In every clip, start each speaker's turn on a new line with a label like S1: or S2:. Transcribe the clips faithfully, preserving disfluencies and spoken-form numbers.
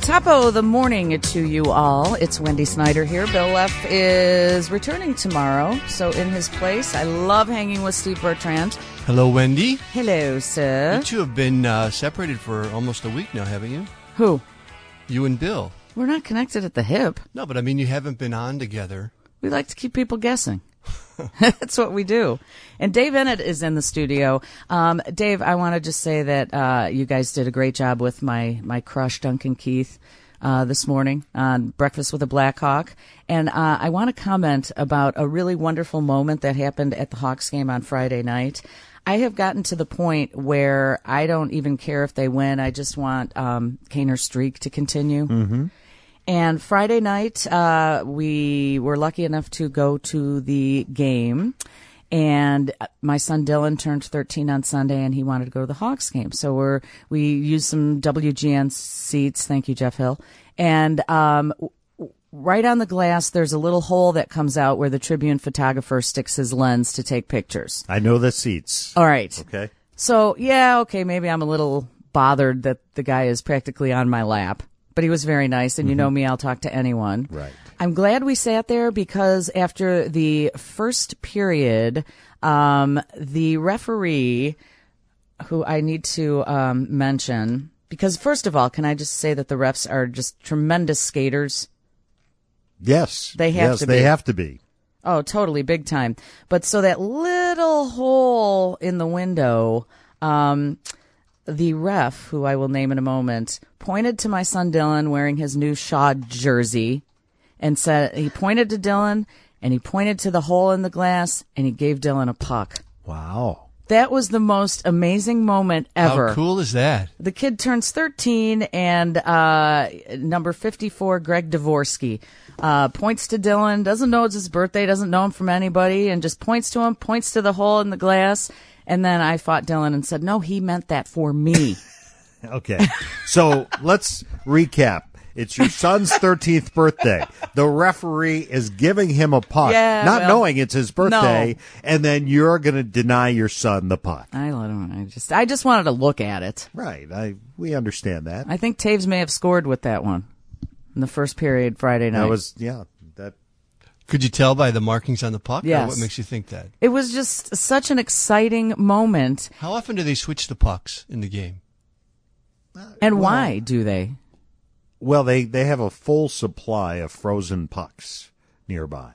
S1: Top of the morning to you all. It's Wendy Snyder here. Bill Leff is returning tomorrow, so in his place. I love hanging with Steve Bertrand.
S2: Hello, Wendy.
S1: Hello, sir.
S2: You two have been uh, separated for almost a week now, haven't you?
S1: Who?
S2: You and Bill.
S1: We're not connected at the hip.
S2: No, but I mean, you haven't been on together.
S1: We like to keep people guessing. That's what we do. And Dave Ennett is in the studio. Um, Dave, I want to just say that uh, you guys did a great job with my, my crush, Duncan Keith, uh, this morning on Breakfast with a Black Hawk. And uh, I want to comment about a really wonderful moment that happened at the Hawks game on Friday night. I have gotten to the point where I don't even care if they win. I just want um, Kaner's streak to continue.
S3: Mm-hmm.
S1: And Friday night, uh, we were lucky enough to go to the game. And my son Dylan turned thirteen on Sunday, and he wanted to go to the Hawks game. So we're, we used some W G N seats. Thank you, Jeff Hill. And um, right on the glass, there's a little hole that comes out where the Tribune photographer sticks his lens to take pictures.
S3: I know the seats.
S1: All right.
S3: Okay.
S1: So, yeah, okay, maybe I'm a little bothered that the guy is practically on my lap. But he was very nice, and mm-hmm. you know me, I'll talk to anyone.
S3: Right.
S1: I'm glad we sat there because after the first period, um, the referee, who I need to um, mention, because first of all, can I just say that the refs are just tremendous skaters?
S3: Yes.
S1: They have
S3: yes,
S1: to
S3: they
S1: be.
S3: have to be.
S1: Oh, totally, big time. But so that little hole in the window, um, the ref, who I will name in a moment, pointed to my son Dylan wearing his new Shaw jersey and said, he pointed to Dylan and he pointed to the hole in the glass and he gave Dylan a puck.
S3: Wow.
S1: That was the most amazing moment ever.
S2: How cool is that?
S1: The kid turns thirteen, and uh, number fifty-four, Greg Dvorsky, uh, points to Dylan, doesn't know it's his birthday, doesn't know him from anybody, and just points to him, points to the hole in the glass. And then I fought Dylan and said, no, he meant that for me.
S3: Okay. So let's recap. It's your son's thirteenth birthday. The referee is giving him a puck,
S1: yeah,
S3: not
S1: well,
S3: knowing it's his birthday,
S1: no.
S3: and then you're going to deny your son the puck.
S1: I don't know. I just, I just wanted to look at it.
S3: Right. I we understand that.
S1: I think Taves may have scored with that one in the first period Friday night.
S3: That was, yeah, that.
S2: Could you tell by the markings on the puck?
S1: Yes.
S2: Or what makes you think that?
S1: It was just such an exciting moment.
S2: How often do they switch the pucks in the game?
S1: And
S3: well,
S1: why do they?
S3: Well, they, they have a full supply of frozen pucks nearby.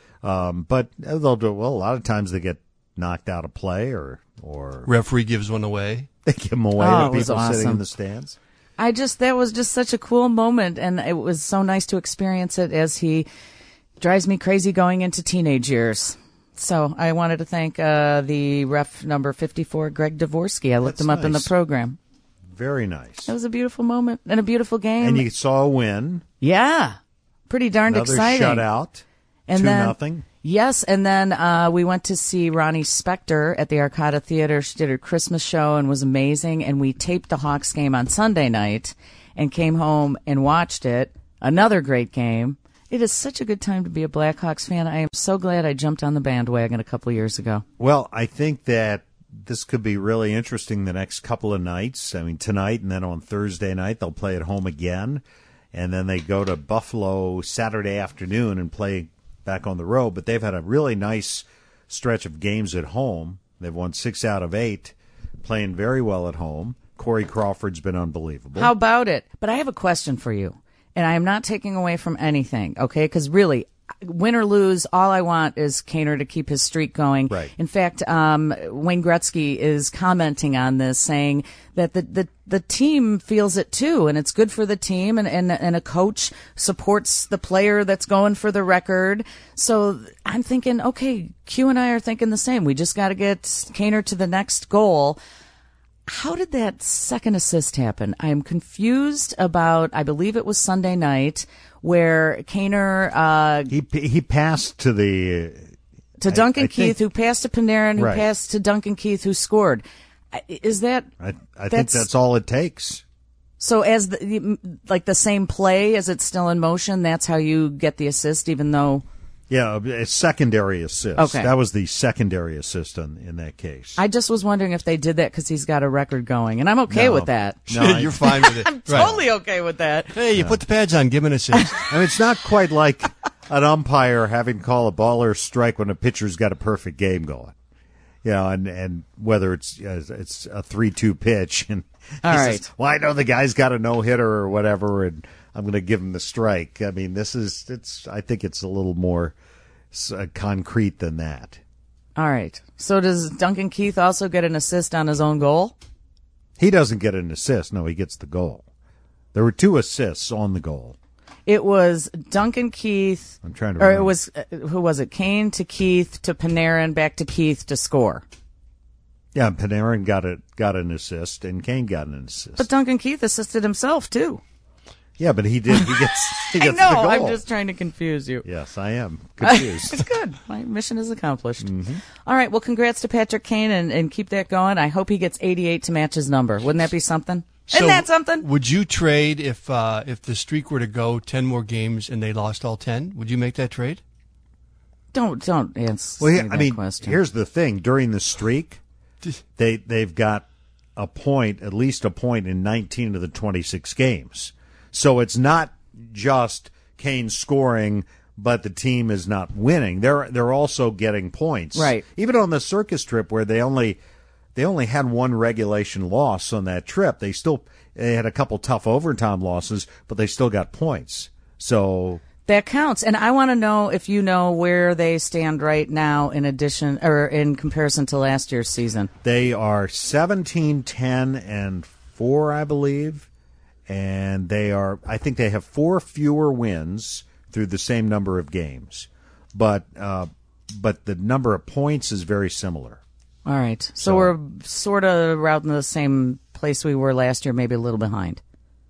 S3: Um, but they'll do, well, a lot of times they get knocked out of play or, or
S2: referee gives one away.
S3: They give them away
S1: Oh,
S3: to
S1: it was
S3: people sitting
S1: awesome.
S3: in the stands.
S1: I just, that was just such a cool moment, and it was so nice to experience it as he drives me crazy going into teenage years. So I wanted to thank uh, the ref number fifty-four, Greg Dvorsky. I looked
S3: That's
S1: him up in the
S3: nice.
S1: program.
S3: Very nice.
S1: It was a beautiful moment and a beautiful game.
S3: And you saw a win.
S1: Yeah. Pretty darned
S3: Another
S1: exciting.
S3: shutout.
S1: And
S3: two
S1: then,
S3: nothing.
S1: Yes, and then uh, we went to see Ronnie Spector at the Arcada Theater. She did her Christmas show and was amazing. And we taped the Hawks game on Sunday night and came home and watched it. Another great game. It is such a good time to be a Blackhawks fan. I am so glad I jumped on the bandwagon a couple of years ago.
S3: Well, I think that this could be really interesting the next couple of nights. I mean, tonight and then on Thursday night, they'll play at home again. And then they go to Buffalo Saturday afternoon and play back on the road. But they've had a really nice stretch of games at home. They've won six out of eight, playing very well at home. Corey Crawford's been unbelievable.
S1: How about it? But I have a question for you. And I am not taking away from anything, okay? Because really, win or lose, all I want is Kaner to keep his streak going.
S3: Right.
S1: In fact, um, Wayne Gretzky is commenting on this, saying that the, the, the team feels it too, and it's good for the team, and, and, and a coach supports the player that's going for the record. So I'm thinking, okay, Q and I are thinking the same. We just got to get Kaner to the next goal. How did that second assist happen? I am confused about, I believe it was Sunday night, where Kaner uh,
S3: he he passed to the
S1: to Duncan
S3: I, I
S1: Keith,
S3: think,
S1: who passed to Panarin, who
S3: right.
S1: passed to Duncan Keith, who scored. Is that?
S3: I, I think that's all it takes.
S1: So as the like the same play as it's still in motion, that's how you get the assist, even though
S3: Yeah, a secondary assist.
S1: Okay.
S3: That was the secondary assist in, in that case.
S1: I just was wondering if they did that because he's got a record going, and I'm okay
S3: No.
S1: with that.
S3: No, I-
S2: You're fine with it.
S1: I'm
S2: Right.
S1: totally okay with that.
S2: Hey, you put the pads on. Give him an assist.
S3: I mean, it's not quite like an umpire having to call a ball or a strike when a pitcher's got a perfect game going. You know, and, and whether it's uh, it's a three two pitch. And
S1: All
S3: he
S1: right.
S3: says, well, I know the guy's got a no-hitter or whatever, and I'm going to give him the strike. I mean, this is, it's. I think it's a little more uh, concrete than that.
S1: All right. So does Duncan Keith also get an assist on his own goal?
S3: He doesn't get an assist. No, he gets the goal. There were two assists on the goal.
S1: It was Duncan Keith.
S3: I'm trying to
S1: Or it
S3: remember.
S1: was, uh, who was it? Kane to Keith to Panarin, back to Keith to score.
S3: Yeah, Panarin got a got an assist, and Kane got an assist.
S1: But Duncan Keith assisted himself, too.
S3: yeah, but he did. He gets. He
S1: I
S3: gets
S1: know.
S3: the goal.
S1: I'm just trying to confuse you.
S3: Yes, I am confused.
S1: It's good. My mission is accomplished.
S3: Mm-hmm.
S1: All right. Well, congrats to Patrick Kane, and, and keep that going. I hope he gets eighty-eight to match his number. Wouldn't that be something? Isn't that something?
S2: Would you trade if uh, if the streak were to go ten more games and they lost all ten? Would you make that trade?
S1: Don't don't answer
S3: Well, here,
S1: that
S3: I mean,
S1: question.
S3: here's the thing: during the streak, they they've got a point, at least a point in nineteen of the twenty-six games. So it's not just Kane scoring, but the team is not winning. They're they're also getting points,
S1: Right.
S3: Even on the circus trip where they only they only had one regulation loss on that trip, they still they had a couple tough overtime losses, but they still got points. So.
S1: That counts. And I want to know if you know where they stand right now in addition or in comparison to last year's season.
S3: They are seventeen, ten, and four, I believe. And they are, I think they have four fewer wins through the same number of games. But uh, but the number of points is very similar.
S1: All right. So,
S3: So-
S1: we're sort of around the same place we were last year, maybe a little behind.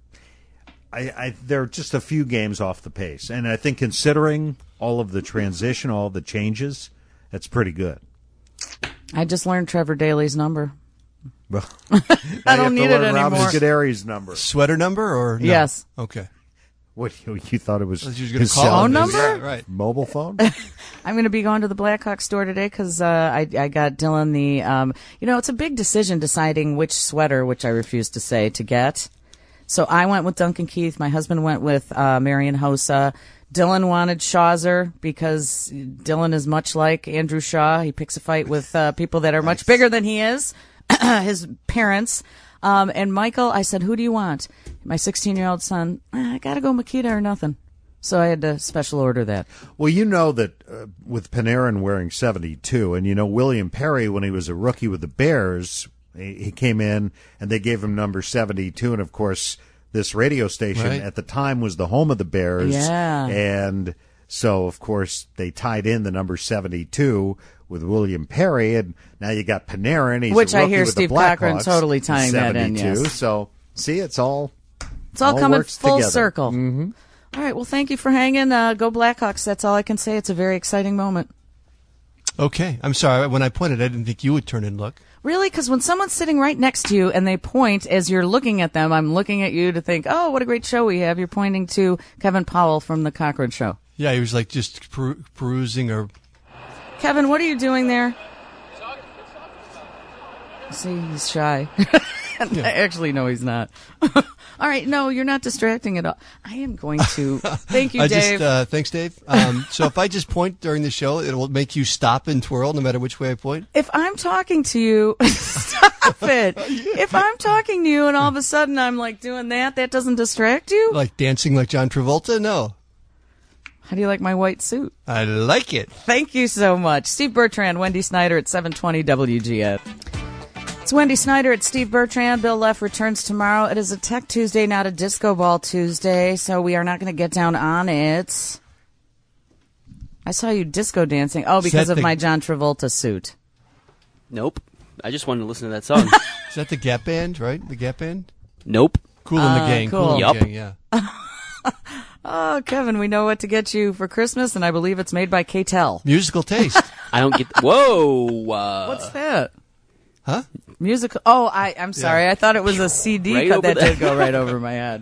S3: I, I they're just a few games off the pace. And I think considering all of the transition, all of the changes, that's pretty good.
S1: I just learned Trevor Daly's number.
S3: Well,
S1: I don't need it
S3: Robin
S1: anymore.
S3: Scuderi's number.
S2: Sweater number or no?
S1: Yes.
S2: Okay.
S3: What, you, you thought it was
S2: You was gonna
S3: his
S2: call
S3: cell
S1: Phone
S2: him.
S1: number?
S2: Yeah, right.
S3: mobile phone?
S1: I'm going to be going to the Blackhawk store today because uh, I, I got Dylan the, um, you know, it's a big decision deciding which sweater, which I refuse to say, to get. So I went with Duncan Keith. My husband went with uh, Marian Hossa. Dylan wanted Shawzer because Dylan is much like Andrew Shaw. He picks a fight with uh, people that are much bigger than he is, his parents. Um, and Michael, I said, who do you want? My sixteen-year-old son, "Eh, I got to go Makita or nothing. So I had to special order that.
S3: Well, you know that uh, with Panarin wearing seventy-two, and you know William Perry, when he was a rookie with the Bears, he, he came in and they gave him number seventy-two, and of course this radio station
S2: Right.
S3: at the time was the home of the Bears,
S1: Yeah.
S3: and so of course they tied in the number seventy-two with William Perry, and now you got Panarin, he's
S1: Which
S3: a
S1: I
S3: rookie
S1: hear
S3: with
S1: Steve
S3: the
S1: Cochran
S3: Blackhawks,
S1: totally tying that in,
S3: seventy-two.
S1: yes.
S3: So see, it's all
S1: It's all,
S3: All
S1: coming
S3: works
S1: full
S3: together.
S1: circle. Mm-hmm. All right. Well, thank you for hanging. Uh, go Blackhawks. That's all I can say. It's a very exciting moment.
S2: Okay. I'm sorry. When I pointed, I didn't think you would turn and look.
S1: Really? Because when someone's sitting right next to you and they point as you're looking at them, I'm looking at you to think, oh, what a great show we have. You're pointing to Kevin Powell from the Cochran Show.
S2: Yeah, he was like just per- perusing or.
S1: Kevin, what are you doing there? See, he's shy. Actually, no, he's not. All right, no, you're not distracting at all. I am going to. Thank you,
S2: I
S1: Dave.
S2: just uh, thanks, Dave. Um, so if I just point during the show, it will make you stop and twirl no matter which way I point.
S1: If I'm talking to you, stop it. If I'm talking to you and all of a sudden I'm like doing that, that doesn't distract you?
S2: Like dancing like John Travolta? No.
S1: How do you like my white suit?
S2: I like it.
S1: Thank you so much. Steve Bertrand, Wendy Snyder at seven twenty W G F. It's Wendy Snyder at Steve Bertrand. Bill Leff returns tomorrow. It is a Tech Tuesday, not a Disco Ball Tuesday, so we are not going to get down on it. I saw you disco dancing. Oh, because
S2: that
S1: of
S2: the-
S1: my John Travolta suit.
S4: Nope. I just wanted to listen to that song.
S2: Is that the Gap Band, right? The Gap Band?
S4: Nope.
S2: Cool in the
S1: Uh,
S2: Gang.
S1: cool.
S2: in
S4: Yup.
S2: the Gang, yeah.
S1: Oh, Kevin, we know what to get you for Christmas, and I believe it's made by K-Tel.
S2: Musical taste.
S4: I don't get. Whoa. Uh,
S1: What's that?
S2: Huh?
S1: Musical. Oh, I, I'm sorry.
S2: Yeah.
S1: I thought it was a C D
S4: Right
S1: cut.
S4: over
S1: That
S4: there.
S1: did go right over my head.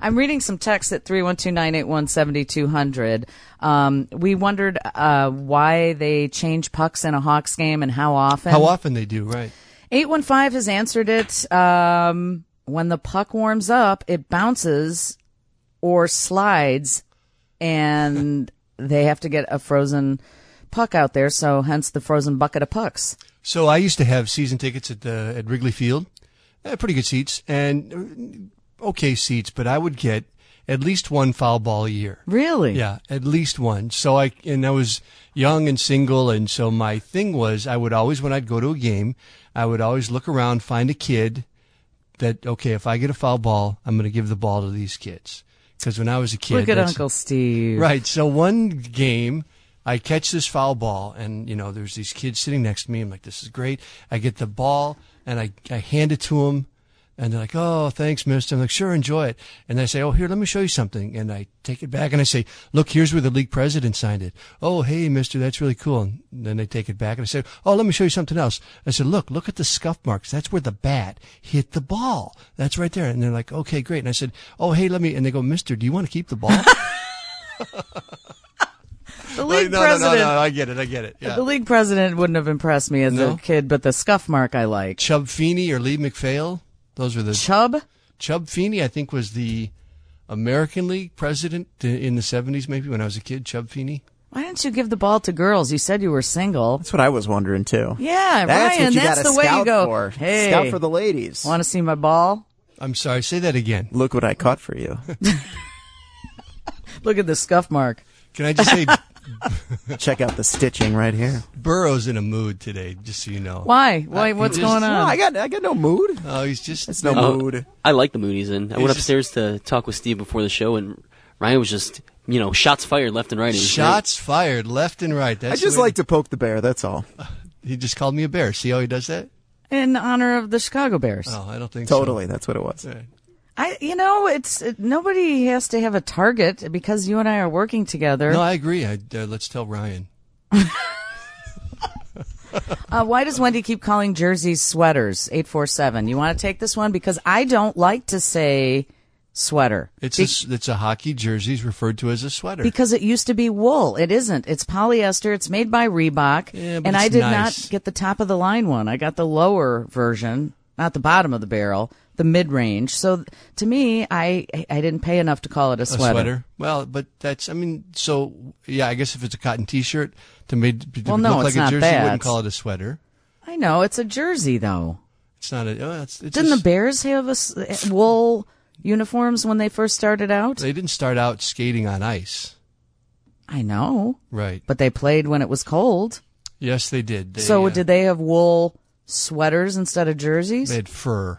S1: I'm reading some text at three one two, nine eight one, seven two zero zero. Um, we wondered uh, why they change pucks in a Hawks game and how often.
S2: How often they do, right.
S1: eight one five has answered it. Um, when the puck warms up, it bounces or slides, and they have to get a frozen puck out there, so hence the frozen bucket of pucks.
S2: So I used to have season tickets at the at Wrigley Field. Uh, pretty good seats and uh, okay seats, but I would get at least one foul ball a year.
S1: Really?
S2: Yeah, at least one. So I and I was young and single, and so my thing was I would always, when I'd go to a game, I would always look around, find a kid that, okay, if I get a foul ball, I'm going to give the ball to these kids. Because when I was a kid,
S1: look at
S2: that's-
S1: Uncle Steve.
S2: Right. So one game, I catch this foul ball, and, you know, there's these kids sitting next to me. I'm like, this is great. I get the ball, and I, I hand it to them, and they're like, oh, thanks, mister. I'm like, sure, enjoy it. And I say, oh, here, let me show you something. And I take it back, and I say, look, here's where the league president signed it. Oh, hey, mister, that's really cool. And then they take it back, and I say, oh, let me show you something else. I said, look, look at the scuff marks. That's where the bat hit the ball. That's right there. And they're like, okay, great. And I said, oh, hey, let me, and they go, mister, do you want to keep the ball?
S1: The league
S2: no,
S1: president.
S2: No, no, no, I get it, I get it. Yeah.
S1: The league president wouldn't have impressed me as
S2: No?
S1: a kid, but the scuff mark I like.
S2: Chubb Feeney or Lee McPhail, those were the
S1: Chubb?
S2: Chubb Feeney, I think, was the American League president in the seventies, maybe, when I was a kid, Chubb Feeney.
S1: Why didn't you give the ball to girls? You said you were single.
S5: That's what I was wondering, too.
S1: Yeah,
S5: That's
S1: Ryan,
S5: what you
S1: that's
S5: gotta
S1: the way you
S5: scout
S1: go.
S5: for.
S1: Hey,
S5: Scout for the ladies.
S1: want to see my ball?
S2: I'm sorry, say that again.
S5: Look what I caught for you.
S1: Look at the scuff mark.
S2: Can I just say,
S5: Check out the stitching right here.
S2: Burrow's in a mood today, just so you know.
S1: Why? Why?
S2: Uh,
S1: What's
S2: he just-
S1: going
S5: No,
S1: on?
S5: I got I got no mood.
S2: Oh, he's just...
S5: It's no
S4: Oh,
S5: mood.
S4: I like the mood he's in. I
S2: He's
S4: went
S2: just-
S4: upstairs to talk with Steve before the show, and Ryan was just, you know, shots fired left and right. It was
S2: Shots fired left and right. That's
S5: I just
S2: the way-
S5: like to poke the bear, that's all.
S2: He just called me a bear. See how he does that?
S1: In honor of the Chicago Bears.
S2: Oh, I don't think
S5: Totally,
S2: so.
S5: that's what it was.
S2: Right.
S1: I, you know, it's it, nobody has to have a target because you and I are working together.
S2: No, I agree. I, uh, let's tell Ryan.
S1: Uh, why does Wendy keep calling jerseys sweaters? eight four seven. You want to take this one? Because I don't like to say sweater.
S2: It's
S1: Be-
S2: a, s- it's a hockey jersey is referred to as a sweater.
S1: because it used to be wool. It isn't. It's polyester. It's made by Reebok.
S2: Yeah, but
S1: and I
S2: it's
S1: did
S2: nice.
S1: not get the top of the line one. I got the lower version, not the bottom of the barrel, the mid range. So to me, I I didn't pay enough to call it a
S2: A
S1: sweater.
S2: sweater. Well, but that's, I mean, so, yeah, I guess if it's a cotton T-shirt to, made, to
S1: Well, no,
S2: look
S1: it's
S2: like a
S1: not
S2: jersey,
S1: that.
S2: you wouldn't call it a sweater.
S1: I know. It's a jersey, though.
S2: It's not a, oh, it's, it's
S1: Didn't
S2: a,
S1: the Bears have a s- wool uniforms when they first started out?
S2: They didn't start out skating on ice.
S1: I know.
S2: Right.
S1: But they played when it was cold.
S2: Yes, they did. They,
S1: so
S2: uh,
S1: did they have wool sweaters instead of jerseys?
S2: They had fur.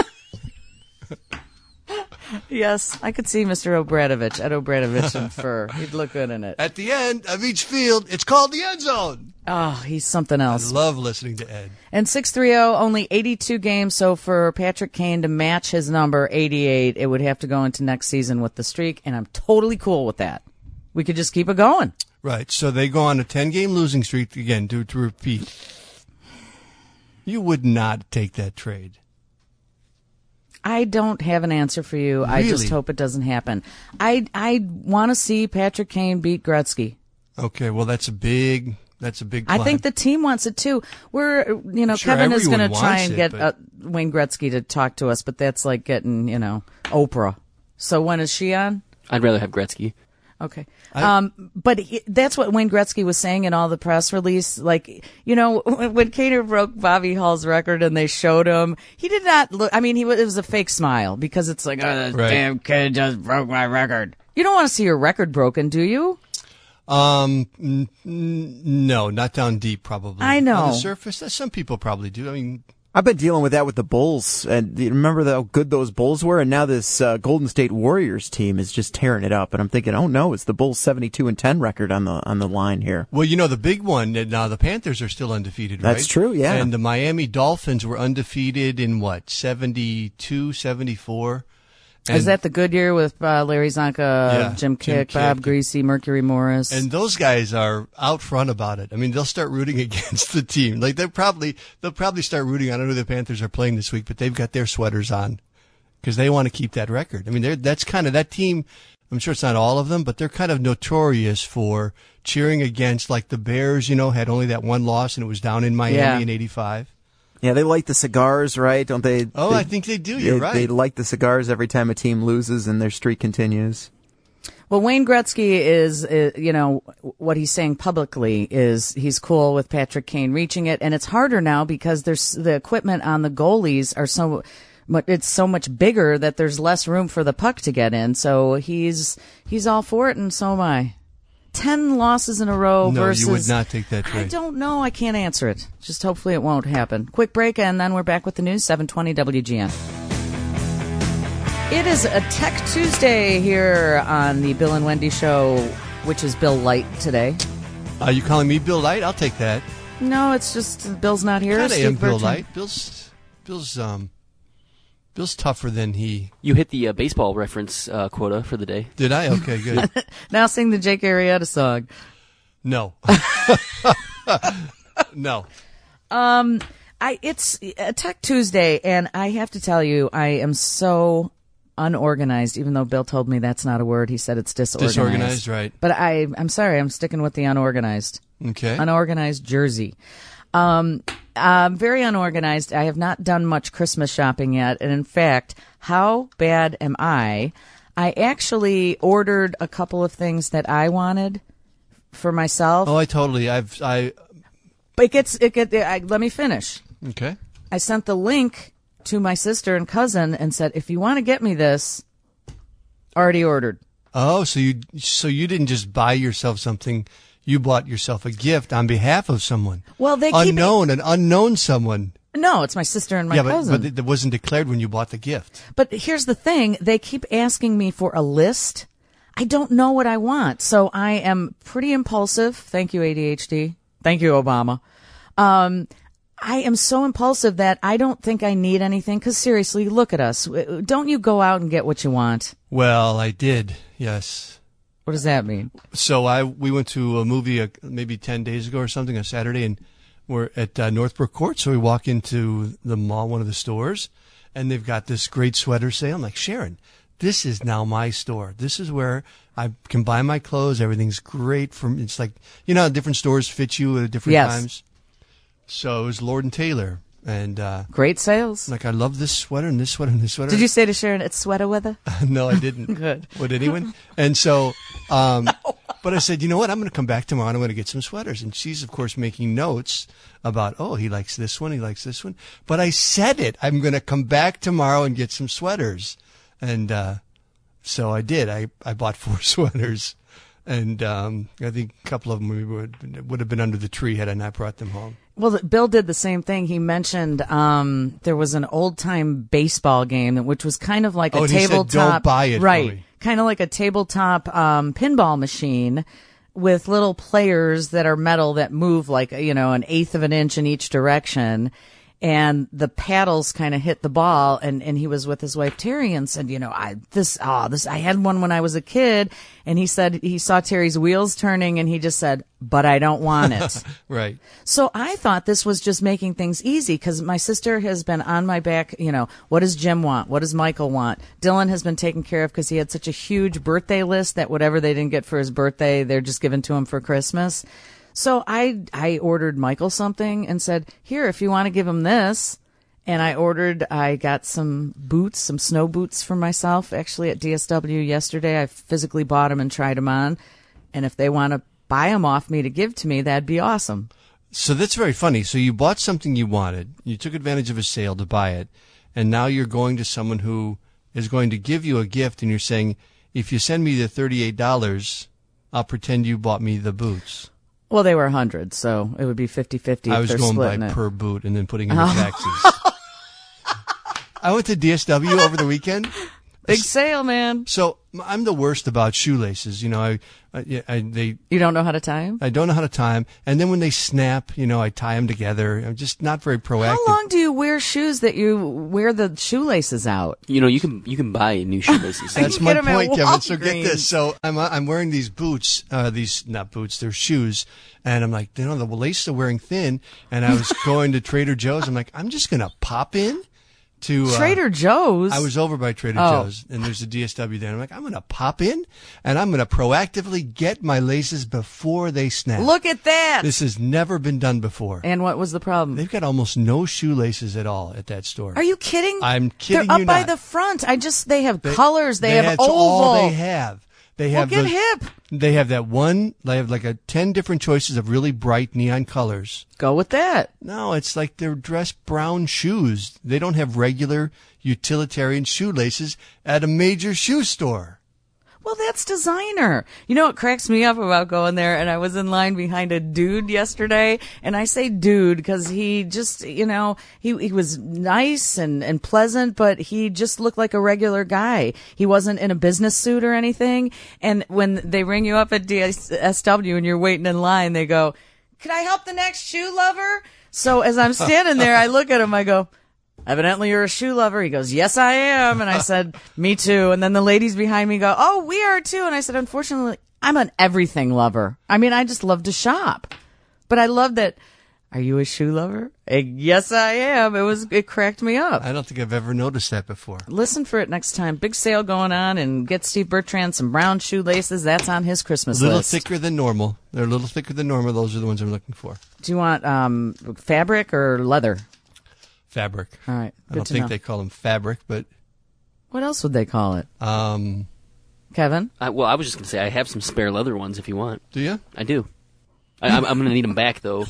S1: Yes, I could see Mister Obradovich, Ed Obradovich in fur. He'd look good in it.
S2: At the end of each field, it's called the end zone.
S1: Oh, he's something
S2: I
S1: else.
S2: love listening to Ed.
S1: And six three zero, only eighty-two games. So for Patrick Kane to match his number, eighty-eight, it would have to go into next season with the streak, and I'm totally cool with that. We could just keep it going.
S2: Right. So they go on a ten-game losing streak again. To, to repeat, you would not take that trade.
S1: I don't have an answer for you. I just
S2: Really?
S1: hope it doesn't happen. I I want to see Patrick Kane beat Gretzky.
S2: Okay. Well, that's a big. That's a big.
S1: I
S2: climb.
S1: think the team wants it too. We're, you know,
S2: Sure,
S1: Kevin is
S2: everyone
S1: going to try
S2: wants
S1: and
S2: it,
S1: get
S2: but-
S1: uh, Wayne Gretzky to talk to us, but that's like getting, you know, Oprah. So when is she on?
S4: I'd rather have Gretzky.
S1: Okay.
S2: I-
S1: um, but he, that's what Wayne Gretzky was saying in all the press release. Like, you know, when, when Kaner broke Bobby Hall's record and they showed him, he did not look, I mean, he was, it was a fake smile because it's like, oh, this
S2: Right.
S1: damn kid just broke my record. You don't want to see your record broken, do you?
S2: Um, n- n- no, not down deep, probably.
S1: I know.
S2: On the surface, uh, some people probably do. I mean,
S5: I've been dealing with that with the Bulls, and you remember how good those Bulls were, and now this uh, Golden State Warriors team is just tearing it up, and I'm thinking, oh no, it's the Bulls' seventy-two and ten record on the on the line here.
S2: well, you know, the big one, uh, now the Panthers are still undefeated, right?
S5: That's true, yeah.
S2: And the Miami Dolphins were undefeated in what, seventy-two, seventy-four?
S1: Is that the good year with uh, Larry Zonka,
S2: Yeah,
S1: Jim
S2: Jim
S1: Kick, Bob
S2: Kick.
S1: Greasy, Mercury Morris?
S2: And those guys are out front about it. I mean, they'll start rooting against the team. Like they'll probably they'll probably start rooting. I don't know who the Panthers are playing this week, but they've got their sweaters on. because they want to keep that record. I mean, they're, that's kind of that team. I'm sure it's not all of them, but they're kind of notorious for cheering against, like the Bears, you know, had only that one loss and it was down in Miami
S1: Yeah.
S2: in eighty-five.
S5: Yeah, they light the cigars, right? Don't they?
S2: Oh,
S5: they,
S2: I think they do. You're
S5: they,
S2: right.
S5: They light the cigars every time a team loses and their streak continues.
S1: Well, Wayne Gretzky is, uh, you know, what he's saying publicly is he's cool with Patrick Kane reaching it, and it's harder now because there's the equipment on the goalies are so much, it's so much bigger that there's less room for the puck to get in. So he's he's all for it, and so am I. Ten losses in a row
S2: No,
S1: versus.
S2: you would not take that
S1: I
S2: trade.
S1: don't know. I can't answer it. Just hopefully it won't happen. Quick break, and then we're back with the news. seven twenty W G N. It is a Tech Tuesday here on the Bill and Wendy Show, which is Bill Light today.
S2: Are you calling me Bill Light? I'll take that.
S1: No, it's just Bill's not here.
S2: Kind of
S1: Steve
S2: am Bill
S1: Bertrand.
S2: Light. Bill's Bill's um Bill's tougher than he.
S4: You hit the uh, baseball reference uh, quota for the day.
S2: Did I? Okay, good.
S1: Now sing the Jake Arrieta song.
S2: No. No.
S1: Um, I it's a Tech Tuesday, and I have to tell you, I am so unorganized. Even though Bill told me that's not a word, he said it's disorganized.
S2: Disorganized, right.
S1: But I, I'm sorry, I'm sticking with the unorganized.
S2: Okay.
S1: Unorganized Jersey. Um, I'm very unorganized. I have not done much Christmas shopping yet. And in fact, how bad am I? I actually ordered a couple of things that I wanted for myself.
S2: Oh, I totally. I've I.
S1: But it gets, it get, I, let me finish.
S2: Okay.
S1: I sent the link to my sister and cousin and said, if you want to get me this, already ordered.
S2: Oh, so you so you didn't just buy yourself something. You bought yourself a gift on behalf of someone.
S1: Well, they keep
S2: unknown, an unknown someone.
S1: No, it's my sister and my
S2: yeah,
S1: cousin.
S2: but, but it wasn't declared when you bought the gift.
S1: But here's the thing. They keep asking me for a list. I don't know what I want. So I am pretty impulsive. Thank you, A D H D. Thank you, Obama. Um, I am so impulsive that I don't think I need anything. Because seriously, look at us. Don't you go out and get what you want?
S2: Well, I did, yes.
S1: What does that mean?
S2: So I we went to a movie uh, maybe ten days ago or something, a Saturday, and we're at uh, Northbrook Court. So we walk into the mall, one of the stores, and they've got this great sweater sale. I'm like, Sharon, this is now my store. This is where I can buy my clothes. Everything's great. From it's like, you know how different stores fit you at different
S1: Yes.
S2: times. So it was Lord and Taylor. And uh,
S1: Great sales.
S2: like, I love this sweater and this sweater and this sweater.
S1: Did you say to Sharon, it's sweater weather?
S2: No, I didn't.
S1: Good.
S2: Would anyone? And so, um, but I said, you know what? I'm going to come back tomorrow and I'm going to get some sweaters. And she's, of course, making notes about, oh, he likes this one. He likes this one. But I said it. I'm going to come back tomorrow and get some sweaters. And, uh, so I did. I, I bought four sweaters. And, um, I think a couple of them would, would have been under the tree had I not brought them home.
S1: Well, Bill did the same thing. He mentioned um, there was an old-time baseball game, which was kind of like
S2: Oh,
S1: a
S2: and he said,
S1: tabletop,
S2: "Don't buy it for
S1: right?
S2: me."
S1: Kind of like a tabletop um, pinball machine with little players that are metal that move like you know an eighth of an inch in each direction. And the paddles kind of hit the ball, and, and he was with his wife Terry and said, you know, I this oh this I had one when I was a kid, and he said he saw Terry's wheels turning, and he just said, but I don't want it.
S2: Right.
S1: So I thought this was just making things easy because my sister has been on my back. You know, what does Jim want? What does Michael want? Dylan has been taken care of because he had such a huge birthday list that whatever they didn't get for his birthday, they're just given to him for Christmas. So I I ordered Michael something and said, here, if you want to give him this. And I ordered, I got some boots, some snow boots for myself, actually at D S W yesterday. I physically bought them and tried them on. And if they want to buy them off me to give to me, that'd be awesome.
S2: So that's very funny. So you bought something you wanted. You took advantage of a sale to buy it. And now you're going to someone who is going to give you a gift. And you're saying, if you send me the thirty-eight dollars, I'll pretend you bought me the boots.
S1: Well, they were one hundred, so it would be fifty-fifty.
S2: I was
S1: if they're
S2: going by
S1: splitting it.
S2: per boot and then putting in the taxes. I went to D S W over the weekend.
S1: Big sale, man.
S2: So I'm the worst about shoelaces. You know, I, I, I they
S1: You don't know how to tie them?
S2: I don't know how to tie them. And then when they snap, you know, I tie them together. I'm just not very proactive.
S1: How long do you wear shoes that you wear the shoelaces out?
S4: You know, you can you can buy new shoelaces.
S2: That's
S1: can
S2: my
S1: get 'em at
S2: point, Kevin. So get
S1: Walgreens.
S2: this. So I'm uh, I'm wearing these boots, uh, these not boots, they're shoes, and I'm like, you know, the laces are wearing thin. And I was going to Trader Joe's. I'm like, I'm just gonna pop in, to uh,
S1: Trader Joe's.
S2: I was over by Trader
S1: Oh.
S2: Joe's, and there's a D S W there. And I'm like, I'm going to pop in, and I'm going to proactively get my laces before they snap.
S1: Look at that.
S2: This has never been done before.
S1: And what was the problem?
S2: They've got almost no shoelaces at all at that store.
S1: Are you kidding?
S2: I'm kidding
S1: They're up
S2: you
S1: by
S2: not.
S1: the front. I just they have colors. They, have
S2: that's
S1: oval.
S2: all they have. They
S1: Well,
S2: have
S1: get
S2: those-
S1: hip.
S2: They have that one. They have like a ten different choices of really bright neon colors.
S1: Go with that.
S2: No, it's like they're dressed brown shoes. They don't have regular utilitarian shoelaces at a major shoe store.
S1: Well, that's designer. You know what cracks me up about going there? And I was in line behind a dude yesterday, and I say dude because he just, you know, he he was nice and, and pleasant, but he just looked like a regular guy. He wasn't in a business suit or anything. And when they ring you up at D S W and you're waiting in line, they go, "Can I help the next shoe lover?" So as I'm standing there, I look at him, I go, "Evidently you're a shoe lover." He goes, "Yes, I am." And I said, "Me too." And then the ladies behind me go, "Oh, we are too." And I said, "Unfortunately, I'm an everything lover. I mean, I just love to shop." But I love that. "Are you a shoe lover?" Eh, "Yes, I am." It was, it cracked me up.
S2: I don't think I've ever noticed that before.
S1: Listen for it next time. Big sale going on, and get Steve Bertrand some brown shoelaces. That's on his Christmas
S2: A little
S1: list.
S2: thicker than normal. They're a little thicker than normal. Those are the ones I'm looking for.
S1: Do you want um, fabric or leather?
S2: Fabric.
S1: All right.
S2: I
S1: Good
S2: don't
S1: to
S2: think
S1: know.
S2: they call them fabric, but
S1: What else would they call it?
S2: um,
S1: Kevin?
S4: I, well, I was just going to say I have some spare leather ones if you want.
S2: do you?
S4: I do. I, I'm, I'm going to need them back, though.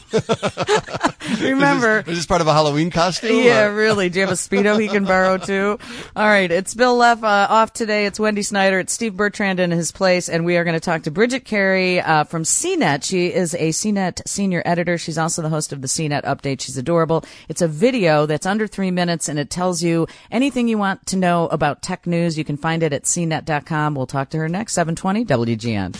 S1: Remember.
S2: Is this part of a Halloween costume?
S1: Yeah,
S2: or-
S1: really. Do you have a Speedo he can borrow too? All right. It's Bill Leff uh, off today. It's Wendy Snyder. It's Steve Bertrand in his place. And we are going to talk to Bridget Carey uh, from C net. She is a C net senior editor. She's also the host of the C net Update. She's adorable. It's a video that's under three minutes, and it tells you anything you want to know about tech news. You can find it at c net dot com. We'll talk to her next. seven twenty W G N.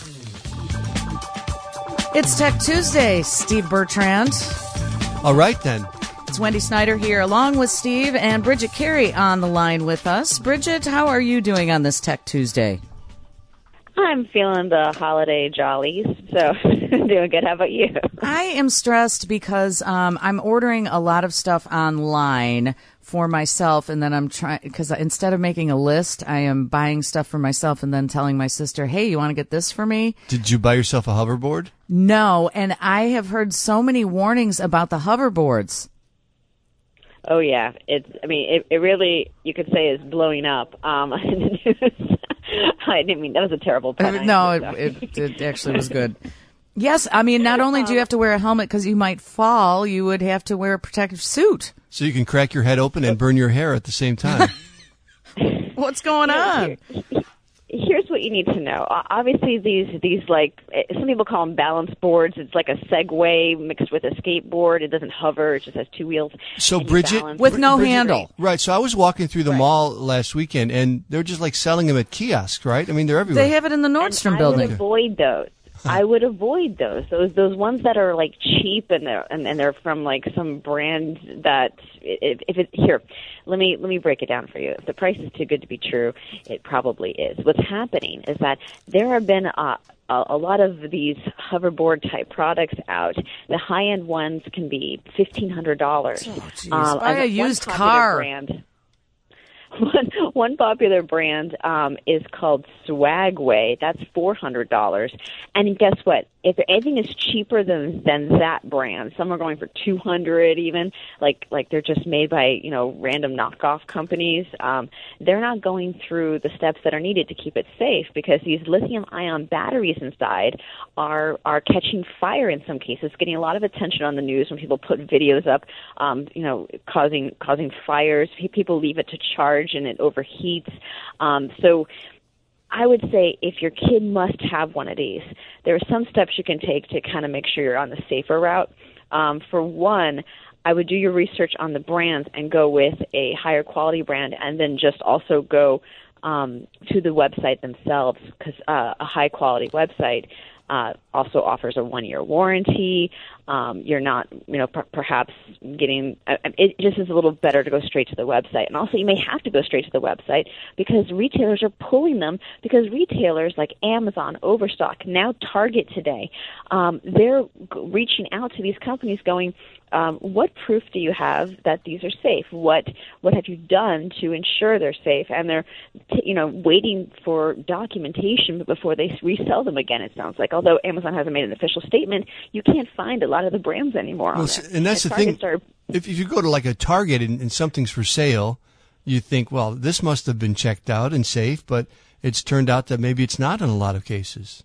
S1: It's Tech Tuesday. Steve Bertrand.
S2: All right, then.
S1: It's Wendy Snyder here, along with Steve and Bridget Carey on the line with us. Bridget, how are you doing on this Tech Tuesday?
S6: I'm feeling the holiday jollies, so doing good. How about you?
S1: I am stressed because um, I'm ordering a lot of stuff online for myself, and then I'm trying, because instead of making a list, I am buying stuff for myself and then telling my sister, "Hey, you want to get this for me?"
S2: Did you buy yourself a hoverboard?
S1: No, and I have heard so many warnings about the hoverboards.
S6: Oh yeah, it's. I mean, it, it really, you could say, is blowing up. Um, I didn't mean that was a terrible pun. I
S1: No, it,
S6: know.
S1: it, it actually was good. Yes, I mean, not only do you have to wear a helmet because you might fall, you would have to wear a protective suit.
S2: So you can crack your head open and burn your hair at the same time.
S1: What's going on?
S6: Here's what you need to know. Uh, Obviously, these these like eh, some people call them balance boards. It's like a Segway mixed with a skateboard. It doesn't hover. It just has two wheels.
S2: So,
S6: and you
S2: Bridget-
S6: balance.
S1: With no
S2: Bridget-
S1: handle.
S2: Right. So I was walking through the
S6: Right.
S2: mall last weekend, and they're just like selling them at kiosks, right? I mean, they're everywhere.
S1: They have it in the Nordstrom
S6: I
S1: building.
S6: would avoid those. I would avoid those. Those those ones that are like cheap and they're and, and they're from like some brand that if, if it here, let me let me break it down for you. If the price is too good to be true, it probably is. What's happening is that there have been uh, a, a lot of these hoverboard type products out. The high end ones can be fifteen hundred dollars.
S1: Oh, geez. Buy a used
S6: one
S1: car.
S6: Brand, One, one popular brand um, is called Swagway. That's four hundred dollars. And guess what? If anything is cheaper than than that brand, some are going for two hundred dollars even, like like they're just made by, you know, random knockoff companies. Um, they're not going through the steps that are needed to keep it safe because these lithium-ion batteries inside are are catching fire in some cases, getting a lot of attention on the news when people put videos up, um, you know, causing causing fires. People leave it to charge and it overheats. Um, so I would say if your kid must have one of these, there are some steps you can take to kind of make sure you're on the safer route. Um, for one, I would do your research on the brands and go with a higher quality brand, and then just also go um, to the website themselves, because uh, a high quality website uh, also offers a one year warranty. Um, you're not, you know, per- perhaps getting, uh, it just is a little better to go straight to the website. And also you may have to go straight to the website because retailers are pulling them, because retailers like Amazon, Overstock, now Target today, um, they're g- reaching out to these companies going, um, what proof do you have that these are safe? What what have you done to ensure they're safe? And they're, t- you know, waiting for documentation before they resell them again. It sounds like, although Amazon hasn't made an official statement, you can't find a lot of the brands anymore.
S2: Well,
S6: on there.
S2: and that's
S6: And
S2: the thing.
S6: Started,
S2: If, if you go to like a Target and, and something's for sale, you think, well, this must have been checked out and safe, but it's turned out that maybe it's not in a lot of cases.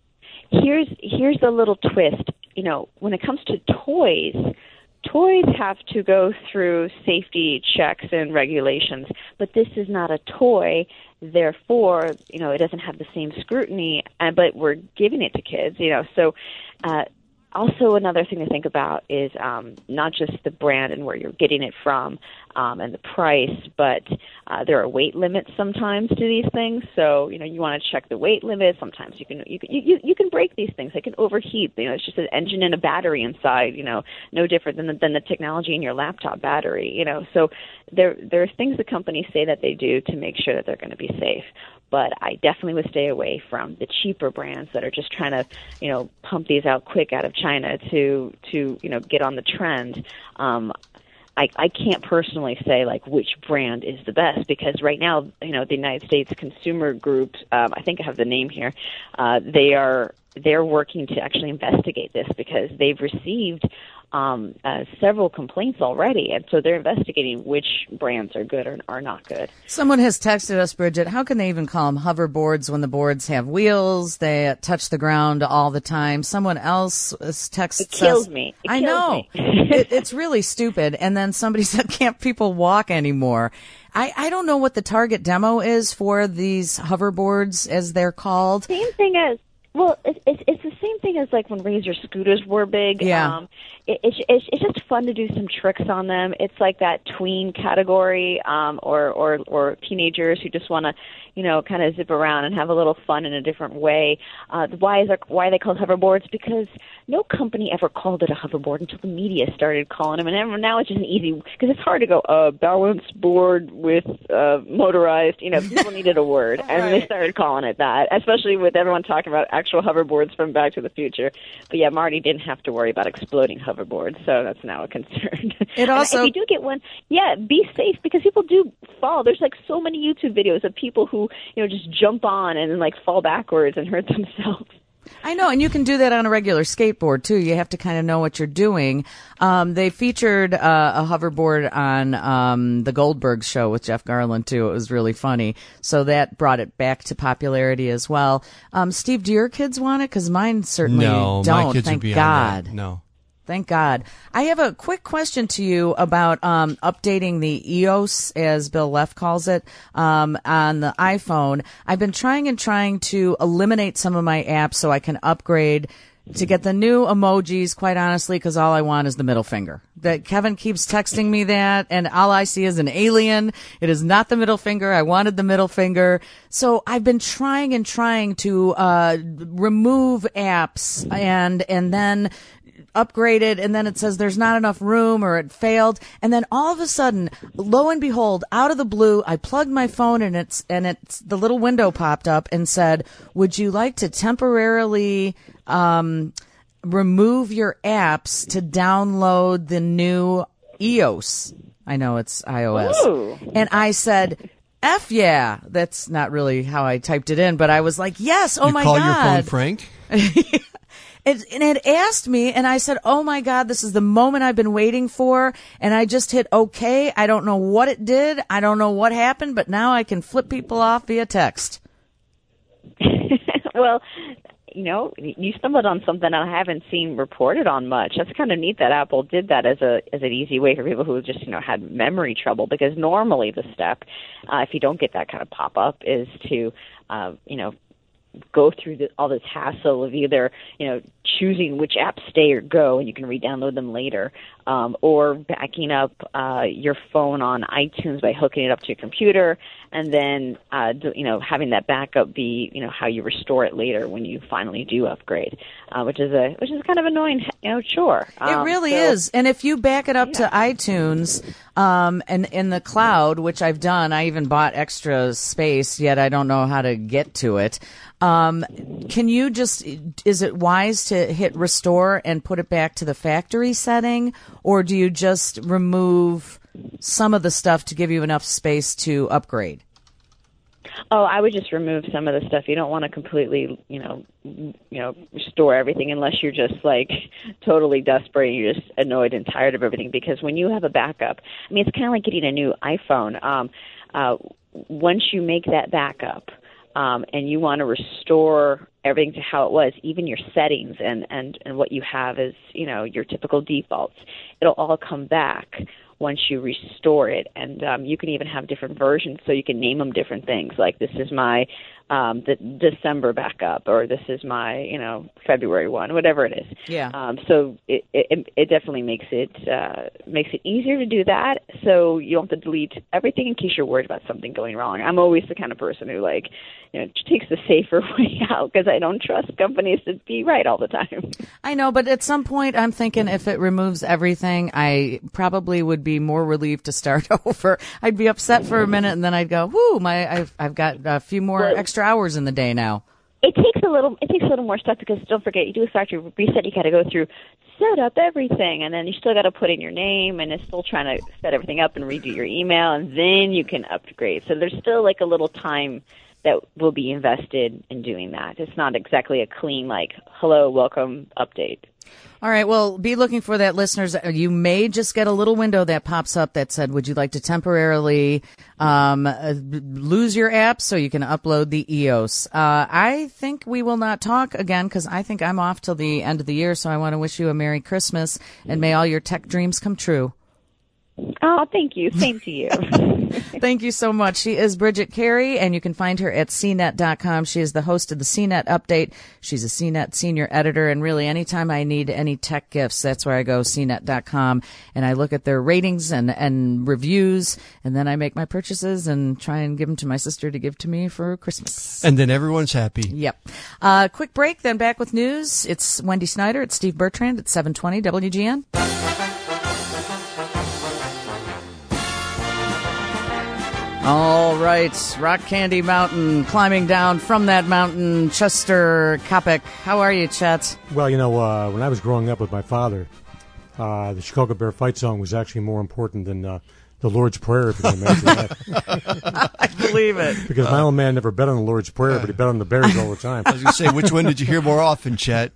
S6: Here's here's the little twist. You know, when it comes to toys, toys have to go through safety checks and regulations, but this is not a toy. Therefore, you know, it doesn't have the same scrutiny, uh, but we're giving it to kids, you know. So uh, also another thing to think about is um, not just the brand and where you're getting it from um, and the price, but uh, there are weight limits sometimes to these things. So, you know, you want to check the weight limit. Sometimes you can you can you, you can break these things. They can overheat. You know, it's just an engine and a battery inside. You know, no different than the, than the technology in your laptop battery. You know, so there there are things the companies say that they do to make sure that they're going to be safe. But I definitely would stay away from the cheaper brands that are just trying to, you know, pump these out quick out of China to to you know get on the trend. Um, I, I can't personally say like which brand is the best because right now, you know, the United States Consumer Group, um, I think I have the name here, uh, they are they're working to actually investigate this because they've received um, uh, several complaints already, and so they're investigating which brands are good or are not good.
S1: Someone has texted us, Bridget, how can they even call them hoverboards when the boards have wheels? They touch the ground all the time. Someone else texts us.
S6: It kills me. It
S1: I
S6: kills
S1: know.
S6: me.
S1: it, it's really stupid. And then somebody said, can't people walk anymore? I, I don't know what the target demo is for these hoverboards, as they're called.
S6: Same thing as Well, it's, it's it's the same thing as like when Razor scooters were big.
S1: Yeah.
S6: Um, it, it's it's it's just fun to do some tricks on them. It's like that tween category, um, or or or teenagers who just want to, you know, kind of zip around and have a little fun in a different way. Uh, why is there, why are they called hoverboards? Because no company ever called it a hoverboard until the media started calling them, and everyone, now it's just an easy because it's hard to go uh, balance board with uh, motorized. You know, people needed a word, and
S1: Right.
S6: they started calling it that. Especially with everyone talking about actual hoverboards from Back to the Future. But yeah, Marty didn't have to worry about exploding hoverboards, so that's now a concern.
S1: It also-
S6: and if you do get one, yeah, be safe because people do fall. There's like so many YouTube videos of people who, you know, just jump on and then like fall backwards and hurt themselves.
S1: I know, and you can do that on a regular skateboard too. You have to kind of know what you're doing. Um, they featured uh, a hoverboard on um, the Goldberg show with Jeff Garland too. It was really funny, so that brought it back to popularity as well. Um, Steve, do your kids want it? Because mine certainly
S2: No,
S1: don't.
S2: my kids
S1: Thank
S2: are beyond
S1: God.
S2: that. No.
S1: Thank God. I have a quick question to you about um, updating the E O S, as Bill Leff calls it, um, on the iPhone. I've been trying and trying to eliminate some of my apps so I can upgrade to get the new emojis, quite honestly, because all I want is the middle finger. That Kevin keeps texting me that, and all I see is an alien. It is not the middle finger. I wanted the middle finger. So I've been trying and trying to uh, remove apps and and then upgraded, and then it says there's not enough room or it failed, and then all of a sudden, lo and behold, out of the blue, I plugged my phone and it's and it's the little window popped up and said, would you like to temporarily um remove your apps to download the new E O S? I know it's iOS.
S6: Ooh.
S1: And I said, F yeah. That's not really how I typed it in, but I was like, yes, oh
S2: you
S1: my
S2: call
S1: God.
S2: your phone Frank?
S1: It, and it asked me, and I said, oh my God, this is the moment I've been waiting for. And I just hit okay. I don't know what it did. I don't know what happened, but now I can flip people off via text.
S6: Well, you know, you stumbled on something I haven't seen reported on much. That's kind of neat that Apple did that as a as an easy way for people who just, you know, had memory trouble. Because normally the step, uh, if you don't get that kind of pop up, is to, uh, you know, go through the, all this hassle of either, you know, choosing which apps stay or go, and you can re-download them later, um, or backing up uh, your phone on iTunes by hooking it up to your computer, and then, uh, do, you know, having that backup be, you know, how you restore it later when you finally do upgrade, uh, which is a which is kind of annoying, you know, chore.
S1: It
S6: Um,
S1: really
S6: so-
S1: is. And if you back it up
S6: Yeah.
S1: to iTunes, Um, and in the cloud, which I've done, I even bought extra space, yet I don't know how to get to it. Um, can you just, is it wise to hit restore and put it back to the factory setting, or do you just remove some of the stuff to give you enough space to upgrade?
S6: Oh, I would just remove some of the stuff. You don't want to completely, you know, you know, store everything unless you're just like totally desperate and you're just annoyed and tired of everything. Because when you have a backup, I mean, it's kind of like getting a new iPhone. Um, uh, once you make that backup um, and you want to restore everything to how it was, even your settings and, and, and what you have as, you know, your typical defaults, it'll all come back once you restore it. And um, you can even have different versions, so you can name them different things, like this is my um, the December backup, or this is my, you know, February one, whatever it is.
S1: Yeah.
S6: Um, so it, it it definitely makes it uh, makes it easier to do that, so you don't have to delete everything in case you're worried about something going wrong. I'm always the kind of person who, like, you know, takes the safer way out, because I don't trust companies to be right all the time.
S1: I know, but at some point I'm thinking if it removes everything, I probably would be more relieved to start over. I'd be upset for a minute, and then I'd go, whoo, my, I've, I've got a few more
S6: Well,
S1: extra hours in the day now.
S6: It takes a little. It takes a little more stuff, because don't forget, you do a factory reset. You got to go through, set up everything, and then you still got to put in your name, and it's still trying to set everything up and redo your email, and then you can upgrade. So there's still like a little time that will be invested in doing that. It's not exactly a clean, like, hello, welcome, update.
S1: All right, well, be looking for that, listeners. You may just get a little window that pops up that said, would you like to temporarily um, uh, lose your app so you can upload the E O S? Uh, I think we will not talk again, because I think I'm off till the end of the year, so I want to wish you a Merry Christmas, and may all your tech dreams come true.
S6: Oh, thank you. Same to you.
S1: Thank you so much. She is Bridget Carey, and you can find her at C net dot com. She is the host of the C net Update. She's a C net senior editor, and really anytime I need any tech gifts, that's where I go, C net dot com, and I look at their ratings and, and reviews, and then I make my purchases and try and give them to my sister to give to me for Christmas.
S2: And then everyone's happy.
S1: Yep. Uh, quick break, then back with news. It's Wendy Snyder. It's Steve Bertrand at seven twenty W G N. All right, Rock Candy Mountain, climbing down from that mountain, Chester Kopic. How are you, Chet?
S7: Well, you know, uh, when I was growing up with my father, uh, the Chicago Bear fight song was actually more important than uh, the Lord's Prayer, if you can imagine that.
S1: I believe it.
S7: Because my old man never bet on the Lord's Prayer, but he bet on the Bears all the time.
S2: I was going to say, which one did you hear more often, Chet?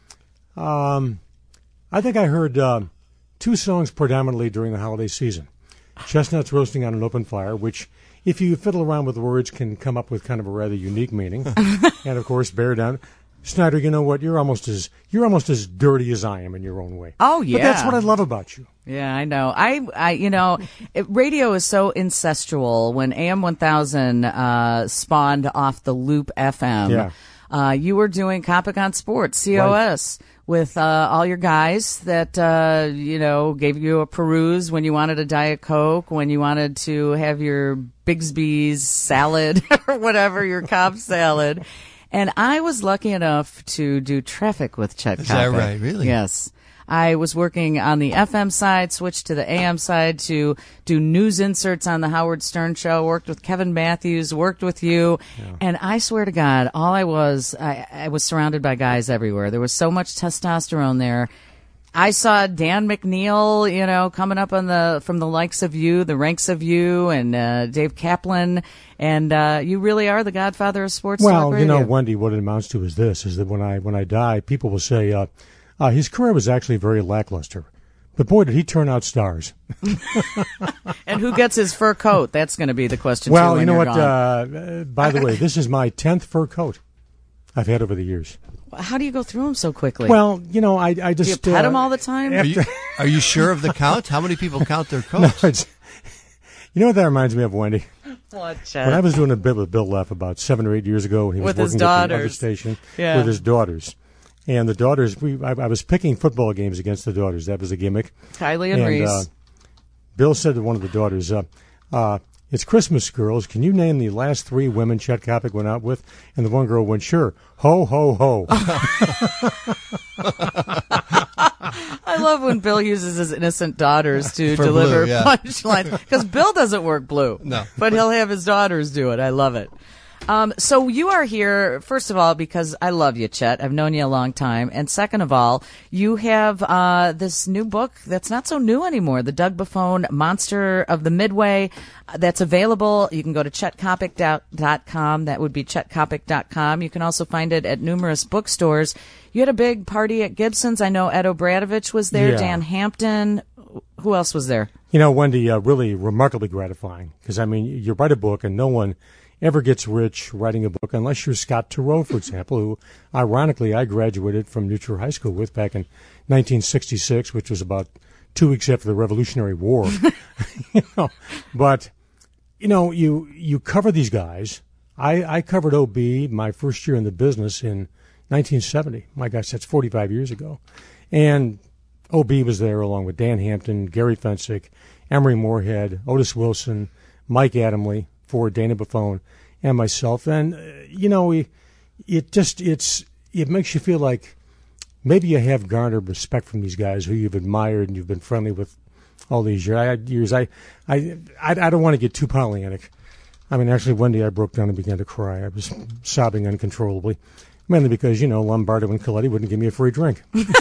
S7: Um, I think I heard uh, two songs predominantly during the holiday season. Chestnuts Roasting on an Open Fire, which, if you fiddle around with the words, can come up with kind of a rather unique meaning. And, of course, Bear Down. Snyder, you know what? You're almost as you're almost as dirty as I am in your own way.
S1: Oh, yeah.
S7: But that's what I love about you.
S1: Yeah, I know. I, I, you know, it, radio is so incestual. When A M one thousand uh, spawned off the Loop F M,
S7: Yeah.
S1: uh, you were doing Kopic on Sports, C O S. Right. With uh, all your guys that, uh, you know, gave you a peruse when you wanted a Diet Coke, when you wanted to have your Bigsby's salad or whatever, your Cobb salad. And I was lucky enough to do traffic with Chet Kopic.
S2: Is that right? Really?
S1: Yes. I was working on the F M side, switched to the A M side to do news inserts on the Howard Stern Show, worked with Kevin Matthews, worked with you. Yeah. And I swear to God, all I was, I, I was surrounded by guys everywhere. There was so much testosterone there. I saw Dan McNeil, you know, coming up on the, from the likes of you, the ranks of you, and uh, Dave Kaplan. And uh, you really are the godfather of sports
S7: well,
S1: talk radio.
S7: You know, Wendy, what it amounts to is this, is that when I, when I die, people will say, uh, Uh, his career was actually very lackluster. But boy, did he turn out stars.
S1: And who gets his fur coat? That's going to be the question,
S7: well,
S1: too,
S7: you know what?
S1: Uh,
S7: uh, by the way, this is my tenth fur coat I've had over the years.
S1: How do you go through them so quickly?
S7: Well, you know, I, I just...
S1: Do you pet
S7: uh,
S1: them all the time?
S2: Are you, are you sure of the count? How many people count their coats?
S7: No, it's, you know what that reminds me of, Wendy?
S1: What, Chad?
S7: When I was doing a bit with Bill Leff about seven or eight years ago, when he was
S1: with
S7: working
S1: his
S7: at the other
S1: daughters.
S7: station
S1: Yeah.
S7: with his daughters. And the daughters, we, I, I was picking football games against the daughters. That was a gimmick.
S1: Kylie and,
S7: and
S1: Reese.
S7: Uh, Bill said to one of the daughters, uh, uh, it's Christmas, girls. Can you name the last three women Chet Kopic went out with? And the one girl went, sure. Ho, ho, ho.
S1: I love when Bill uses his innocent daughters to
S2: For
S1: deliver
S2: Blue, yeah.
S1: punchlines because Bill doesn't work Blue.
S2: No.
S1: But he'll have his daughters do it. I love it. Um, so you are here, first of all, because I love you, Chet. I've known you a long time. And second of all, you have uh, this new book that's not so new anymore, The Doug Buffone Monster of the Midway. That's available. You can go to chet copic dot com. That would be chet copic dot com. You can also find it at numerous bookstores. You had a big party at Gibson's. I know Ed O'Bradovich was there,
S7: Yeah.
S1: Dan Hampton. Who else was there?
S7: You know, Wendy, uh, really remarkably gratifying because, I mean, you write a book and no one ever gets rich writing a book unless you're Scott Turow, for example, who, ironically, I graduated from New Trier High School with back in nineteen sixty-six, which was about two weeks after the Revolutionary War. you know, but, you know, you you cover these guys. I, I covered O B my first year in the business in nineteen seventy. My gosh, that's forty-five years ago. And O B was there along with Dan Hampton, Gary Fensick, Emery Moorhead, Otis Wilson, Mike Adamley, for Dana Buffone and myself. And, uh, you know, we, it just, it's, it makes you feel like maybe you have garnered respect from these guys who you've admired and you've been friendly with all these years. I, I, I, I don't want to get too Pollyannic. I mean, actually, one day I broke down and began to cry. I was sobbing uncontrollably, mainly because, you know, Lombardo and Coletti wouldn't give me a free drink.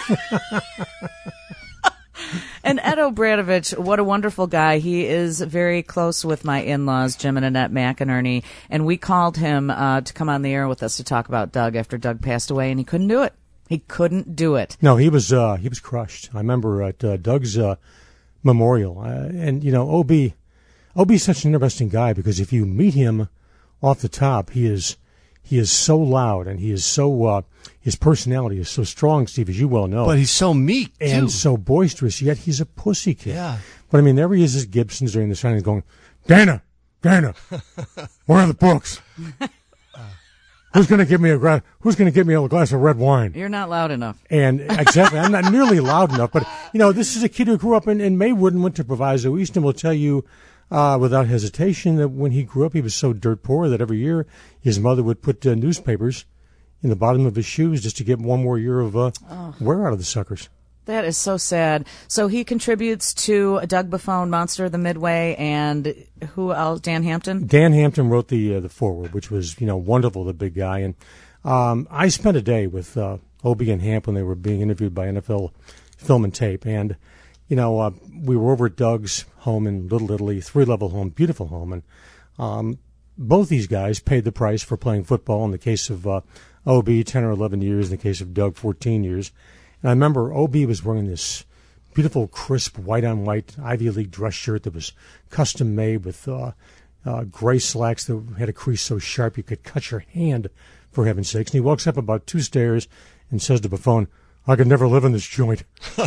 S1: And Ed O'Bradovich, what a wonderful guy. He is very close with my in-laws, Jim and Annette McInerney, and we called him uh, to come on the air with us to talk about Doug after Doug passed away, and he couldn't do it. He couldn't do it.
S7: No, he was uh, he was crushed. I remember at uh, Doug's uh, memorial, uh, and, you know, O B, O B's such an interesting guy because if you meet him off the top, he is he is so loud and he is so uh, his personality is so strong, Steve, as you well know.
S2: But he's so meek, too.
S7: And so boisterous, yet he's a pussy kid.
S2: Yeah.
S7: But, I mean, there he is at Gibson's during the signing going, Dana, Dana, where are the books? Who's going to give me a gra- Who's going to give me a glass of red wine?
S1: You're not loud enough.
S7: And exactly, I'm not nearly loud enough. But, you know, this is a kid who grew up in, in Maywood and went to Proviso East and will tell you uh, without hesitation that when he grew up, he was so dirt poor that every year his mother would put uh, newspapers in the bottom of his shoes just to get one more year of uh, oh. wear out of the suckers.
S1: That is so sad. So he contributes to Doug Buffone, Monster of the Midway, and who else? Dan Hampton?
S7: Dan Hampton wrote the uh, the foreword, which was, you know, wonderful, the big guy. And um, I spent a day with uh, O B and Hamp when they were being interviewed by N F L Film and Tape. And, you know, uh, we were over at Doug's home in Little Italy, three-level home, beautiful home. And um, both these guys paid the price for playing football. In the case of uh, O B, ten or eleven years. In the case of Doug, fourteen years. And I remember O B was wearing this beautiful, crisp, white-on-white Ivy League dress shirt that was custom-made with uh, uh, gray slacks that had a crease so sharp you could cut your hand, for heaven's sakes. And he walks up about two stairs and says to Buffone, I could never live in this joint.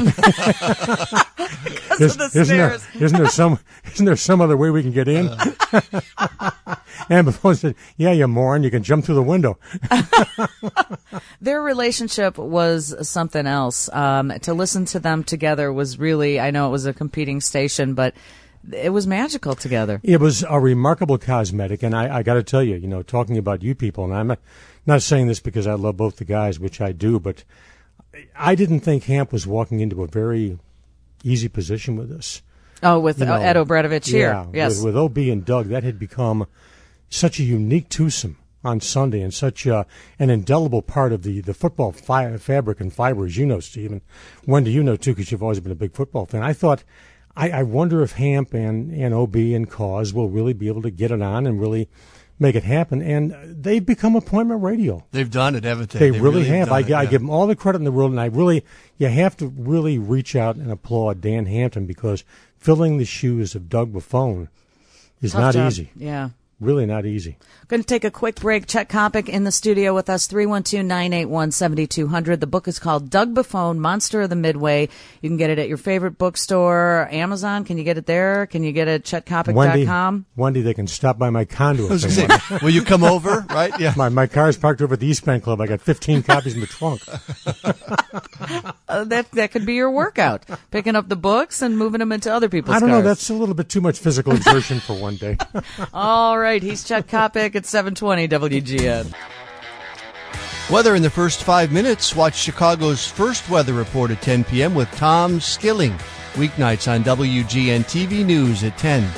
S1: Because of the
S7: isn't
S1: stairs.
S7: There, isn't there some isn't there some other way we can get in? And Buffone said, yeah, you moron, you can jump through the window.
S1: Their relationship was something else. Um, to listen to them together was really, I know it was a competing station, but it was magical together.
S7: It was a remarkable cosmetic, and I, I got to tell you, you know, talking about you people, and I'm not, not saying this because I love both the guys, which I do, but I didn't think Hamp was walking into a very easy position with this.
S1: Oh, with
S7: You know,
S1: Ed O'Bradovich here.
S7: Yeah,
S1: Yes.
S7: With, with O B and Doug, that had become such a unique twosome on Sunday and such uh, an indelible part of the, the football fi- fabric and fiber, as you know, Steve. And Wendy, you know, too, because you've always been a big football fan. I thought, I, I wonder if Hamp and, and O B and Cause will really be able to get it on and really make it happen. And they've become appointment radio.
S2: They've done it, haven't they?
S7: They,
S2: They
S7: really,
S2: really
S7: have.
S2: done
S7: I,
S2: it,
S7: I
S2: yeah.
S7: give them all the credit in the world, and I really, you have to really reach out and applaud Dan Hampton because filling the shoes of Doug Buffone is
S1: Tough
S7: not
S1: job.
S7: easy.
S1: Yeah.
S7: Really not easy.
S1: Going to take a quick break. Chet Kopic in the studio with us, three one two, nine eight one, seven two zero zero. The book is called Doug Buffone, Monster of the Midway. You can get it at your favorite bookstore, Amazon. Can you get it there? Can you get it at chet kopic dot com?
S7: Wendy, Wendy, they can stop by my condo
S2: I was
S7: if they
S2: gonna
S7: want.
S2: say, will you come over? Right? Yeah.
S7: My, my car's parked over at the East Bank Club. I got fifteen copies in the trunk.
S1: Uh, that that could be your workout. Picking up the books and moving them into other people's
S7: I don't
S1: cars.
S7: know. That's a little bit too much physical exertion for one day.
S1: All right. He's Chet Kopic at seven twenty W G N.
S2: Weather in the first five minutes. Watch Chicago's first weather report at ten p.m. with Tom Skilling. Weeknights on W G N T V News at ten.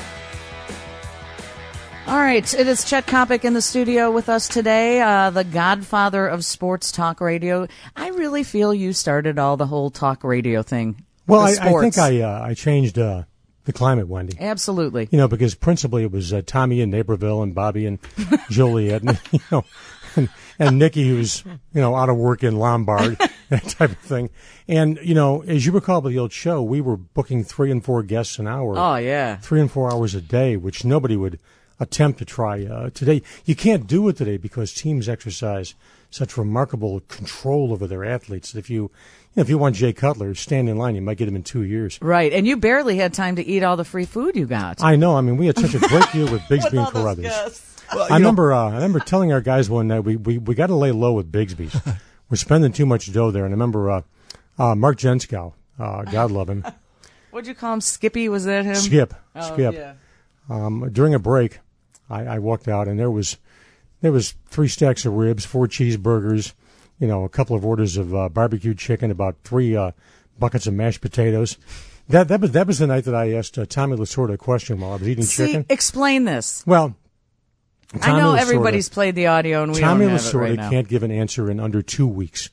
S1: All right, it is Chet Kopic in the studio with us today, uh, the godfather of sports talk radio. I really feel you started all the whole talk radio thing.
S7: Well, I, I think I uh, I changed uh, the climate, Wendy.
S1: Absolutely.
S7: You know, because principally it was uh, Tommy in Naperville and Bobby and Joliet, and, you know, and, and Nikki, who's, you know, out of work in Lombard, that type of thing. And, you know, as you recall by the old show, we were booking three and four guests an hour.
S1: Oh, yeah.
S7: Three and four hours a day, which nobody would attempt to try uh, today. You can't do it today because teams exercise such remarkable control over their athletes that if you, you know, if you want Jay Cutler, stand in line, you might get him in two years.
S1: Right, and you barely had time to eat all the free food you got.
S7: I know. I mean, we had such a great deal with Bigsby and Carruthers.
S2: Well,
S7: I remember, uh, I remember telling our guys one night we we, we got to lay low with Bigsby's. We're spending too much dough there. And I remember uh, uh, Mark Jenskow, uh, God love him.
S1: What'd you call him? Skippy? Was that him?
S7: Skip,
S1: Oh,
S7: Skip.
S1: yeah.
S7: Um, during a break, I, I walked out and there was there was three stacks of ribs, four cheeseburgers, you know, a couple of orders of uh, barbecue chicken, about three uh, buckets of mashed potatoes. That that was that was the night that I asked uh, Tommy Lasorda a question while I was eating
S1: See,
S7: chicken.
S1: explain this.
S7: Well, Tommy
S1: I know
S7: Lasorda,
S1: everybody's played the audio and we
S7: Tommy
S1: don't have
S7: Lasorda
S1: it right now.
S7: can't give an answer in under two weeks.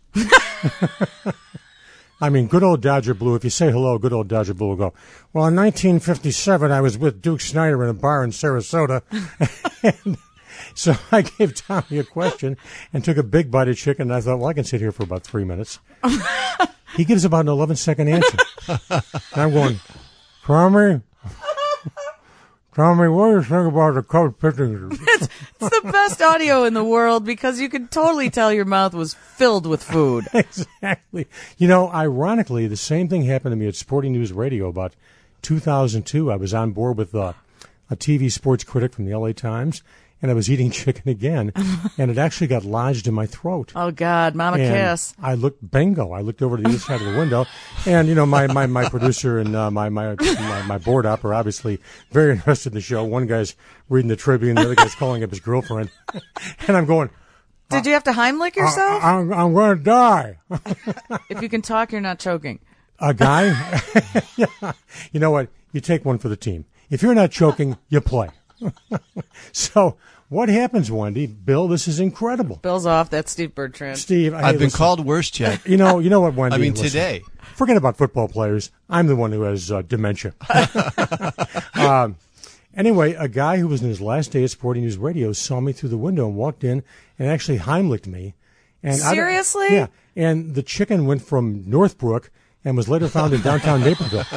S7: I mean, good old Dodger Blue, if you say hello, good old Dodger Blue will go, well, in nineteen fifty-seven, I was with Duke Snyder in a bar in Sarasota. And so I gave Tommy a question and took a big bite of chicken, and I thought, well, I can sit here for about three minutes. He gives about an eleven-second answer. And I'm going, Tommy, Tommy, what do you think about the Cubs pitching?
S1: It's, it's the best audio in the world because you could totally tell your mouth was filled with food.
S7: Exactly. You know, ironically, the same thing happened to me at Sporting News Radio about two thousand two. I was on board with uh, a T V sports critic from the L A Times, and I was eating chicken again, and it actually got lodged in my throat.
S1: Oh, God, Mama
S7: And
S1: Kiss.
S7: I looked, bingo, I looked over to the other side of the window, and, you know, my, my, my producer and uh, my, my, my, my board op are obviously very interested in the show. One guy's reading the Tribune, the other guy's calling up his girlfriend. And I'm going,
S1: Did you have to Heimlich yourself?
S7: I, I'm, I'm going to die.
S1: If you can talk, you're not choking.
S7: A guy? Yeah. You know what? You take one for the team. If you're not choking, you play. So what happens, Wendy? Bill, this is incredible.
S1: Bill's off. That's Steve Bertrand.
S7: Steve, I,
S2: I've
S7: hey,
S2: been
S7: listen,
S2: called worse, Chet.
S7: You know, you know what, Wendy?
S2: I mean,
S7: listen,
S2: today.
S7: Forget about football players. I'm the one who has uh, dementia. um, anyway, a guy who was in his last day at Sporting News Radio saw me through the window and walked in and actually Heimlicked me. And I-
S1: Seriously?
S7: yeah. And the chicken went from Northbrook and was later found in downtown Naperville.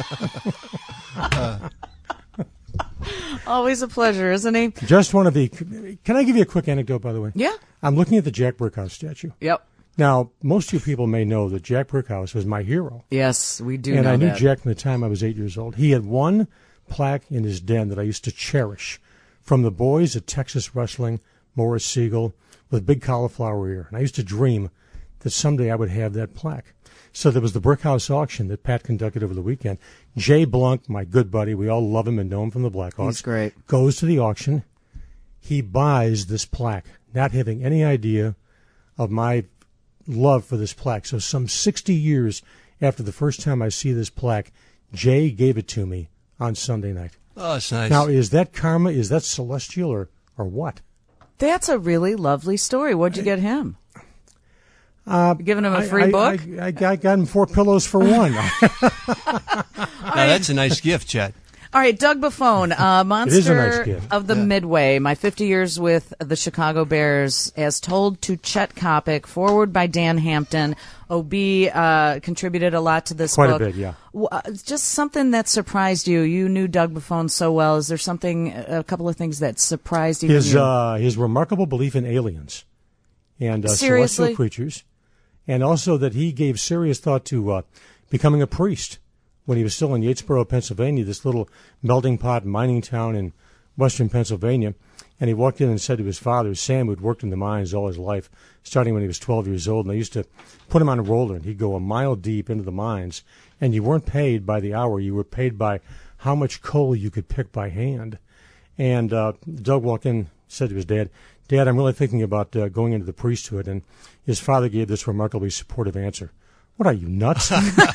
S1: Always a pleasure, isn't he?
S7: Just one of the. Can I give you a quick anecdote, by the way?
S1: Yeah.
S7: I'm looking at the Jack Brickhouse statue.
S1: Yep.
S7: Now, most of you people may know that Jack Brickhouse was my hero.
S1: Yes, we do
S7: and
S1: know
S7: I knew
S1: that.
S7: Jack from the time I was eight years old. He had one plaque in his den that I used to cherish from the boys at Texas Wrestling, Morris Siegel, with big cauliflower ear. And I used to dream that someday I would have that plaque. So there was the Brickhouse auction that Pat conducted over the weekend. Jay Blunk, my good buddy, we all love him and know him from the Blackhawks.
S1: He's great.
S7: Goes to the auction. He buys this plaque, not having any idea of my love for this plaque. So some sixty years after the first time I see this plaque, Jay gave it to me on Sunday night.
S2: Oh, it's nice.
S7: Now, is that karma? Is that celestial or, or what?
S1: That's a really lovely story. What'd you get him? Uh, you giving him a free
S7: I,
S1: book?
S7: I, I, I got him four pillows for one.
S2: now, that's a nice gift, Chet.
S1: All right, Doug Buffone, uh, monster
S7: It is a nice gift.
S1: of the
S2: Yeah.
S1: Midway. My fifty years with the Chicago Bears, as told to Chet Kopic, forward by Dan Hampton. O B uh, contributed a lot to this
S7: Quite a
S1: book.
S7: bit, yeah.
S1: W- uh, Just something that surprised you. You knew Doug Buffone so well. Is there something, a couple of things that surprised even
S7: His
S1: you?
S7: uh, his remarkable belief in aliens and uh,
S1: Seriously?
S7: celestial creatures, and also that he gave serious thought to uh, becoming a priest when he was still in Yatesboro, Pennsylvania, this little melting pot mining town in western Pennsylvania. And he walked in and said to his father, Sam, who'd worked in the mines all his life, starting when he was twelve years old, and they used to put him on a roller, and he'd go a mile deep into the mines, and you weren't paid by the hour. You were paid by how much coal you could pick by hand. And uh, Doug walked in, said to his dad, Dad, I'm really thinking about uh, going into the priesthood. And his father gave this remarkably supportive answer. What are you, nuts?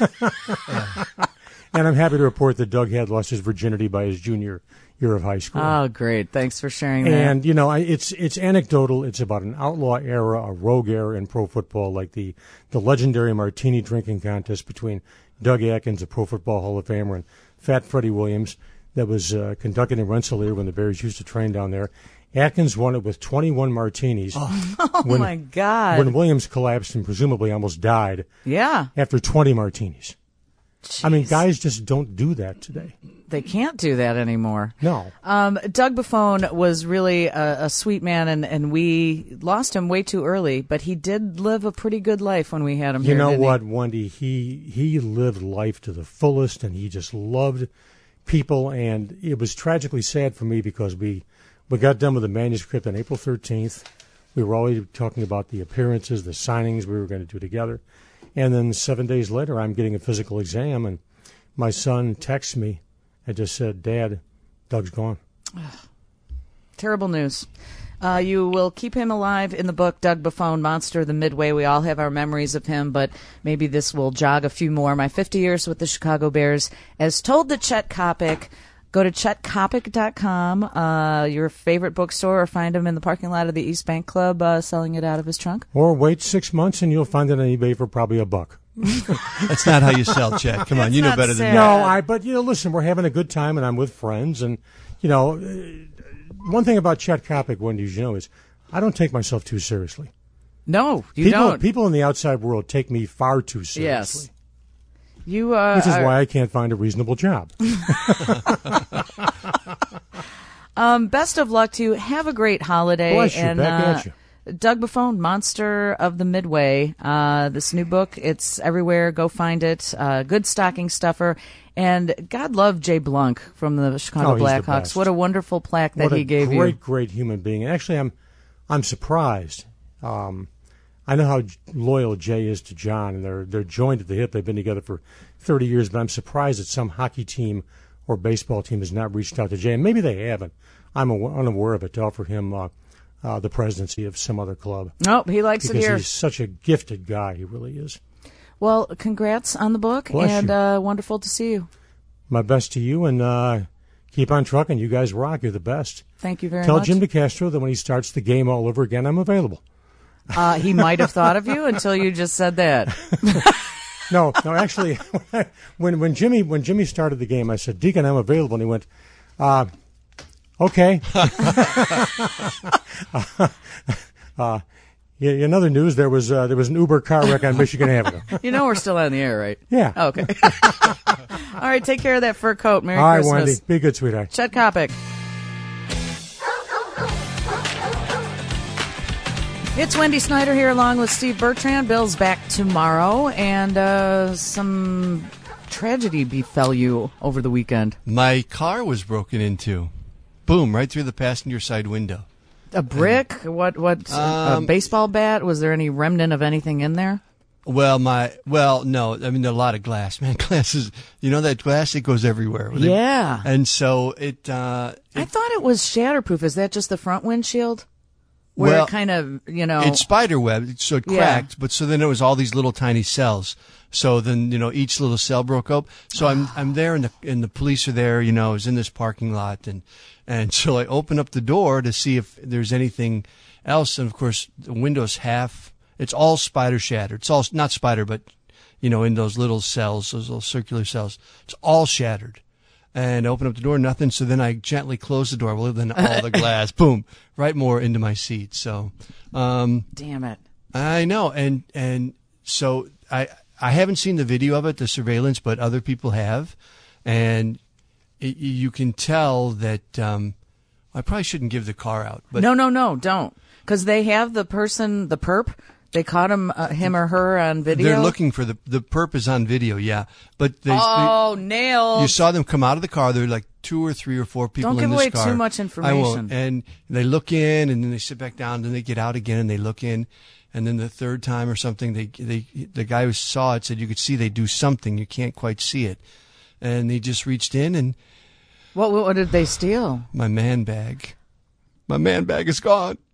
S7: And I'm happy to report that Doug had lost his virginity by his junior year of high school.
S1: Oh, great. Thanks for sharing that.
S7: And, you know, I, it's it's anecdotal. It's about an outlaw era, a rogue era in pro football, like the, the legendary martini drinking contest between Doug Atkins, a Pro Football Hall of Famer, and Fat Freddie Williams that was uh, conducted in Rensselaer when the Bears used to train down there. Atkins won it with twenty-one martinis.
S1: Oh, oh
S7: when,
S1: my God.
S7: When Williams collapsed and presumably almost died
S1: Yeah.
S7: after twenty martinis.
S1: Jeez.
S7: I mean, guys just don't do that today.
S1: They can't do that anymore.
S7: No.
S1: Um, Doug Buffone was really a, a sweet man, and, and we lost him way too early, but he did live a pretty good life when we had him
S7: You
S1: here,
S7: know
S1: didn't he?
S7: what, Wendy? He he lived life to the fullest, and he just loved people. And it was tragically sad for me because we, we got done with the manuscript on April thirteenth. We were already talking about the appearances, the signings we were going to do together. And then seven days later, I'm getting a physical exam, and my son texts me and just said, Dad, Doug's gone.
S1: Terrible news. Uh, you will keep him alive in the book, Doug Buffone, Monster of the Midway. We all have our memories of him, but maybe this will jog a few more. My fifty years with the Chicago Bears, as told to Chet Kopic. Go to chet kopic dot com, uh, your favorite bookstore, or find him in the parking lot of the East Bank Club uh, selling it out of his trunk.
S7: Or wait six months, and you'll find it on eBay for probably a buck.
S2: That's not how you sell, Chet. Come on, you know
S1: not
S2: better than
S1: sad.
S2: that.
S7: No, I. But you know, listen, we're having a good time, and I'm with friends, and you know, uh, one thing about Chet Kopic, Wendy, as you know, is I don't take myself too seriously.
S1: No, you
S7: people,
S1: don't.
S7: People in the outside world take me far too seriously.
S1: Yes. You, uh,
S7: Which is
S1: are-
S7: why I can't find a reasonable job.
S1: Um, best of luck to you. Have a great holiday.
S7: Bless you.
S1: And,
S7: Back
S1: uh,
S7: at you.
S1: Doug Buffone, Monster of the Midway. Uh, this new book, it's everywhere. Go find it. Uh, good stocking stuffer. And God love Jay Blunk from the Chicago
S7: Oh, he's the
S1: Blackhawks.
S7: best.
S1: What a wonderful plaque that
S7: what
S1: he
S7: a
S1: gave
S7: great,
S1: you.
S7: great human being. And actually, I'm, I'm surprised. Um, I know how j- loyal Jay is to John, and they're they're joined at the hip. They've been together for thirty years. But I'm surprised that some hockey team or baseball team has not reached out to Jay, and maybe they haven't. I'm aw- unaware of it, to offer him uh, uh, the presidency of some other club.
S1: Nope, he likes
S7: Because
S1: it here.
S7: he's such a gifted guy. He really is.
S1: Well, congrats on the book,
S7: Bless
S1: and
S7: you.
S1: uh, wonderful to see you.
S7: My best to you, and uh, keep on trucking. You guys rock. You're the best.
S1: Thank you very
S7: Tell
S1: much.
S7: Jim DeCastro that when he starts the game all over again, I'm available.
S1: Uh, he might have thought of you until you just said that.
S7: No, no. Actually, when when Jimmy when Jimmy started the game, I said, "Deacon, I'm available," and he went, uh, "Okay." uh, uh, yeah, in other news, there was uh, there was an Uber car wreck on Michigan Avenue.
S1: You know we're still on the air, right?
S7: Yeah.
S1: Okay. All right, take care of that fur coat. Merry
S7: All right,
S1: Christmas.
S7: Wendy, be good, sweetheart.
S1: Chet Kopic. It's Wendy Snyder here along with Steve Bertrand. Bill's back tomorrow, and uh, some tragedy befell you over the weekend.
S2: My car was broken into. Boom, right through the passenger side window.
S1: A brick? What? What?
S2: Um,
S1: a baseball bat? Was there any remnant of anything in there?
S2: Well, my well, no. I mean, there are a lot of glass, man. Glass is, you know, that glass, it goes everywhere. They-
S1: Yeah.
S2: and so it. Uh,
S1: I
S2: it
S1: thought it was shatterproof. Is that just the front windshield? Where
S2: Well,
S1: it kind of, you know.
S2: it's spider web, so it
S1: Yeah.
S2: cracked. But so then it was all these little tiny cells. So then, you know, each little cell broke up. So I'm I'm there, and the and the police are there. You know, I was in this parking lot, and and so I open up the door to see if there's anything else. And of course, the window's half. It's all spider shattered. It's all not spider, but you know, in those little cells, those little circular cells. It's all shattered. And I open up the door, nothing. So then I gently close the door. Well, then all the glass, boom, right more into my seat. So, um,
S1: Damn it.
S2: I know. And, and so I, I haven't seen the video of it, the surveillance, but other people have. And it, you can tell that, um, I probably shouldn't give the car out, but
S1: No, no, no, don't. Because they have the person, the perp. They caught him, uh, him or her on video.
S2: they're looking for the, the perp is on video. Yeah. But they,
S1: Oh,
S2: they-
S1: nailed.
S2: you saw them come out of the car. There were like two or three or four people
S1: Don't
S2: in
S1: give
S2: this
S1: away
S2: car.
S1: too much
S2: I
S1: information.
S2: won't. And they look in, and then they sit back down, and then they get out again, and they look in, and then the third time or something, they they the guy who saw it said you could see they do something, you can't quite see it, and he just reached in, and
S1: What, what did they steal?
S2: my man bag, my man bag is gone.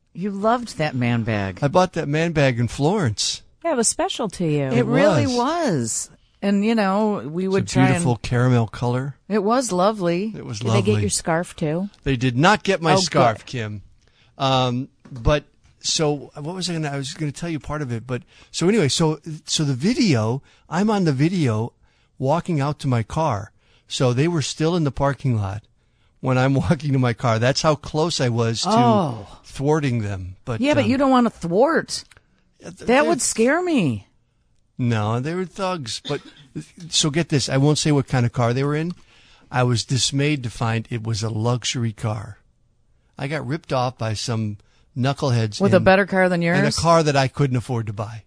S1: You loved that man bag.
S2: I bought that man bag in Florence.
S8: Yeah, it was special to you.
S1: It really
S2: was.
S1: was. And, you know, we would
S2: It's a
S1: try
S2: beautiful
S1: and...
S2: caramel color.
S1: It was lovely.
S2: It was
S8: Did
S2: lovely.
S8: they get your scarf, too?
S2: They did not get my
S8: Oh,
S2: scarf,
S8: good.
S2: Kim. Um, but so what was I going to? I was going to tell you part of it. But so anyway, so so the video. I'm on the video, walking out to my car. So they were still in the parking lot when I'm walking to my car. That's how close I was to
S1: Oh.
S2: thwarting them. But
S1: Yeah, but
S2: um,
S1: you don't want to thwart.
S2: th-
S1: That
S2: they're-
S1: would scare me.
S2: No, they were thugs. But so get this. I won't say what kind of car they were in. I was dismayed to find it was a luxury car. I got ripped off by some knuckleheads
S1: With
S2: in,
S1: a better car than
S2: in a
S1: yours?
S2: car that I couldn't afford to buy.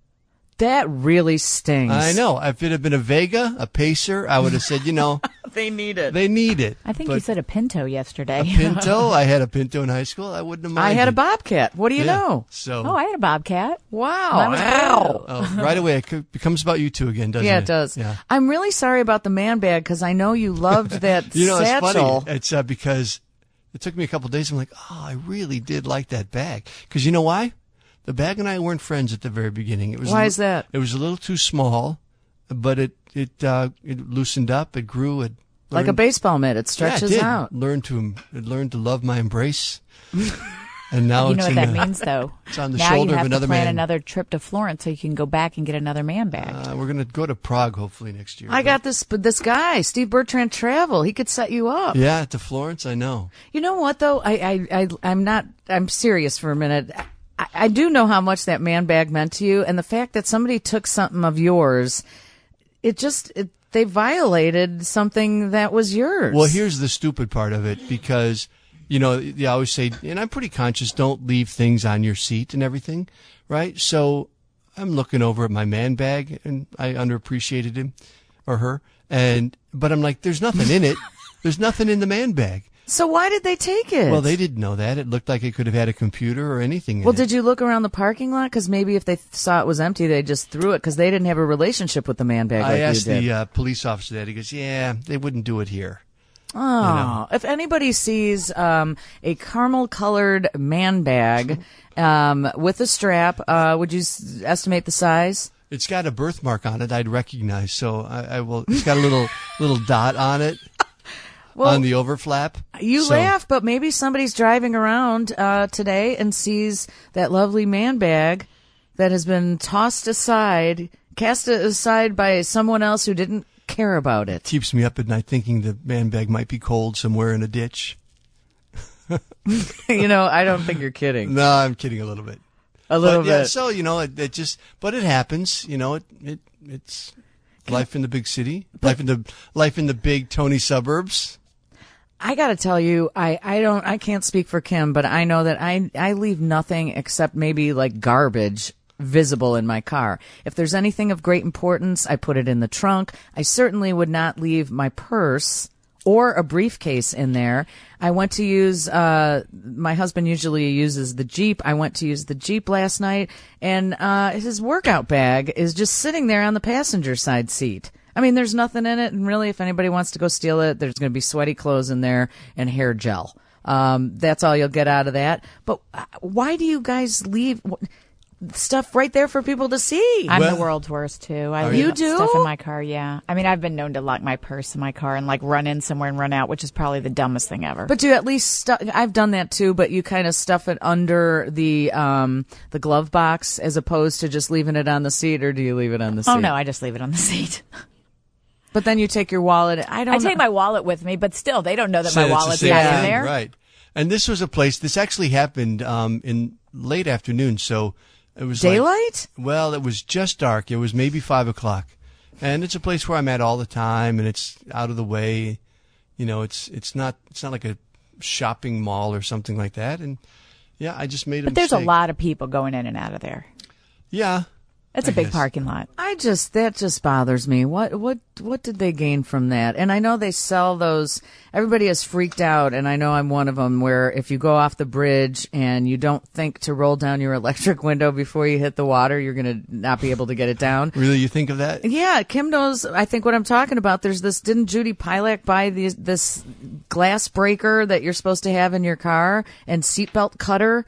S1: That really stings.
S2: I know. If it had been a Vega, a Pacer, I would have said, you know,
S1: They need it.
S2: they need it.
S8: I think
S2: But
S8: you said a Pinto yesterday.
S2: a Pinto. I had a Pinto in high school. I wouldn't have minded.
S1: I had a Bobcat. What do you
S2: Yeah.
S1: know?
S2: So,
S8: Oh, I had a Bobcat.
S1: Wow.
S8: Mine was
S1: Ow.
S2: oh, right away, it co- becomes about you two again, doesn't it?
S1: Yeah, it does.
S2: Yeah.
S1: I'm really sorry about the man bag because I know you loved that
S2: You know, it's
S1: satchel.
S2: funny. It's uh, because it took me a couple of days. I'm like, oh, I really did like that bag. Because you know why? The bag and I weren't friends at the very beginning. It was
S1: Why
S2: a,
S1: is that?
S2: It was a little too small, but it it uh, it loosened up. It grew. It
S1: Like a
S2: learned-
S1: baseball mitt. It stretches
S2: yeah, it did.
S1: out.
S2: Learned to it learned to love my embrace. And now
S8: you
S2: it's
S8: know what
S2: in
S8: that
S2: the,
S8: means, though.
S2: It's on the
S8: now
S2: shoulder
S8: you have
S2: of another
S8: to plan
S2: man.
S8: another trip to Florence so you can go back and get another man bag.
S2: Uh, we're gonna go to Prague hopefully next year.
S1: I
S2: but-
S1: got this but this guy, Steve Bertrand Travel. He could set you up.
S2: Yeah, to Florence. I know.
S1: You know what though? I, I, I I'm not. I'm serious for a minute. I, I do know how much that man bag meant to you, and the fact that somebody took something of yours, it just it, they violated something that was yours.
S2: Well, here's the stupid part of it because, you know, they always say, and I'm pretty conscious, don't leave things on your seat and everything, right? So I'm looking over at my man bag and I underappreciated him or her. And, but I'm like, there's nothing in it. There's nothing in the man bag.
S1: So why did they take it?
S2: Well, they didn't know that. It looked like it could have had a computer or anything in
S1: Well,
S2: it.
S1: did you look around the parking lot? Because maybe if they th- saw it was empty, they just threw it because they didn't have a relationship with the man bag
S2: I
S1: like
S2: asked
S1: you did.
S2: the uh, police officer that. He goes, yeah, they wouldn't do it here.
S1: Oh,
S2: you know.
S1: if anybody sees um, a caramel-colored man bag um, with a strap, uh, would you s- estimate the size?
S2: It's got a birthmark on it I'd recognize, so I, I will. It's got a little little dot on it
S1: Well,
S2: on the overflap.
S1: You
S2: So-
S1: laugh, but maybe somebody's driving around uh, today and sees that lovely man bag that has been tossed aside, cast aside by someone else who didn't care about it.
S2: Keeps me up at night thinking the man bag might be cold somewhere in a ditch.
S1: You know, I don't think you're kidding.
S2: No, I'm kidding a little bit.
S1: A little
S2: but, yeah,
S1: bit.
S2: so you know, it, it just, but it happens. You know, it it it's life in the big city, life in the life in the big Tony suburbs.
S1: I got to tell you, I, I don't, I can't speak for Kim, but I know that I, I leave nothing except maybe like garbage visible in my car. If there's anything of great importance, I put it in the trunk. I certainly would not leave my purse or a briefcase in there. I went to use, uh, my husband usually uses the Jeep. I went to use the Jeep last night and, uh, his workout bag is just sitting there on the passenger side seat. I mean, there's nothing in it, and really, if anybody wants to go steal it, there's going to be sweaty clothes in there and hair gel. Um, that's all you'll get out of that. But uh, why do you guys leave wh- stuff right there for people to see?
S8: I'm
S2: Well-
S8: the world's worst too. I
S2: Are
S8: leave
S1: you? You do?
S8: stuff in my car. Yeah, I mean, I've been known to lock my purse in my car and like run in somewhere and run out, which is probably the dumbest thing ever.
S1: But do you at least stuff? I've done that too, but you kind of stuff it under the um, the glove box as opposed to just leaving it on the seat, or do you leave it on the seat?
S8: oh no, I just leave it on the seat.
S1: But then you take your wallet. I don't.
S8: I take
S1: know.
S8: my wallet with me, but still, they don't know that
S2: So
S8: my
S2: it's the
S8: wallet's
S2: same
S8: not
S1: Yeah.
S8: in
S2: thing,
S8: there.
S2: right? And this was a place. This actually happened um, in late afternoon, so it was like-
S1: Daylight?
S2: well, it was just dark. It was maybe five o'clock, and it's a place where I'm at all the time, and it's out of the way. You know, it's it's not it's not like a shopping mall or something like that. And yeah, I just made a
S8: But there's a
S2: mistake.
S8: lot of people going in and out of there.
S2: Yeah,
S8: It's
S2: I
S8: a big
S2: guess.
S8: parking lot.
S1: I just that just bothers me. What what what did they gain from that? And I know they sell those. Everybody is freaked out, and I know I'm one of them. Where if you go off the bridge and you don't think to roll down your electric window before you hit the water, you're going to not be able to get it down.
S2: Really, you think of that?
S1: Yeah, Kim knows. I think what I'm talking about. There's this. Didn't Judy Pilak buy these, this glass breaker that you're supposed to have in your car and seatbelt cutter?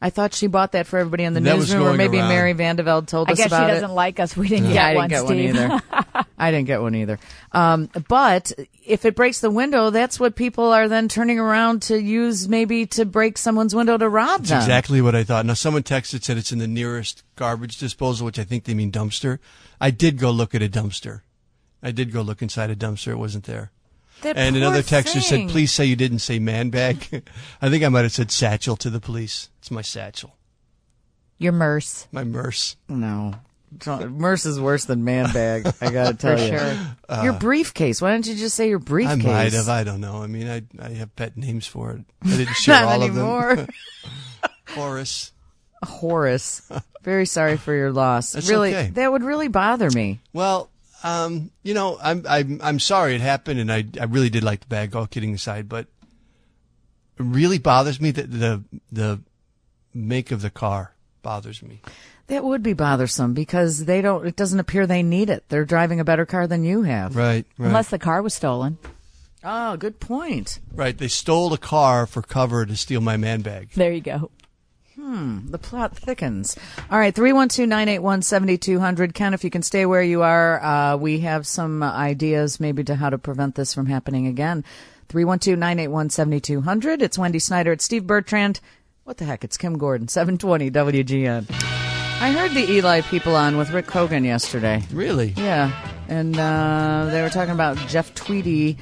S1: I thought she bought that for everybody in the
S2: That was
S1: newsroom, or
S2: going
S1: maybe
S2: around.
S1: Mary Vandeveld told
S8: I
S1: us
S8: guess she
S1: about it.
S8: doesn't like us. We didn't
S1: Yeah,
S8: get
S1: I didn't
S8: one,
S1: get
S8: Steve.
S1: one either. I didn't get one either. Um, but if it breaks the window, that's what people are then turning around to use, maybe to break someone's window to rob
S2: That's
S1: them.
S2: exactly what I thought. Now, someone texted, said it's in the nearest garbage disposal, which I think they mean dumpster. I did go look at a dumpster. I did go look inside a dumpster. It wasn't there.
S1: That
S2: And
S1: poor
S2: another texter
S1: thing.
S2: said, please say you didn't say man bag. I think I might have said satchel to the police. It's my satchel,
S8: Your Merce.
S2: my Merce.
S1: No. Merce is worse than man bag, I gotta tell
S8: For
S1: you.
S8: sure.
S1: Your briefcase. Why don't you just say your
S2: I
S1: briefcase?
S2: might have. I don't know. I mean, I I have pet names for it. I didn't share
S1: Not
S2: all
S1: anymore.
S2: of them. Horace.
S1: Horace. Very sorry for your loss.
S2: That's
S1: really,
S2: okay.
S1: that would really bother me.
S2: Well, um, you know, I'm I'm I'm sorry it happened, and I I really did like the bag. All kidding aside, but it really bothers me that the the make of the car bothers me.
S1: That would be bothersome because they don't. It doesn't appear they need it. They're driving a better car than you have.
S2: Right, right,
S8: Unless the car was stolen.
S1: Oh, good point.
S2: right. They stole a car for cover to steal my man bag.
S8: There you go.
S1: The plot thickens. All right, three one two, nine eight one, seven two zero zero. Ken, if you can stay where you are, uh, we have some ideas maybe to how to prevent this from happening again. three one two, nine eight one, seven two zero zero. It's Wendy Snyder. It's Steve Bertrand. What the heck? It's Kim Gordon, seven twenty W G N. I heard the Eli people on with Rick Hogan yesterday.
S2: Really?
S1: Yeah, and uh, they were talking about Jeff Tweedy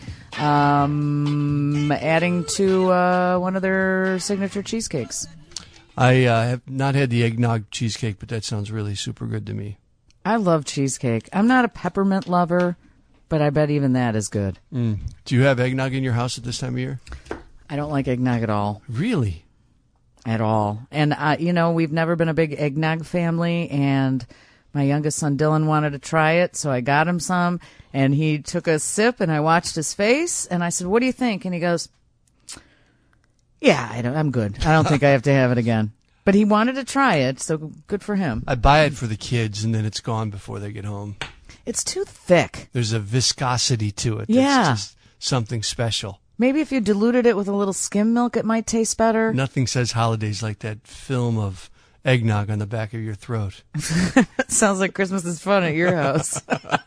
S1: um, adding to uh, one of their signature cheesecakes.
S2: I uh, have not had the eggnog cheesecake, but that sounds really super good to me.
S1: I love cheesecake. I'm not a peppermint lover, but I bet even that is good.
S2: Mm. Do you have eggnog in your house at this time of year?
S1: I don't like eggnog at all.
S2: Really?
S1: At all. And, uh, you know, we've never been a big eggnog family, and my youngest son Dylan wanted to try it, so I got him some, and he took a sip, and I watched his face, and I said, what do you think? And he goes, yeah, I don't, I'm good. I don't think I have to have it again. But he wanted to try it, so good for him.
S2: I buy it for the kids, and then it's gone before they get home.
S1: It's too thick.
S2: There's a viscosity to it that's
S1: Yeah.
S2: just something special.
S1: Maybe if you diluted it with a little skim milk, it might taste better.
S2: Nothing says holidays like that film of eggnog on the back of your throat.
S1: Sounds like Christmas is fun at your house.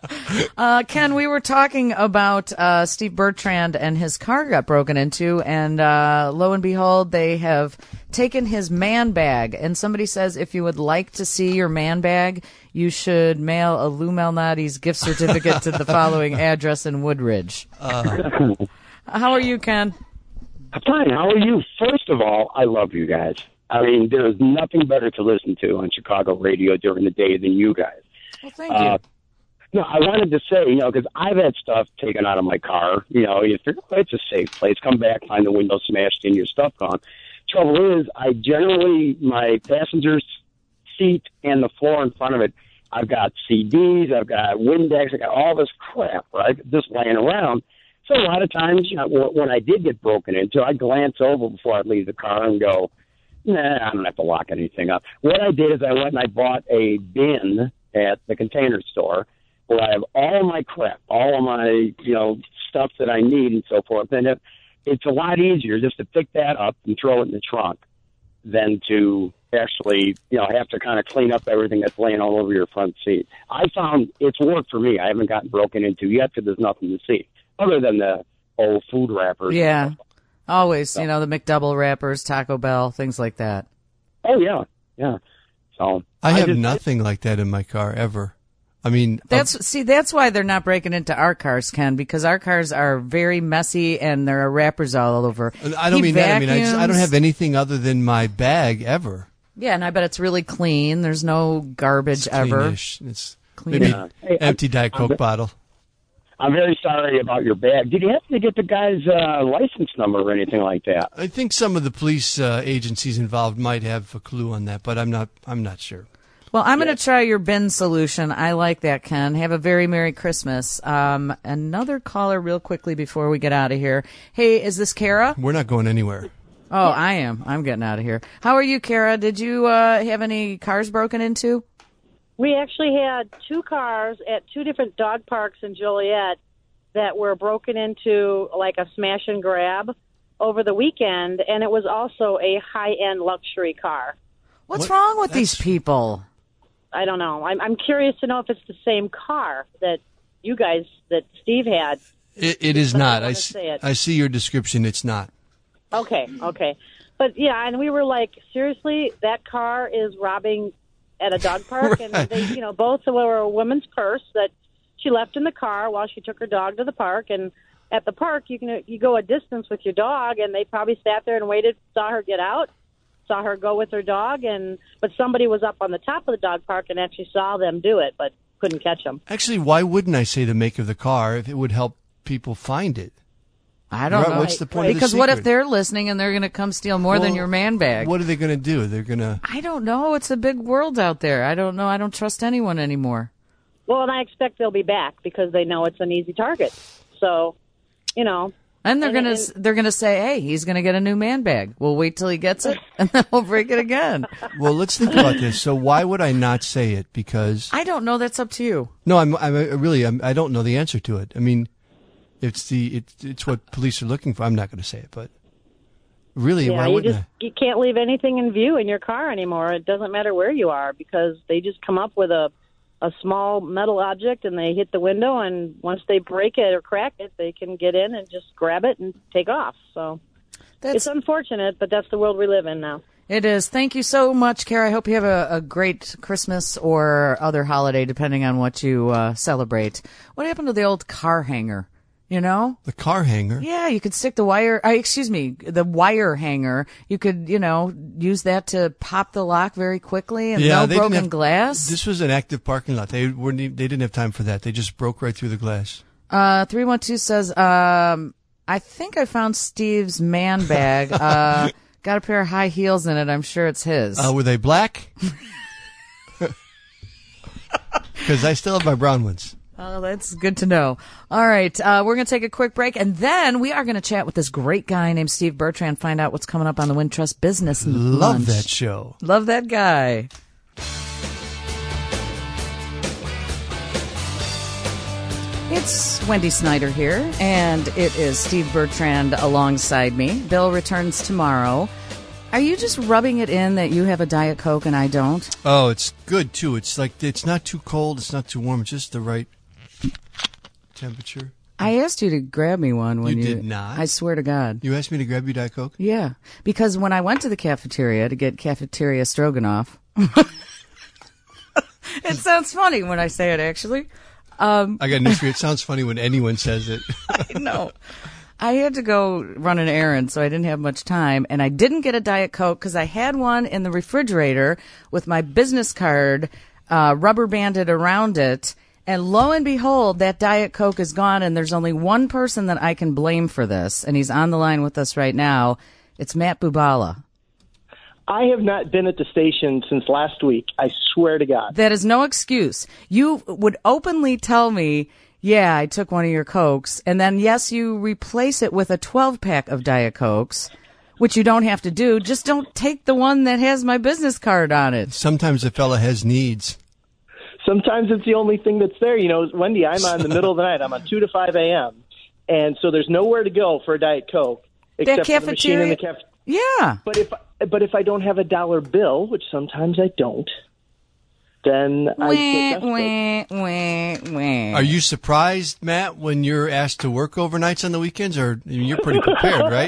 S1: uh, Ken, we were talking about uh, Steve Bertrand and his car got broken into, and uh, lo and behold, they have taken his man bag. And somebody says if you would like to see your man bag, you should mail a Lou Malnati's gift certificate to the following address in Woodridge.
S2: Uh,
S1: How are you, Ken?
S9: Fine. How are you? First of all, I love you guys. I mean, there is nothing better to listen to on Chicago radio during the day than you guys.
S1: Well, thank you.
S9: Uh, no, I wanted to say, you know, because I've had stuff taken out of my car. You know, you figure, oh, it's a safe place. Come back, find the window smashed in, your stuff gone. Trouble is, I generally, my passenger seat and the floor in front of it, I've got C Ds, I've got Windex, I've got all this crap, right, just laying around. So a lot of times, you know, when I did get broken into, I glance over before I leave the car and go, nah, I don't have to lock anything up. What I did is I went and I bought a bin at the Container Store where I have all my crap, all of my, you know, stuff that I need and so forth. And it, it's a lot easier just to pick that up and throw it in the trunk than to actually, you know, have to kind of clean up everything that's laying all over your front seat. I found it's worked for me. I haven't gotten broken into yet because there's nothing to see other than the old food wrappers.
S1: Yeah. Always, you know, the McDouble wrappers, Taco Bell, things like that.
S9: Oh, yeah, yeah. So
S2: I have
S9: just,
S2: nothing like that in my car ever. I mean,
S1: That's
S2: uh,
S1: see, that's why they're not breaking into our cars, Ken, because our cars are very messy and there are wrappers all over.
S2: I don't
S1: He
S2: mean that. I mean, I, just, I don't
S1: vacuums.
S2: have anything other than my bag ever.
S1: Yeah, and I bet it's really clean. There's no garbage
S2: It's
S1: ever.
S2: cleanish. It's
S1: Clean.
S2: maybe
S9: Yeah. Hey,
S2: empty
S9: I'm-
S2: Diet
S9: I'm-
S2: Coke bottle.
S9: I'm very sorry about your bag. Did you happen to get the guy's uh, license number or anything like that?
S2: I think some of the police uh, agencies involved might have a clue on that, but I'm not. I'm not sure.
S1: Well, I'm going to try your bin solution. I like that, Ken. Have a very Merry Christmas. Um, another caller real quickly before we get out of here. Hey, is this Kara?
S2: We're not going anywhere.
S1: Oh, I am. I'm getting out of here. How are you, Kara? Did you uh, have any cars broken into?
S10: We actually had two cars at two different dog parks in Joliet that were broken into like a smash and grab over the weekend, and it was also a high-end luxury car.
S1: What's
S2: What?
S1: wrong with
S2: That's-
S1: these people?
S10: I don't know. I'm, I'm curious to know if it's the same car that you guys, that Steve had.
S2: It, it is
S10: But I
S2: not.
S10: don't
S2: I,
S10: wanna
S2: s-
S10: say it.
S2: I see your description. It's not.
S10: Okay, okay. But, yeah, and we were like, seriously, that car is robbing at a dog park?
S2: Right.
S10: And they, you know, both were a woman's purse that she left in the car while she took her dog to the park. And at the park, you can you go a distance with your dog, and they probably sat there and waited, saw her get out, saw her go with her dog, and but somebody was up on the top of the dog park and actually saw them do it, but couldn't catch them.
S2: Actually, why wouldn't I say the make of the car if it would help people find it?
S1: I don't
S2: Right,
S1: know.
S2: what's the point of the
S1: Because what if
S2: secret?
S1: they're listening and they're going to come steal more than
S2: Well,
S1: your man bag?
S2: What are they going to do? They're going to.
S1: I don't know. It's a big world out there. I don't know. I don't trust anyone anymore.
S10: Well, and I expect they'll be back because they know it's an easy target. So, you know.
S1: And they're
S10: And-
S1: gonna
S10: and-
S1: they're gonna say, "Hey, he's gonna get a new man bag. We'll wait till he gets it, and then we'll break it again."
S2: Well, let's think about this. So why would I not say it? Because
S1: I don't know. That's up to you.
S2: no, I'm, I'm I really, I'm, I don't know the answer to it. I mean, it's the, it's, it's what police are looking for. I'm not going to say it, but really,
S10: Yeah,
S2: why
S10: you
S2: wouldn't
S10: just
S2: I?
S10: you can't leave anything in view in your car anymore. It doesn't matter where you are because they just come up with a a small metal object and they hit the window, and once they break it or crack it, they can get in and just grab it and take off. So
S1: That's
S10: it's unfortunate, but that's the world we live in now.
S1: it is. Thank you so much, Kara. I hope you have a, a great Christmas or other holiday, depending on what you uh, celebrate. What happened to the old car hanger? You know?
S2: The car hanger.
S1: Yeah, you could stick the wire, uh, excuse me, the wire hanger. You could, you know, use that to pop the lock very quickly and
S2: Yeah,
S1: no
S2: they didn't
S1: broken
S2: have-
S1: glass.
S2: This was an active parking lot. They weren't. e- They didn't have time for that. They just broke right through the glass.
S1: Uh, three one two says, um, I think I found Steve's man bag. Uh, got a pair of high heels in it. I'm sure it's his.
S2: Uh, were they black? Because I still have my brown ones.
S1: Oh, that's good to know. All right, uh, we're going to take a quick break, and then we are going to chat with this great guy named Steve Bertrand, find out what's coming up on the Wintrust Business
S2: Love
S1: Lunch.
S2: that show.
S1: Love that guy. It's Wendy Snyder here, and it is Steve Bertrand alongside me. Bill returns tomorrow. Are you just rubbing it in that you have a Diet Coke and I don't?
S2: Oh, it's good too. It's like it's not too cold. It's not too warm. It's just the right temperature.
S1: I asked you to grab me one when
S2: You
S1: you,
S2: did not?
S1: I swear to God.
S2: You asked me to grab you Diet Coke?
S1: Yeah, because when I went to the cafeteria to get cafeteria stroganoff, it sounds funny when I say it, actually. Um,
S2: I got news for you. It sounds funny when anyone says it.
S1: I know. I had to go run an errand, so I didn't have much time, and I didn't get a Diet Coke because I had one in the refrigerator with my business card uh, rubber banded around it, and lo and behold, that Diet Coke is gone, and there's only one person that I can blame for this, and he's on the line with us right now. It's Matt Bubala.
S11: I have not been at the station since last week. I swear to God.
S1: That is no excuse. You would openly tell me, yeah, I took one of your Cokes, and then, yes, you replace it with a twelve-pack of Diet Cokes, which you don't have to do. Just don't take the one that has my business card on it.
S2: Sometimes a fella has needs.
S11: Sometimes it's the only thing that's there. You know, Wendy, I'm on the middle of the night. I'm on two to five a.m., and so there's nowhere to go for a Diet Coke except for the machine in the caf-
S1: Yeah.
S11: But if but if I don't have a dollar bill, which sometimes I don't, then I get desperate.
S1: Wah, wah, wah.
S2: Are you surprised, Matt, when you're asked to work overnights on the weekends? Or I mean, you're pretty prepared, right?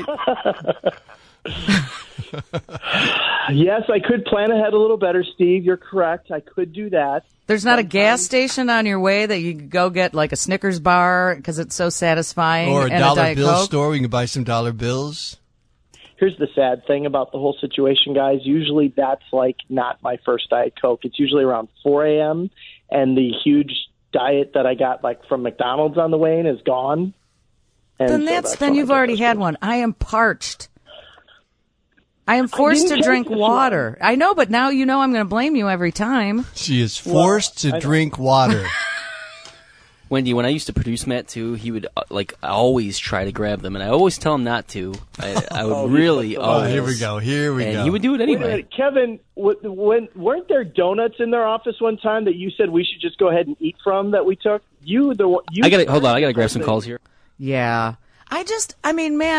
S11: Yes, I could plan ahead a little better, Steve. You're correct. I could do that.
S1: There's not a gas station on your way that you could go get like a Snickers bar because it's so satisfying,
S2: Or a
S1: and
S2: dollar
S1: a Diet
S2: bill
S1: Coke?
S2: store where you can buy some dollar bills?
S11: Here's the sad thing about the whole situation, guys. Usually that's like not my first Diet Coke. It's usually around four a.m. and the huge diet that I got like from McDonald's on the way in is gone. And
S1: Then
S11: so
S1: that's, then
S11: when I
S1: you've
S11: get
S1: already
S11: those
S1: had
S11: things.
S1: one. I am parched. I am forced
S11: didn't
S1: to
S11: take
S1: drink
S11: this
S1: water. I know, but now you know I'm going to blame you every time.
S2: She is forced
S11: Well, I
S2: to
S11: know.
S2: drink water.
S4: Wendy, when I used to produce Matt too, he would uh, like always try to grab them, and I always tell him not to. I, I would
S11: Oh,
S4: really
S11: he's-
S2: Oh,
S4: always.
S2: here we go. Here we
S4: and
S2: go.
S4: he would do it
S11: Wait a
S4: anyway.
S11: minute, Kevin, w- when, weren't there donuts in their office one time that you said we should just go ahead and eat from that we took? You, the one- you
S4: I gotta hold on. I gotta grab some calls here.
S1: Yeah. I just, I mean, Matt,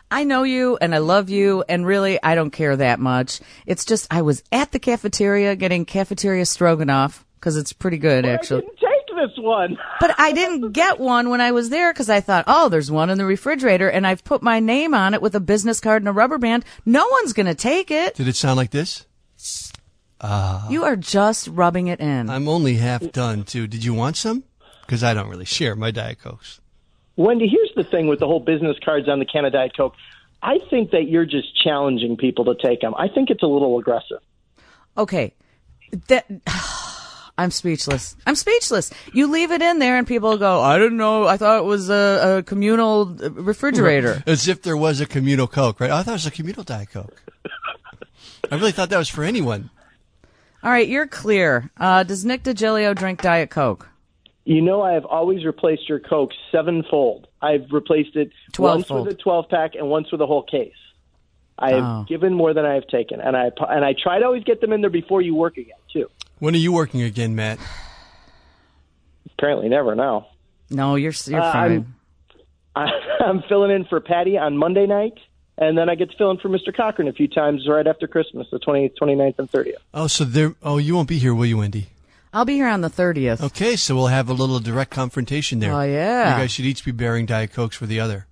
S1: I know you and I love you, and really, I don't care that much. It's just I was at the cafeteria getting cafeteria stroganoff because it's pretty good,
S11: But
S1: actually.
S11: I didn't take this one.
S1: But I didn't get one when I was there because I thought, oh, there's one in the refrigerator, and I've put my name on it with a business card and a rubber band. No one's going to take it.
S2: Did it sound like this? Ah.
S1: You are just rubbing it in.
S2: I'm only half done, too. Did you want some? Because I don't really share my Diet Cokes.
S11: Wendy, here's the thing with the whole business cards on the can of Diet Coke. I think that you're just challenging people to take them. I think it's a little aggressive.
S1: Okay. That I'm speechless. I'm speechless. You leave it in there and people go, I don't know. I thought it was a, a communal refrigerator.
S2: As if there was a communal Coke, right? I thought it was a communal Diet Coke. I really thought that was for anyone.
S1: All right, you're clear. Uh, does Nick DiGilio drink Diet Coke?
S11: You know, I have always replaced your Coke sevenfold. I've replaced it once
S1: Twelve-fold.
S11: with a twelve-pack and once with a whole case. I have
S1: Oh.
S11: given more than I have taken, and I and I try to always get them in there before you work again, too.
S2: When are you working again, Matt?
S11: Apparently never now.
S1: No, you're you're
S11: Uh,
S1: fine.
S11: I'm, I'm filling in for Patty on Monday night, and then I get to fill in for Mister Cochran a few times right after Christmas, the twentieth, twenty-ninth, and thirtieth.
S2: Oh, so there. Oh, you won't be here, will you, Wendy?
S1: I'll be here on the thirtieth.
S2: Okay, so we'll have a little direct confrontation there.
S1: Oh, yeah.
S2: You guys should each be bearing Diet Cokes for the other.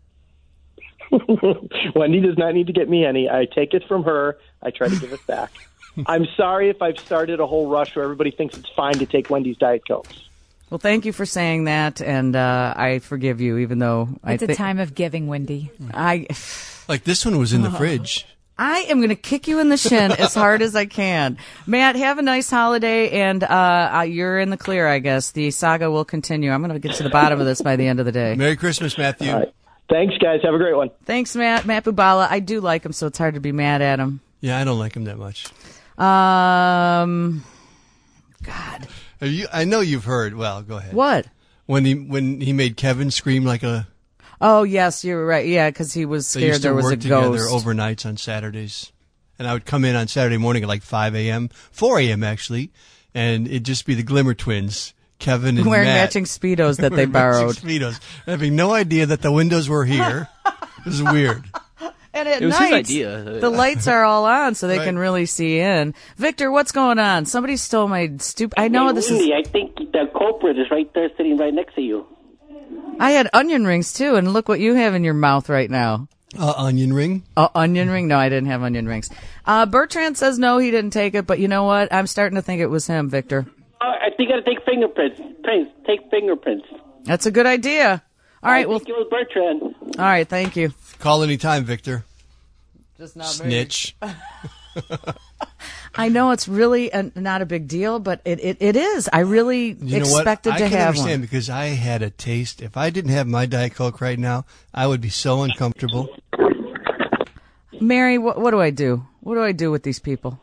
S11: Wendy does not need to get me any. I take it from her. I try to give it back. I'm sorry if I've started a whole rush where everybody thinks it's fine to take Wendy's Diet Cokes.
S1: Well, thank you for saying that, and uh, I forgive you, even though I
S8: It's a
S1: thi-
S8: time of giving, Wendy.
S1: I
S2: Like this one was in the fridge.
S1: I am going to kick you in the shin as hard as I can. Matt, have a nice holiday, and uh, uh, you're in the clear, I guess. The saga will continue. I'm going to get to the bottom of this by the end of the day.
S2: Merry Christmas, Matthew.
S11: All right. Thanks, guys. Have a great one.
S1: Thanks, Matt. Matt Bubala. I do like him, so it's hard to be mad at him.
S2: Yeah, I don't like him that much.
S1: Um, God.
S2: Have you, I know you've heard. Well, go ahead.
S1: What?
S2: When he when he made Kevin scream like a.
S1: Oh, yes, you're right. Yeah, because he was
S2: They
S1: scared
S2: used to
S1: there was
S2: work
S1: a
S2: together
S1: ghost.
S2: overnights on Saturdays, and I would come in on Saturday morning at like five a.m., four a.m. actually, and it'd just be the Glimmer twins, Kevin and
S1: Wearing
S2: Matt.
S1: matching Speedos that they
S2: Wearing matching
S1: borrowed.
S2: Speedos, having no idea that the windows were here. It was weird.
S1: And at
S4: It was his
S1: night,
S4: idea.
S1: the lights are all on so they
S2: Right.
S1: can really see in. Victor, what's going on? Somebody stole my stupid. I know
S12: Hey,
S1: this
S12: Wendy,
S1: is.
S12: I think the culprit is right there, sitting right next to you.
S1: I had onion rings too, and look what you have in your mouth right now.
S2: Uh, onion ring.
S1: Uh, onion ring? No, I didn't have onion rings. Uh, Bertrand says no, he didn't take it, but you know what? I'm starting to think it was him, Victor.
S12: Uh, I think I got to take fingerprints. Prints, take fingerprints.
S1: That's a good idea. All right,
S12: I
S1: well,
S12: think it was Bertrand.
S1: all right, thank you.
S2: Call anytime, Victor.
S1: Just not
S2: Snitch.
S1: I know it's really a, not a big deal, but it, it, it is. I really
S2: You know what?
S1: expected
S2: I
S1: to
S2: can
S1: have
S2: understand
S1: one.
S2: because I had a taste. If I didn't have my Diet Coke right now, I would be so uncomfortable.
S1: Mary, what, what do I do? What do I do with these people?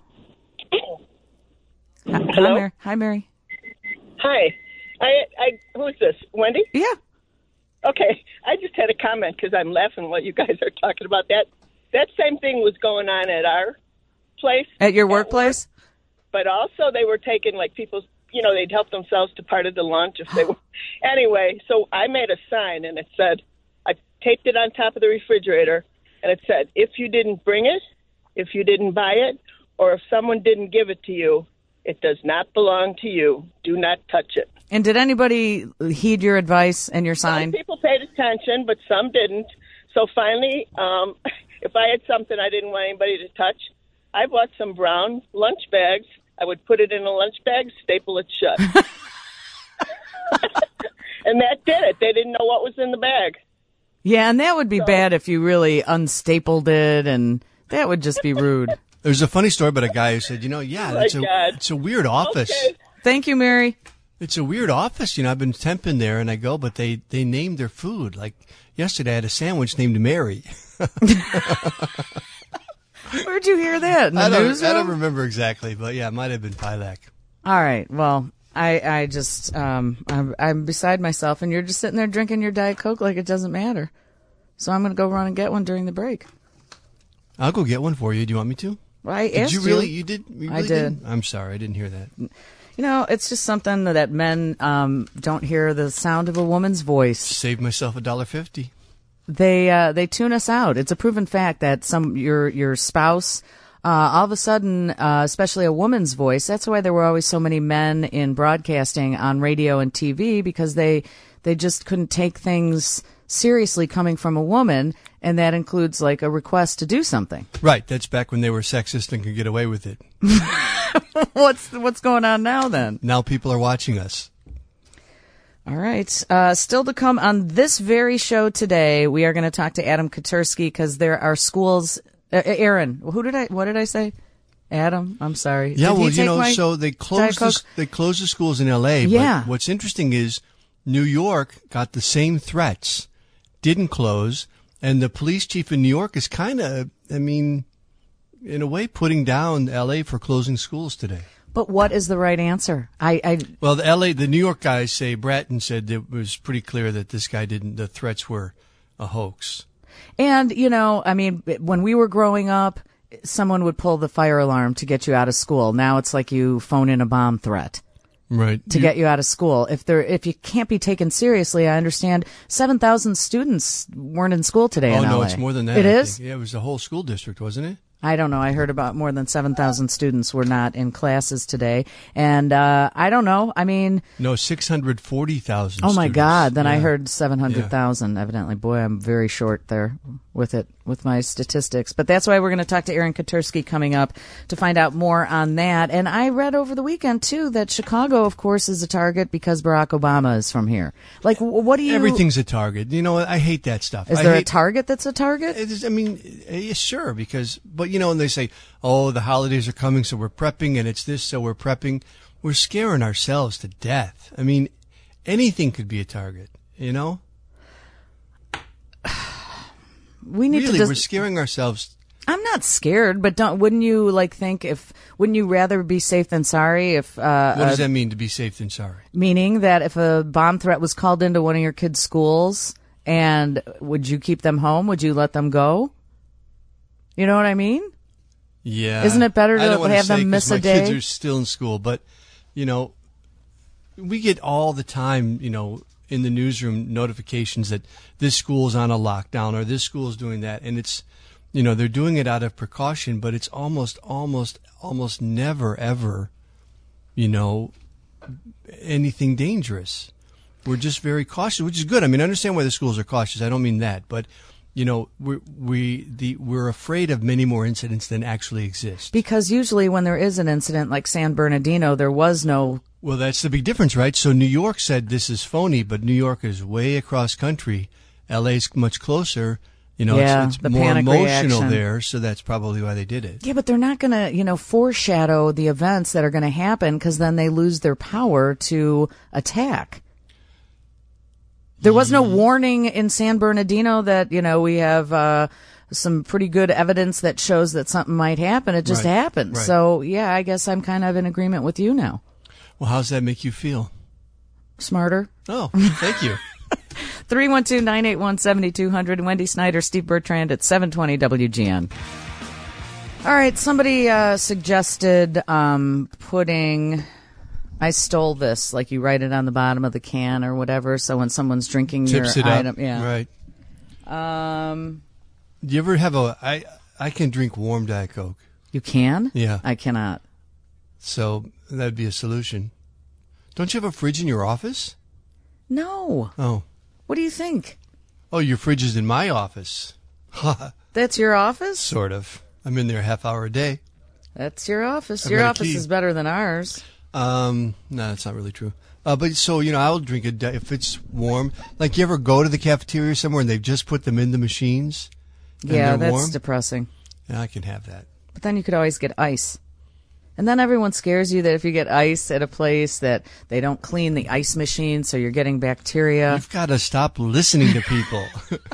S1: Hi,
S13: Hello?
S1: Hi, Mary. Hi, Mary.
S13: Hi. I, I, who's this? Wendy?
S1: Yeah.
S13: Okay. I just had a comment because I'm laughing while you guys are talking about that. That same thing was going on at our place.
S1: At your workplace?
S13: Work, but also they were taking, like, people's, you know, they'd help themselves to part of the lunch if they were. Anyway, so I made a sign, and it said, I taped it on top of the refrigerator, and it said, if you didn't bring it, if you didn't buy it, or if someone didn't give it to you, it does not belong to you. Do not touch it.
S1: And did anybody heed your advice and your sign?
S13: Some people paid attention, but some didn't. So finally, um, if I had something I didn't want anybody to touch, I bought some brown lunch bags. I would put it in a lunch bag, staple it shut. And that did it. They didn't know what was in the bag.
S1: Yeah, and that would be bad if you really unstapled it, and that would just be rude.
S2: There's a funny story about a guy who said, you know, yeah,
S13: Oh,
S2: that's
S13: my
S2: a,
S13: God.
S2: it's a weird office.
S13: Okay.
S1: Thank you, Mary.
S2: It's a weird office. You know, I've been temping there, and I go, but they, they named their food. Like yesterday, I had a sandwich named Mary.
S1: Where'd you hear that? In the
S2: I, don't,
S1: newsroom?
S2: I don't remember exactly, but yeah, it might have been Pilak.
S1: All right. Well, I, I just, um, I'm, I'm beside myself, and you're just sitting there drinking your Diet Coke like it doesn't matter. So I'm going to go run and get one during the break.
S2: I'll go get one for you. Do you want me to?
S1: Well, I
S2: did
S1: asked
S2: you
S1: you.
S2: really? You did? You
S1: I
S2: really
S1: did.
S2: didn't? I'm sorry, I didn't hear that.
S1: You know, it's just something that men um, don't hear the sound of a woman's voice.
S2: Saved myself a dollar fifty.
S1: They uh, they tune us out. It's a proven fact that some your your spouse, uh, all of a sudden, uh, especially a woman's voice. That's why there were always so many men in broadcasting on radio and T V, because they they just couldn't take things seriously coming from a woman, and that includes like a request to do something.
S2: Right. That's back when they were sexist and could get away with it.
S1: what's what's going on now then?
S2: Now people are watching us.
S1: All right. Uh, still to come on this very show today, we are going to talk to Adam Katursky because there are schools. Uh, Aaron, who did I? What did I say? Adam. I'm sorry.
S2: Yeah.
S1: Did
S2: well,
S1: he
S2: you know,
S1: take
S2: so they closed the, they closed the schools in L A.
S1: Yeah.
S2: But what's interesting is New York got the same threats, didn't close, and the police chief in New York is kind of, I mean, in a way, putting down L A for closing schools today.
S1: But what is the right answer? I, I
S2: well, the L A, the New York guys say Bratton said it was pretty clear that this guy didn't. The threats were a hoax.
S1: And you know, I mean, when we were growing up, someone would pull the fire alarm to get you out of school. Now it's like you phone in a bomb threat.
S2: Right.
S1: To
S2: you,
S1: get you out of school. If there, if you can't be taken seriously, I understand seven thousand students weren't in school today
S2: oh,
S1: in L A.
S2: no, it's more than that.
S1: It
S2: I
S1: is?
S2: think. Yeah, it was the whole school district, wasn't it?
S1: I don't know. I heard about more than seven thousand students were not in classes today. And, uh, I don't know. I mean.
S2: No, six hundred forty thousand.
S1: Oh my
S2: students.
S1: God. Then
S2: yeah.
S1: I heard seven hundred thousand yeah. evidently. Boy, I'm very short there with it, with my statistics. But that's why we're going to talk to Aaron Katursky coming up to find out more on that. And I read over the weekend too that Chicago, of course, is a target because Barack Obama is from here. Like, what do you?
S2: Everything's a target. You know, I hate that stuff.
S1: Is
S2: I
S1: there
S2: hate,
S1: a target that's a target?
S2: It is, I mean, yeah, sure, because, but you know, and they say, oh, the holidays are coming, so we're prepping, and it's this, so we're prepping. We're scaring ourselves to death. I mean, anything could be a target, you know?
S1: We need
S2: really,
S1: to just,
S2: we're scaring ourselves.
S1: I'm not scared, but don't, wouldn't you like think if, wouldn't you rather be safe than sorry if, uh,
S2: What does
S1: uh,
S2: that mean, to be safe than sorry?
S1: Meaning that if a bomb threat was called into one of your kids' schools, and would you keep them home? Would you let them go? You know what I mean?
S2: Yeah.
S1: Isn't it better to
S2: I don't wanna
S1: have
S2: say
S1: them miss
S2: 'cause
S1: a
S2: my
S1: day?
S2: kids are still in school, but, you know, we get all the time, you know, in the newsroom notifications that this school's on a lockdown or this school's doing that. And it's, you know, they're doing it out of precaution, but it's almost, almost, almost never, ever, you know, anything dangerous. We're just very cautious, which is good. I mean, I understand why the schools are cautious. I don't mean that, but you know, we we the we're afraid of many more incidents than actually exist.
S1: Because usually when there is an incident like San Bernardino, there was no.
S2: Well, that's the big difference, right? So New York said this is phony, but New York is way across country. L A's much closer. You know,
S1: yeah,
S2: it's, it's
S1: the
S2: more
S1: panic
S2: emotional
S1: reaction.
S2: there, so that's probably why they did it.
S1: Yeah, but they're not going to, you know, foreshadow the events that are going to happen because then they lose their power to attack. There was no warning in San Bernardino that, you know, we have uh, some pretty good evidence that shows that something might happen. It just
S2: Right,
S1: happened.
S2: right.
S1: So, yeah, I guess I'm kind of in agreement with you now.
S2: Well, how's that make you feel?
S1: Smarter.
S2: Oh, thank you.
S1: three one two, nine eight one, seven two zero zero. Wendy Snyder, Steve Bertrand at seven twenty W G N. All right, somebody uh, suggested um, putting... I stole this, like you write it on the bottom of the can or whatever, so when someone's drinking
S2: Tips
S1: your
S2: it
S1: item...
S2: up.
S1: Yeah.
S2: Right.
S1: Um,
S2: Do you ever have a... I, I can drink warm Diet Coke.
S1: You can?
S2: Yeah.
S1: I cannot.
S2: So that'd be a solution. Don't you have a fridge in your office?
S1: No.
S2: Oh.
S1: What do you think?
S2: Oh, your fridge is in my office.
S1: That's your office?
S2: Sort of. I'm in there a half hour a day.
S1: That's your office.
S2: I've
S1: Your
S2: got a
S1: office
S2: key.
S1: is better than ours.
S2: Um, no, that's not really true. Uh, but so, you know, I'll drink it if it's warm. Like, you ever go to the cafeteria somewhere and they've just put them in the machines? and
S1: Yeah,
S2: they're
S1: that's
S2: warm?
S1: depressing.
S2: Yeah, I can have that.
S1: But then you could always get ice. And then everyone scares you that if you get ice at a place that they don't clean the ice machine, so you're getting bacteria.
S2: You've got to stop listening to people.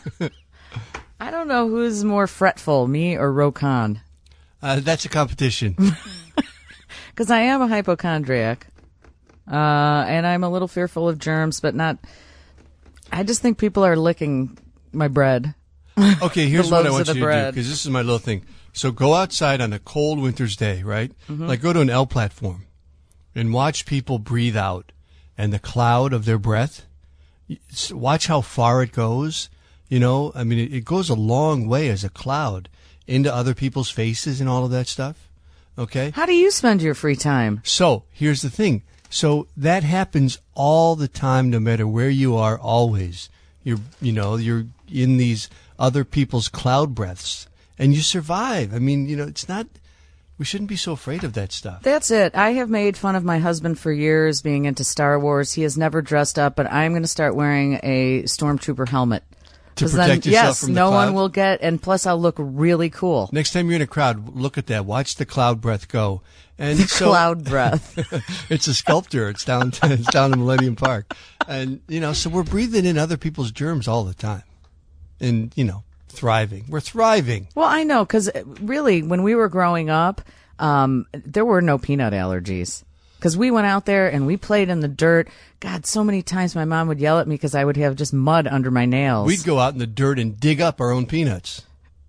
S1: I don't know who's more fretful, me or Rokan.
S2: Uh, that's a competition.
S1: Because I am a hypochondriac. Uh, and I'm a little fearful of germs, but not... I just think people are licking my bread.
S2: Okay, here's
S1: The
S2: what I
S1: loaves
S2: want
S1: of
S2: you
S1: the
S2: to do,
S1: bread.
S2: because this is my little thing. So go outside on a cold winter's day, right?
S1: Mhm.
S2: Like, go to an L platform and watch people breathe out and the cloud of their breath. S- Watch how far it goes. You know, I mean, it, it goes a long way as a cloud into other people's faces and all of that stuff. Okay?
S1: How do you spend your free time?
S2: So, here's the thing. So, that happens all the time, no matter where you are, always. You're, you know, you're in these other people's cloud breaths, and you survive. I mean, you know, it's not, we shouldn't be so afraid of that stuff.
S1: That's it. I have made fun of my husband for years being into Star Wars. He has never dressed up, but I'm going to start wearing a Stormtrooper helmet.
S2: To protect
S1: then,
S2: yourself
S1: yes,
S2: from the
S1: no
S2: cloud?
S1: one will get, and plus I'll look really cool.
S2: Next time you're in a crowd, look at that. Watch the cloud breath go. And
S1: The
S2: so,
S1: cloud breath.
S2: It's a sculpture. It's down, it's down in Millennium Park. And, you know, so we're breathing in other people's germs all the time. And, you know, thriving. We're thriving.
S1: Well, I know, because really, when we were growing up, um, there were no peanut allergies. Because we went out there and we played in the dirt. God, so many times my mom would yell at me because I would have just mud under my nails.
S2: We'd go out in the dirt and dig up our own peanuts.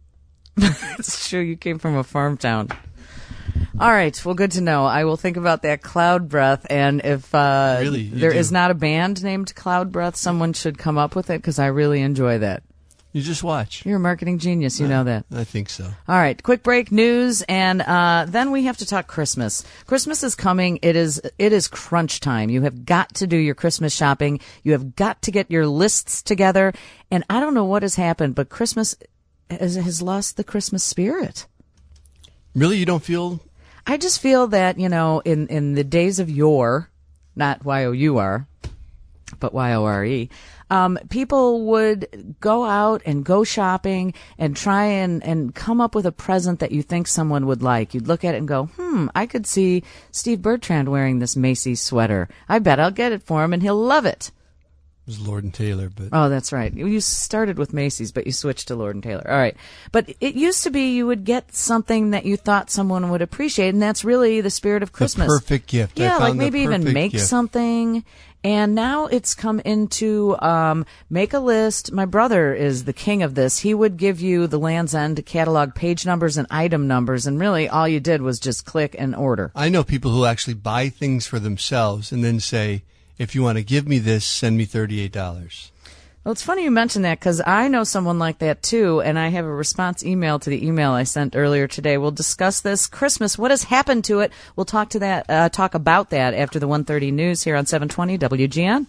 S1: It's true. You came from a farm town. All right. Well, good to know. I will think about that cloud breath. And if uh,
S2: Really, you
S1: there
S2: do.
S1: is not a band named Cloud Breath, someone should come up with it because I really enjoy that.
S2: You just watch.
S1: You're a marketing genius. You know that.
S2: I think so.
S1: All right, quick break, news, and uh, then we have to talk Christmas. Christmas is coming. It is it is crunch time. You have got to do your Christmas shopping. You have got to get your lists together. And I don't know what has happened, but Christmas has, has lost the Christmas spirit.
S2: Really? You don't feel...
S1: I just feel that, you know, in, in the days of yore, not Y O U R, but Y O R E, um, people would go out and go shopping and try and, and come up with a present that you think someone would like. You'd look at it and go, hmm, I could see Steve Bertrand wearing this Macy's sweater. I bet I'll get it for him and he'll love it.
S2: It was Lord and Taylor, but...
S1: Oh, that's right. You started with Macy's, but you switched to Lord and Taylor. All right. But it used to be you would get something that you thought someone would appreciate, and that's really the spirit of Christmas.
S2: The perfect gift. I
S1: Yeah,
S2: found
S1: like
S2: the
S1: maybe even
S2: perfect
S1: make
S2: gift.
S1: something. And now it's come into um, make a list. My brother is the king of this. He would give you the Land's End catalog page numbers and item numbers, and really all you did was just click and order.
S2: I know people who actually buy things for themselves and then say, if you want to give me this, send me thirty-eight dollars.
S1: Well, it's funny you mention that because I know someone like that too, and I have a response email to the email I sent earlier today. We'll discuss this Christmas. What has happened to it? We'll talk to that, uh, talk about that after the one thirty news here on seven twenty W G N.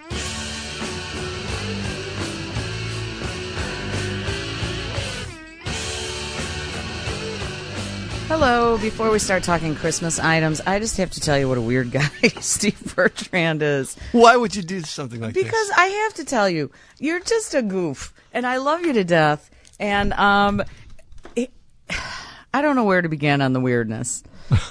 S1: Hello. Before we start talking Christmas items, I just have to tell you what a weird guy Steve Bertrand is.
S2: Why would you do something like
S1: Because
S2: this?
S1: I have to tell you, you're just a goof, and I love you to death. And um, it, I don't know where to begin on the weirdness.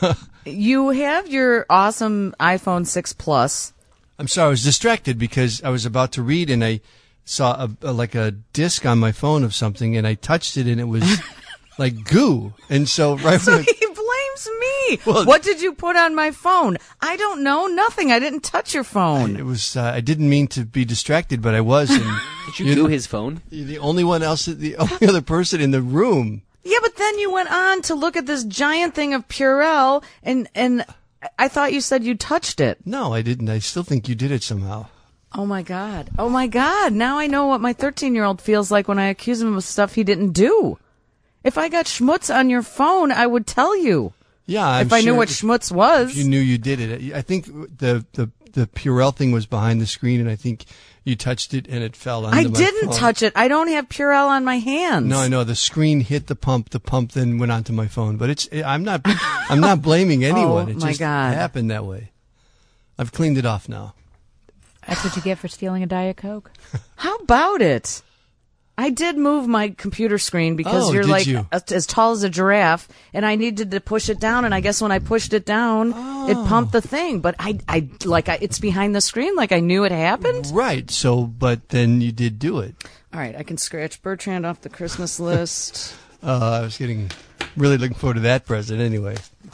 S1: You have your awesome iPhone six Plus.
S2: I'm sorry, I was distracted because I was about to read and I saw a, a like a disc on my phone of something and I touched it and it was like goo. And so right
S1: So
S2: when
S1: he blames me.
S2: Well-
S1: What did you put on my phone? I don't know. Nothing. I didn't touch your phone.
S2: it was, uh, I didn't mean to be distracted, but I was. And
S4: Did you goo his phone?
S2: You're the only one else, the only other person in the room.
S1: Yeah, but then you went on to look at this giant thing of Purell, and and I thought you said you touched it.
S2: No, I didn't. I still think you did it somehow.
S1: Oh, my God. Oh, my God. Now I know what my thirteen-year-old feels like when I accuse him of stuff he didn't do. If I got schmutz on your phone, I would tell you.
S2: Yeah, I'm
S1: if I knew
S2: sure
S1: what
S2: if-
S1: schmutz was.
S2: If you knew you did it. I think the the the Purell thing was behind the screen, and I think you touched it and it fell onto
S1: I
S2: my
S1: didn't
S2: phone.
S1: touch it. I don't have Purell on my hands.
S2: No, I know the screen hit the pump. The pump then went onto my phone. But it's I'm not I'm not blaming anyone.
S1: Oh,
S2: it
S1: my
S2: just
S1: God.
S2: happened that way. I've cleaned it off now.
S8: That's what you get for stealing a Diet Coke.
S1: How about it? I did move my computer screen because
S2: Oh,
S1: you're
S2: did
S1: like
S2: you?
S1: as, as tall as a giraffe, and I needed to push it down. And I guess when I pushed it down, it
S2: Oh.
S1: pumped the thing. But I, I like I, it's behind the screen, like I knew it happened.
S2: Right. So, but then you did do it.
S1: All right, I can scratch Bertrand off the Christmas list.
S2: Uh, I was getting really looking forward to that present. Anyway,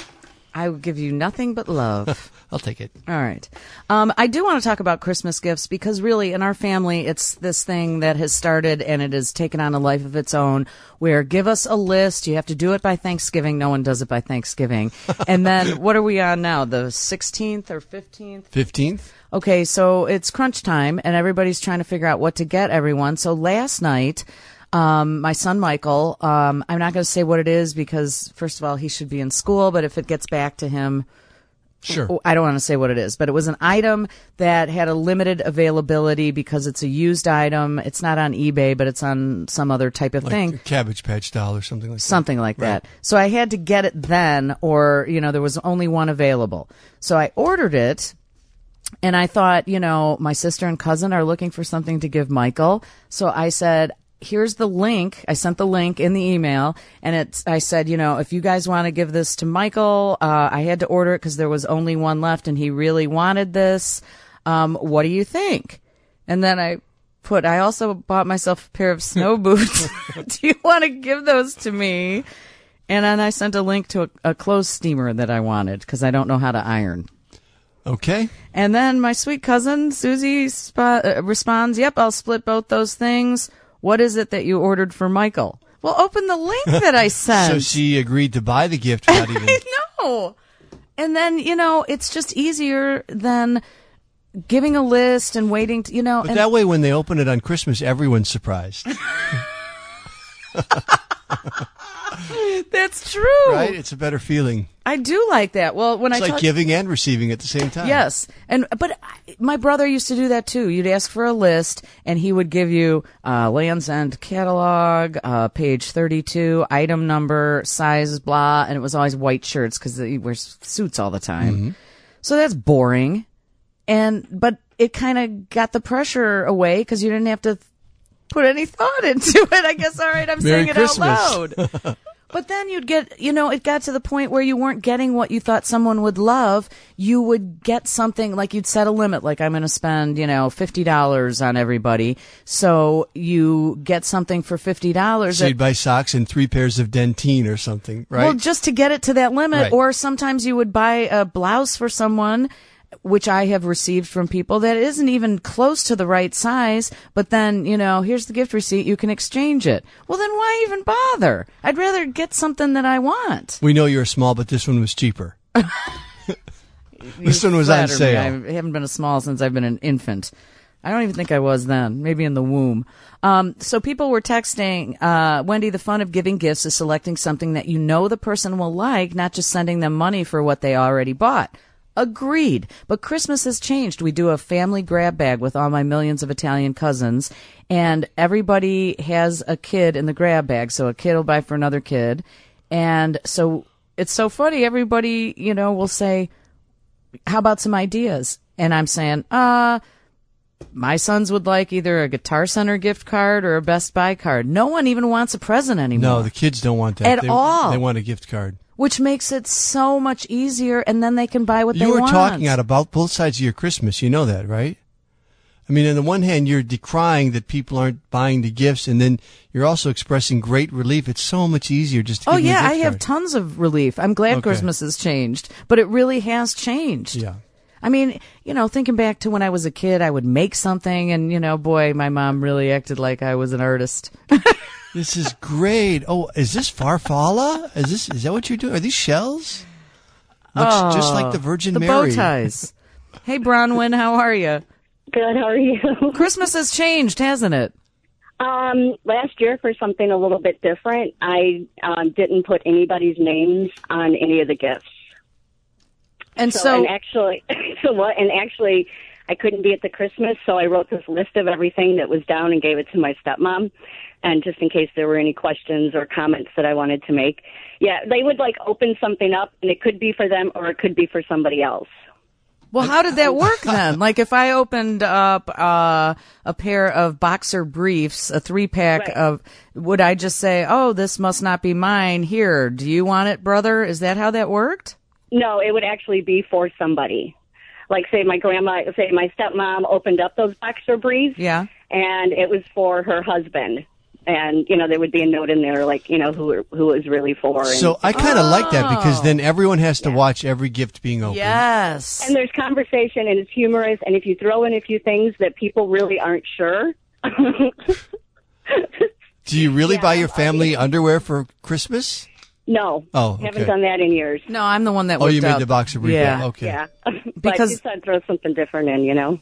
S1: I will give you nothing but love.
S2: I'll take it.
S1: All right. Um, I do want to talk about Christmas gifts because really in our family, it's this thing that has started and it has taken on a life of its own where give us a list. You have to do it by Thanksgiving. No one does it by Thanksgiving. And then what are we on now? The sixteenth or fifteenth?
S2: Fifteenth.
S1: Okay, so it's crunch time and everybody's trying to figure out what to get everyone. So last night, Um, my son Michael, um, I'm not going to say what it is because, first of all, he should be in school, but if it gets back to him,
S2: Sure.
S1: I don't want to say what it is, but it was an item that had a limited availability because it's a used item. It's not on eBay, but it's on some other type of
S2: Like
S1: thing.
S2: a Cabbage Patch doll or something like that.
S1: Something like
S2: Right.
S1: that. So I had to get it then, or, you know, there was only one available. So I ordered it, and I thought, you know, my sister and cousin are looking for something to give Michael. So I said, here's the link. I sent the link in the email, and it's, I said, you know, if you guys want to give this to Michael, uh, I had to order it because there was only one left, and he really wanted this. Um, what do you think? And then I put, I also bought myself a pair of snow boots. Do you want to give those to me? And then I sent a link to a, a clothes steamer that I wanted because I don't know how to iron.
S2: Okay.
S1: And then my sweet cousin, Susie, sp- uh, responds, yep, I'll split both those things. What is it that you ordered for Michael? Well, open the link that I sent.
S2: So she agreed to buy the gift without even...
S1: I know. And then, you know, it's just easier than giving a list and waiting to, you know.
S2: But
S1: and
S2: that way, when they open it on Christmas, everyone's surprised.
S1: That's true.
S2: Right? It's a better feeling.
S1: I do like that. Well, when
S2: It's
S1: I
S2: like
S1: talk-
S2: giving and receiving at the same time.
S1: Yes, and but I, my brother used to do that too. You'd ask for a list, and he would give you uh, Land's End catalog, uh, page thirty-two, item number, size, blah, and it was always white shirts because he wears suits all the time.
S2: Mm-hmm.
S1: So that's boring, and but it kind of got the pressure away because you didn't have to put any thought into it. I guess. All right, I'm
S2: Merry
S1: saying it
S2: Christmas.
S1: out loud. But then you'd get, you know, it got to the point where you weren't getting what you thought someone would love. You would get something, like you'd set a limit, like I'm going to spend, you know, fifty dollars on everybody. So you get something for fifty dollars.
S2: So you'd buy socks and three pairs of Dentine or something, right?
S1: Well, just to get it to that limit.
S2: Right.
S1: Or sometimes you would buy a blouse for someone, which I have received from people that isn't even close to the right size, but then, you know, here's the gift receipt, you can exchange it. Well, then why even bother? I'd rather get something that I want.
S2: We know you're small, but this one was cheaper. This
S1: You
S2: one was on
S1: flatter me.
S2: sale.
S1: I haven't been a small since I've been an infant. I don't even think I was then, maybe in the womb. Um, so people were texting, uh, Wendy, the fun of giving gifts is selecting something that you know the person will like, not just sending them money for what they already bought. Agreed. But Christmas has changed. We do a family grab bag with all my millions of Italian cousins, and everybody has a kid in the grab bag. So a kid will buy for another kid. And so it's so funny. Everybody, you know, will say, how about some ideas? And I'm saying, uh, my sons would like either a Guitar Center gift card or a Best Buy card. No one even wants a present anymore.
S2: No, the kids don't want that.
S1: At
S2: they,
S1: all.
S2: They want a gift card.
S1: Which makes it so much easier, and then they can buy what they
S2: You were
S1: want.
S2: talking out about both sides of your Christmas. You know that, right? I mean, on the one hand, you're decrying that people aren't buying the gifts, and then you're also expressing great relief. It's so much easier just to
S1: Oh,
S2: give them a
S1: yeah,
S2: gift
S1: I have
S2: card.
S1: tons of relief. I'm glad
S2: Okay.
S1: Christmas has changed, but it really has changed.
S2: Yeah.
S1: I mean, you know, thinking back to when I was a kid, I would make something, and, you know, boy, my mom really acted like I was an artist.
S2: This is great. Oh, is this farfalla? Is this is that what you're doing? Are these shells? Looks just like the Virgin
S1: the
S2: Mary.
S1: bow ties. Hey, Bronwyn, how are you?
S14: Good, how are you?
S1: Christmas has changed, hasn't it?
S14: Um, last year, for something a little bit different, I um, didn't put anybody's names on any of the gifts.
S1: And so,
S14: and actually, so what? And actually, I couldn't be at the Christmas, so I wrote this list of everything that was down and gave it to my stepmom, and just in case there were any questions or comments that I wanted to make. Yeah, they would like open something up, and it could be for them or it could be for somebody else.
S1: Well, how did that work then? Like if I opened up uh, a pair of boxer briefs, a three pack
S14: Right.
S1: of, would I just say, oh, this must not be mine. Here, do you want it, brother? Is that how that worked?
S14: No, it would actually be for somebody. Like, say my grandma, say my stepmom opened up those boxer briefs,
S1: Yeah.
S14: and it was for her husband. And, you know, there would be a note in there, like, you know, who who it was really for. And,
S2: So I kind of like that because then everyone has to watch every gift being opened.
S1: Yes.
S14: And there's conversation, and it's humorous, and if you throw in a few things that people really aren't sure.
S2: Do you really
S14: Yeah,
S2: buy your
S14: I'm-
S2: family underwear for Christmas?
S14: No.
S2: Oh,
S14: Haven't
S2: okay.
S14: done that in years.
S1: No, I'm the one that
S2: Oh, you
S1: worked
S2: made
S1: out-
S2: the boxer brief.
S1: Yeah.
S2: Okay.
S14: Yeah. but
S1: Because-
S14: you said throw something different in, you know?
S1: I kind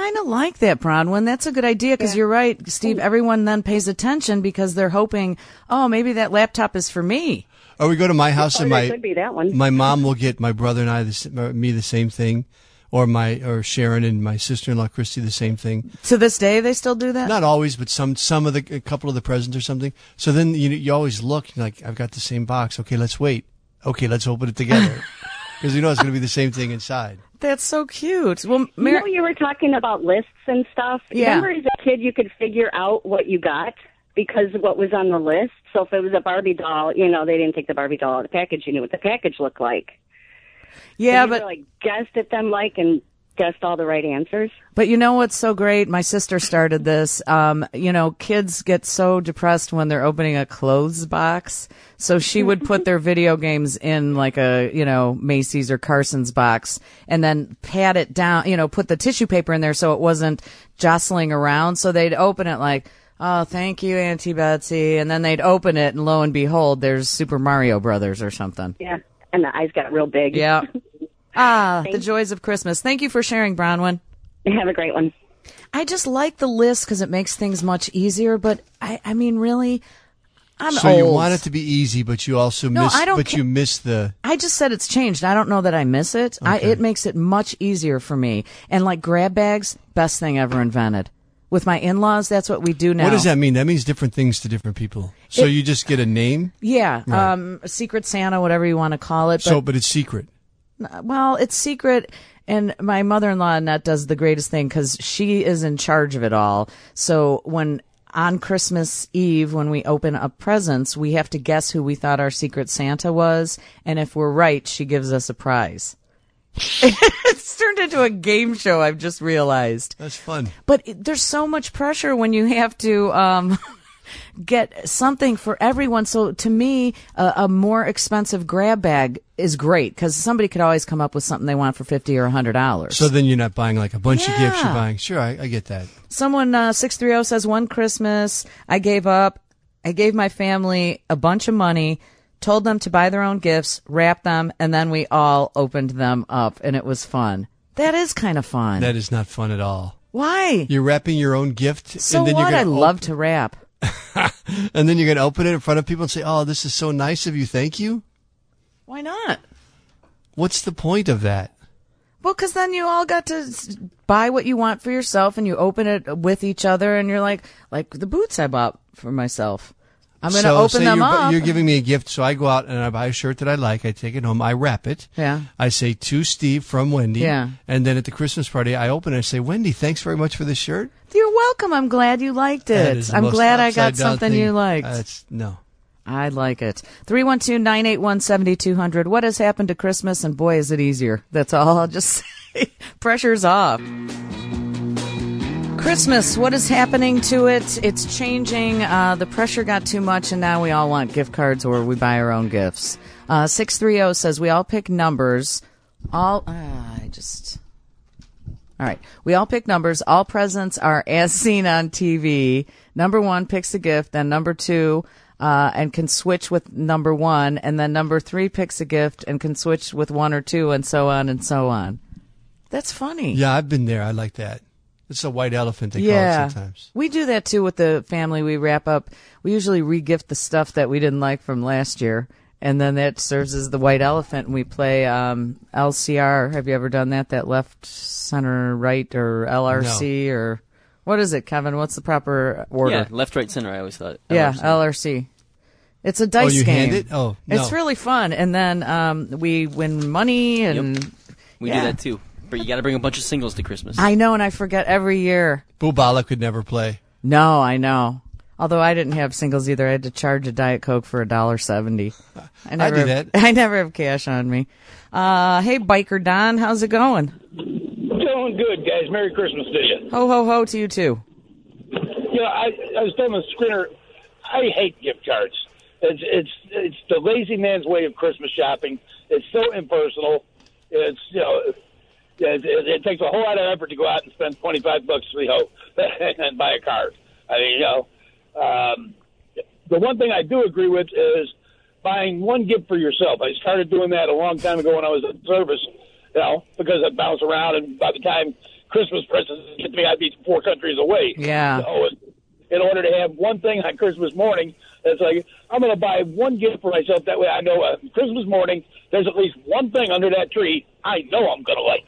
S1: kind of like that, Bronwyn. That's a good idea because you're right, Steve. Everyone then pays attention because they're hoping, oh, maybe that laptop is for me.
S2: Or we go to my house
S14: Oh,
S2: and
S14: there
S2: my
S14: could be that one.
S2: my mom will get my brother and I, the, s- uh, me, the same thing, or my or Sharon and my sister-in-law Christy the same thing.
S1: To this day, they still do that?
S2: Not always, but some some of the a couple of the presents or something. So then you you always look you're like, I've got the same box. Okay, let's wait. Okay, let's open it together because you know it's going to be the same thing inside.
S1: That's so cute. Well,
S14: You
S1: Mar-
S14: know, you were talking about lists and stuff.
S1: Yeah.
S14: Remember, as a kid, you could figure out what you got because of what was on the list. So if it was a Barbie doll, you know, they didn't take the Barbie doll out of the package. You knew what the package looked like.
S1: yeah,
S14: so you
S1: but
S14: were, like guessed at them like and guessed all the right answers.
S1: But you know what's so great? My sister started this. Um, you know, kids get so depressed when they're opening a clothes box. So she would put their video games in like a, you know, Macy's or Carson's box and then pat it down, you know, put the tissue paper in there so it wasn't jostling around. So they'd open it like, oh, thank you, Auntie Betsy. And then they'd open it and lo and behold, there's Super Mario Brothers or something.
S14: Yeah, and the eyes got real big.
S1: Yeah. Ah, the joys of Christmas. Thank you for sharing, Bronwyn.
S14: Have a great one.
S1: I just like the list because it makes things much easier. But I, I mean, really, I'm
S2: so
S1: old.
S2: you want it to be easy, but you also
S1: No,
S2: miss.
S1: I don't
S2: but
S1: ca-
S2: you miss the.
S1: I just said it's changed. I don't know that I miss it. I,
S2: Okay.
S1: it makes it much easier for me. And like grab bags, best thing ever invented. With my in-laws, that's what we do now.
S2: What does that mean? That means different things to different people. So
S1: It-
S2: you just get a name.
S1: Yeah,
S2: Right.
S1: um, Secret Santa, whatever you want to call it. But,
S2: so, but it's secret.
S1: well, it's secret. And my mother-in-law, Annette, does the greatest thing because she is in charge of it all. So when on Christmas Eve, when we open up presents, we have to guess who we thought our Secret Santa was. And if we're right, she gives us a prize. It's turned into a game show, I've just realized.
S2: That's fun.
S1: But it, there's so much pressure when you have to um, get something for everyone. So to me, a, a more expensive grab bag is great because somebody could always come up with something they want for fifty or a hundred dollars.
S2: So then you're not buying like a bunch of gifts. You're
S1: Yeah.
S2: buying. Sure, I, I get that.
S1: Someone uh, six three zero says one Christmas I gave up. I gave my family a bunch of money. Told them to buy their own gifts, wrap them, and then we all opened them up, and it was fun. That is kind of fun.
S2: That is not fun at all.
S1: Why?
S2: You're wrapping your own gift,
S1: So
S2: and then
S1: what?
S2: you're
S1: I
S2: gonna
S1: love to wrap.
S2: and then you're going to open it in front of people and say, "Oh, this is so nice of you. Thank you."
S1: Why not?
S2: What's the point of that?
S1: Well, because then you all got to s- buy what you want for yourself, and you open it with each other, and you're like, like the boots I bought for myself. I'm going to
S2: So,
S1: open
S2: say
S1: them
S2: you're, bu-
S1: up.
S2: You're giving me a gift, so I go out and I buy a shirt that I like. I take it home. I wrap it.
S1: Yeah.
S2: I say to Steve from Wendy.
S1: Yeah.
S2: And then at the Christmas party, I open it and I say, "Wendy, thanks very much for this shirt."
S1: You're welcome. I'm glad you liked
S2: That is
S1: it.
S2: the
S1: I'm
S2: most
S1: glad I got
S2: upside down
S1: something
S2: thing.
S1: you liked.
S2: Uh, it's, no.
S1: I like it. three one two, nine eight one, seven two zero zero. What has happened to Christmas? And boy, is it easier. That's all I'll just say. Pressure's off. Christmas, what is happening to it? It's changing. Uh, the pressure got too much, and now we all want gift cards or we buy our own gifts. Uh, six three zero says we all pick numbers. All, uh, I just... All right. We all pick numbers. All presents are as seen on T V. Number one picks a gift, then number two, uh, and can switch with number one, and then number three picks a gift and can switch with one or two, and so on and so on. That's funny.
S2: Yeah, I've been there. I like that. It's a white elephant, they
S1: yeah.
S2: call it sometimes.
S1: We do that too with the family. We wrap up. We usually re-gift the stuff that we didn't like from last year, and then that serves as the white elephant. And we play um, L C R. Have you ever done that? That left, center, right, or L R C,
S4: No.
S1: or what is it, Kevin? What's the proper order?
S4: Yeah, left, right, center. I always thought.
S1: Yeah,
S4: L R C.
S1: L R C. It's a dice
S2: Oh, you
S1: game.
S2: hand it? Oh, no.
S1: It's really fun. And then um, we win money, and
S4: We
S1: yeah.
S4: do that too. But you got to bring a bunch of singles to Christmas.
S1: I know, and I forget every year.
S2: Bubala could never play.
S1: No, I know. Although I didn't have singles either, I had to charge a Diet Coke for a dollar seventy. I never
S2: do
S1: have,
S2: that.
S1: I never have cash on me. Uh, hey, Biker Don, how's it going?
S15: Doing good, guys. Merry Christmas to you.
S1: Ho ho ho to you too.
S15: You know, I, I was telling the screener, I hate gift cards. It's it's it's the lazy man's way of Christmas shopping. It's so impersonal. It's you know, it, it, it takes a whole lot of effort to go out and spend twenty five bucks, you know, and buy a card. I mean, you know, um, the one thing I do agree with is buying one gift for yourself. I started doing that a long time ago when I was in service, you know, because I bounce around, and by the time Christmas presents to get me. I'd be four countries away.
S1: Yeah.
S15: So in order to have one thing on Christmas morning, it's like, I'm going to buy one gift for myself. That way I know uh, Christmas morning, there's at least one thing under that tree I know I'm going to like.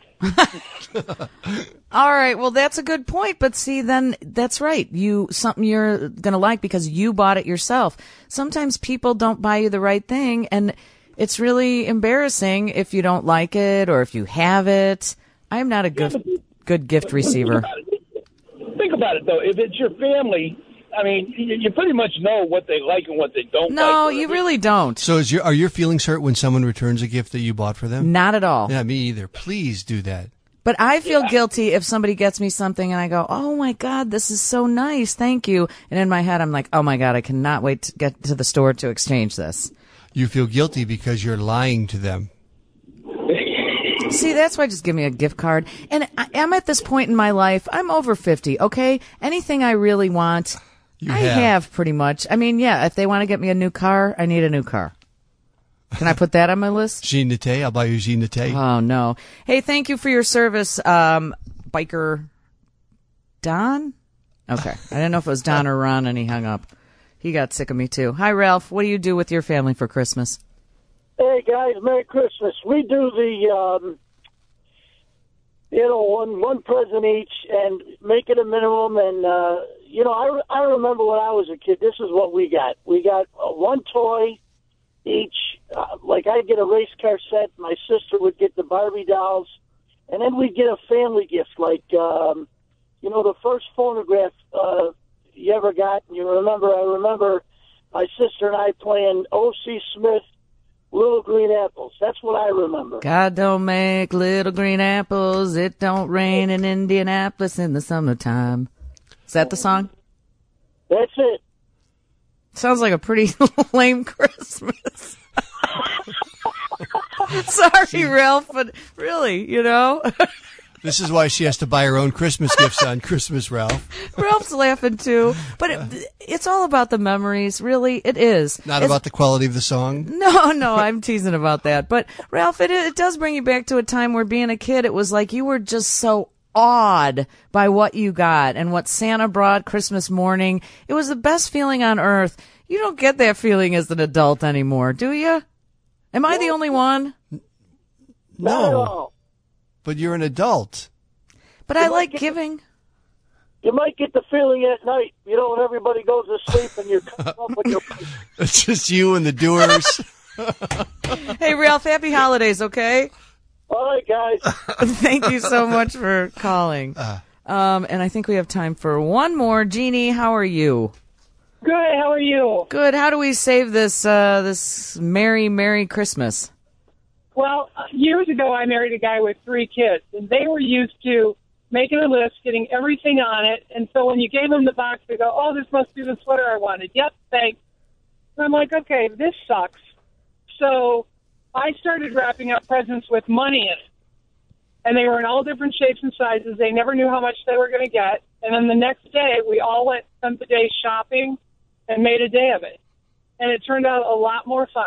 S1: All right. Well, that's a good point. But see, then that's right. You something you're going to like because you bought it yourself. Sometimes people don't buy you the right thing, and it's really embarrassing if you don't like it or if you have it. I'm not a good, yeah, but, good gift receiver.
S15: Think about, it. think about it, though. If it's your family, I mean, you, you pretty much know what they like and what they don't
S1: no,
S15: like.
S1: No, you really don't.
S2: So is your, are your feelings hurt when someone returns a gift that you bought for them?
S1: Not at all.
S2: Yeah, me either. Please do that.
S1: But I feel
S15: yeah.
S1: guilty if somebody gets me something and I go, oh, my God, this is so nice. Thank you. And in my head, I'm like, oh, my God, I cannot wait to get to the store to exchange this.
S2: You feel guilty because you're lying to them.
S1: See, that's why just give me a gift card. And I, I'm at this point in my life, I'm over fifty, okay? Anything I really want,
S2: you
S1: I
S2: have.
S1: have pretty much. I mean, yeah, if they want to get me a new car, I need a new car. Can I put that on my list?
S2: Jean Nate, I'll buy you Jean Nate.
S1: Oh, no. Hey, thank you for your service, um, Biker Don? Okay. I didn't know if it was Don or Ron, and he hung up. He got sick of me, too. Hi, Ralph. What do you do with your family for Christmas?
S16: Hey, guys, Merry Christmas. We do the, um, you know, one one present each and make it a minimum. And, uh, you know, I, I remember when I was a kid, this is what we got. We got uh, one toy each. Uh, like, I'd get a race car set. My sister would get the Barbie dolls. And then we'd get a family gift, like, um, you know, the first phonograph uh, you ever got. And you remember, I remember my sister and I playing O C Smith, Little Green Apples. That's what I remember.
S1: God don't make little green apples. It don't rain in Indianapolis in the summertime. Is that the song?
S16: That's it.
S1: Sounds like a pretty lame Christmas. Sorry, Ralph, but really, you know.
S2: This is why she has to buy her own Christmas gifts on Christmas, Ralph.
S1: Ralph's laughing too, but it, it's all about the memories. Really, it is.
S2: Not
S1: it's,
S2: about the quality of the song.
S1: No, no, I'm teasing about that. But Ralph, it it does bring you back to a time where being a kid, it was like you were just so awed by what you got and what Santa brought Christmas morning. It was the best feeling on earth. You don't get that feeling as an adult anymore, do you? Am I the only one?
S2: No. But you're an adult.
S1: But I like giving.
S16: You might get the feeling at night, you know, when everybody goes to sleep and you're coming up with your...
S2: It's just you and the doers.
S1: Hey, Ralph, happy holidays, okay?
S16: All right, guys.
S1: Thank you so much for calling. Um, and I think we have time for one more. Jeannie, how are you?
S17: Good, how are you?
S1: Good. How do we save this, uh, this Merry, Merry Christmas?
S17: Well, years ago, I married a guy with three kids, and they were used to making a list, getting everything on it, and so when you gave them the box, they go, oh, this must be the sweater I wanted. Yep, thanks. And I'm like, okay, this sucks. So I started wrapping up presents with money in it, and they were in all different shapes and sizes. They never knew how much they were going to get, and then the next day, we all went, spent the day shopping and made a day of it, and it turned out a lot more fun.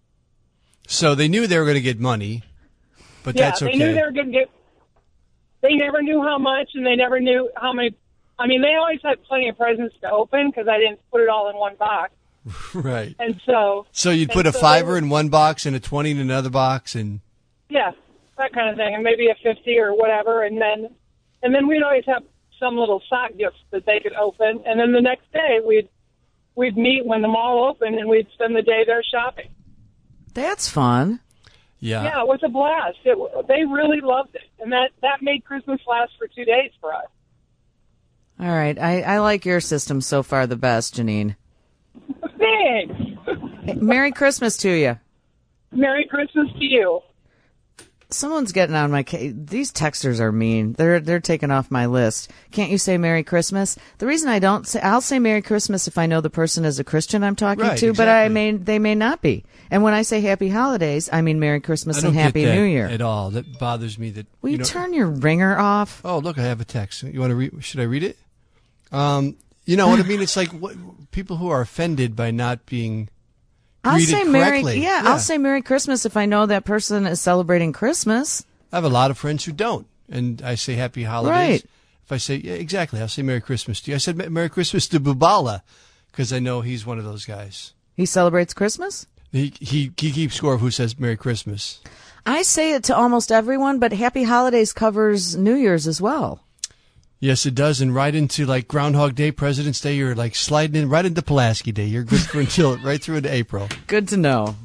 S2: So they knew they were going to get money, but
S17: yeah,
S2: that's okay.
S17: they knew they were going to get. They never knew how much, and they never knew how many. I mean, they always had plenty of presents to open because I didn't put it all in one box.
S2: Right.
S17: And so.
S2: So you'd put a
S17: so
S2: fiver in one box and a twenty in another box, and.
S17: Yeah, that kind of thing, and maybe a fifty or whatever, and then, and then we'd always have some little sock gifts that they could open, and then the next day we'd we'd meet when the mall opened, and we'd spend the day there shopping.
S1: That's fun.
S2: Yeah.
S17: Yeah, it was a blast. It, they really loved it, and that, that made Christmas last for two days for us.
S1: All right. I, I like your system so far the best, Janine.
S17: Thanks.
S1: Hey, Merry Christmas to you.
S17: Merry Christmas to you.
S1: Someone's getting on my case. These texters are mean. They're they're taking off my list. Can't you say Merry Christmas? The reason I don't say, I'll say Merry Christmas if I know the person is a Christian I'm talking
S2: right,
S1: to,
S2: exactly.
S1: but I may they may not be. And when I say Happy Holidays, I mean Merry Christmas
S2: I don't
S1: and Happy
S2: get that
S1: New Year.
S2: At all, that bothers me. That
S1: will you,
S2: you know,
S1: turn your ringer off?
S2: Oh, look, I have a text. You want to read? Should I read it? Um, you know what I mean? It's like what, people who are offended by not being.
S1: I'll say Merry.
S2: Yeah,
S1: yeah, I'll say Merry Christmas if I know that person is celebrating Christmas.
S2: I have a lot of friends who don't. and I say Happy Holidays.
S1: Right.
S2: If I say, yeah, exactly, I'll say Merry Christmas to you. I said Merry Christmas to Bubala because I know he's one of those guys.
S1: He celebrates Christmas?
S2: He, he, he keeps score of who says Merry Christmas.
S1: I say it to almost everyone, but Happy Holidays covers New Year's as well.
S2: Yes, it does, and right into like Groundhog Day, President's Day, you're like sliding in right into Pulaski Day. You're good for until right through into April.
S1: Good to know.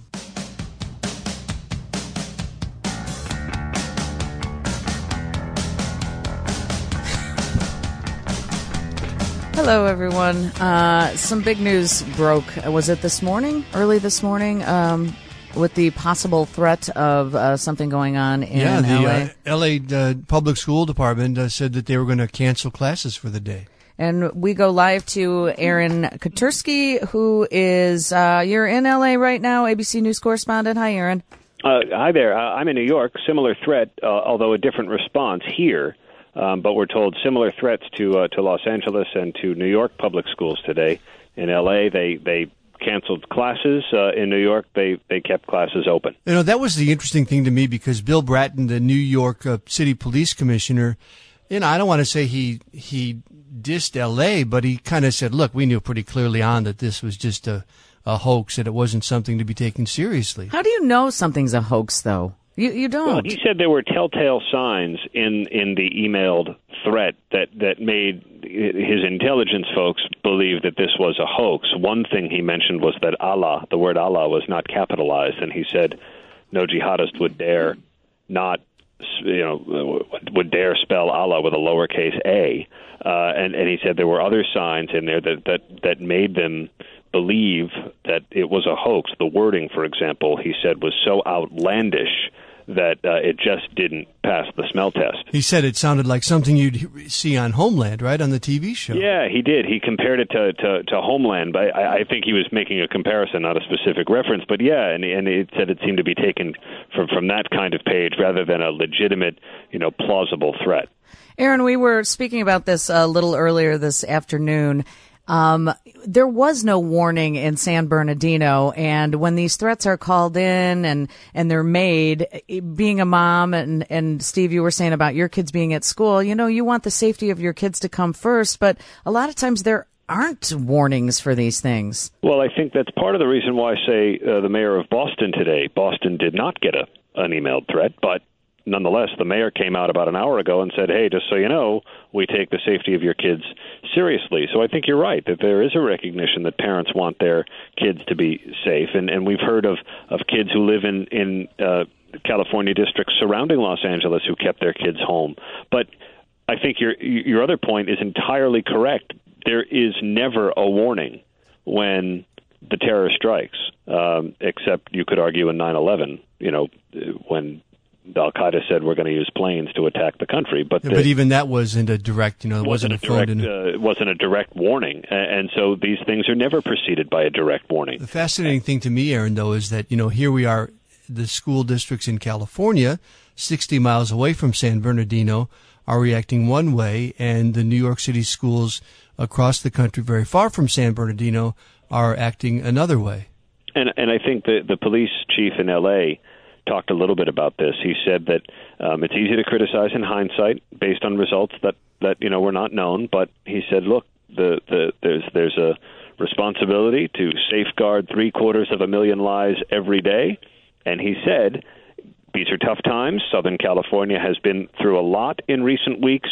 S1: Hello, everyone. Uh, some big news broke. Was it this morning? Early this morning? Um, with the possible threat of uh, something going on in
S2: yeah, the
S1: L A?
S2: Uh, L A uh, Public School Department uh, said that they were going to cancel classes for the day.
S1: And we go live to Aaron Katursky, who is, uh, you're in L A right now, A B C News correspondent. Hi, Aaron.
S18: Uh, hi there. Uh, I'm in New York. Similar threat, uh, although a different response here. Um, but we're told similar threats to uh, to Los Angeles and to New York public schools today. In L A, they they canceled classes. Uh, in New York, they, they kept classes open.
S2: You know, that was the interesting thing to me because Bill Bratton, the New York uh, City Police Commissioner, you know, I don't want to say he he dissed L A, but he kind of said, look, we knew pretty clearly on that this was just a, a hoax, that it wasn't something to be taken seriously.
S1: How do you know something's a hoax, though? You you don't.
S18: Well, he said there were telltale signs in, in the emailed threat that, that made his intelligence folks believe that this was a hoax. One thing he mentioned was that Allah, the word Allah, was not capitalized, and he said no jihadist would dare not, you know, would dare spell Allah with a lowercase a. Uh, and, and he said there were other signs in there that, that, that made them believe that it was a hoax. The wording, for example, he said was so outlandish that uh, it just didn't pass the smell test.
S2: He said it sounded like something you'd see on Homeland, right, on the T V show.
S18: Yeah, he did. He compared it to, to, to Homeland, but I, I think he was making a comparison, not a specific reference. But yeah, and, and it said it seemed to be taken from, from that kind of page rather than a legitimate, you know, plausible threat.
S1: Aaron, we were speaking about this a little earlier this afternoon. Um, there was no warning in San Bernardino, and when these threats are called in and, and they're made, being a mom, and, and Steve, you were saying about your kids being at school, you know, you want the safety of your kids to come first, but a lot of times there aren't warnings for these things.
S18: Well, I think that's part of the reason why, say, uh, the mayor of Boston today, Boston did not get a an emailed threat, but nonetheless, the mayor came out about an hour ago and said, hey, just so you know, we take the safety of your kids seriously. So I think you're right, that there is a recognition that parents want their kids to be safe. And, and we've heard of, of kids who live in, in uh, California districts surrounding Los Angeles who kept their kids home. But I think your your other point is entirely correct. There is never a warning when the terror strikes, um, except you could argue in nine eleven, you know, when Al-Qaeda said we're going to use planes to attack the country, but
S2: yeah,
S18: the,
S2: but even that wasn't a direct, you know, it wasn't,
S18: wasn't
S2: a phone.
S18: direct, uh, it wasn't a direct warning, and, and so these things are never preceded by a direct warning.
S2: The fascinating thing to me, Aaron, though, is that you know here we are, the school districts in California, sixty miles away from San Bernardino, are reacting one way, and the New York City schools across the country, very far from San Bernardino, are acting another way.
S18: And and I think the the police chief in L A talked a little bit about this. He said that um, it's easy to criticize in hindsight based on results that, that you know were not known. But he said, look, the, the there's there's a responsibility to safeguard three quarters of a million lives every day. And he said these are tough times. Southern California has been through a lot in recent weeks.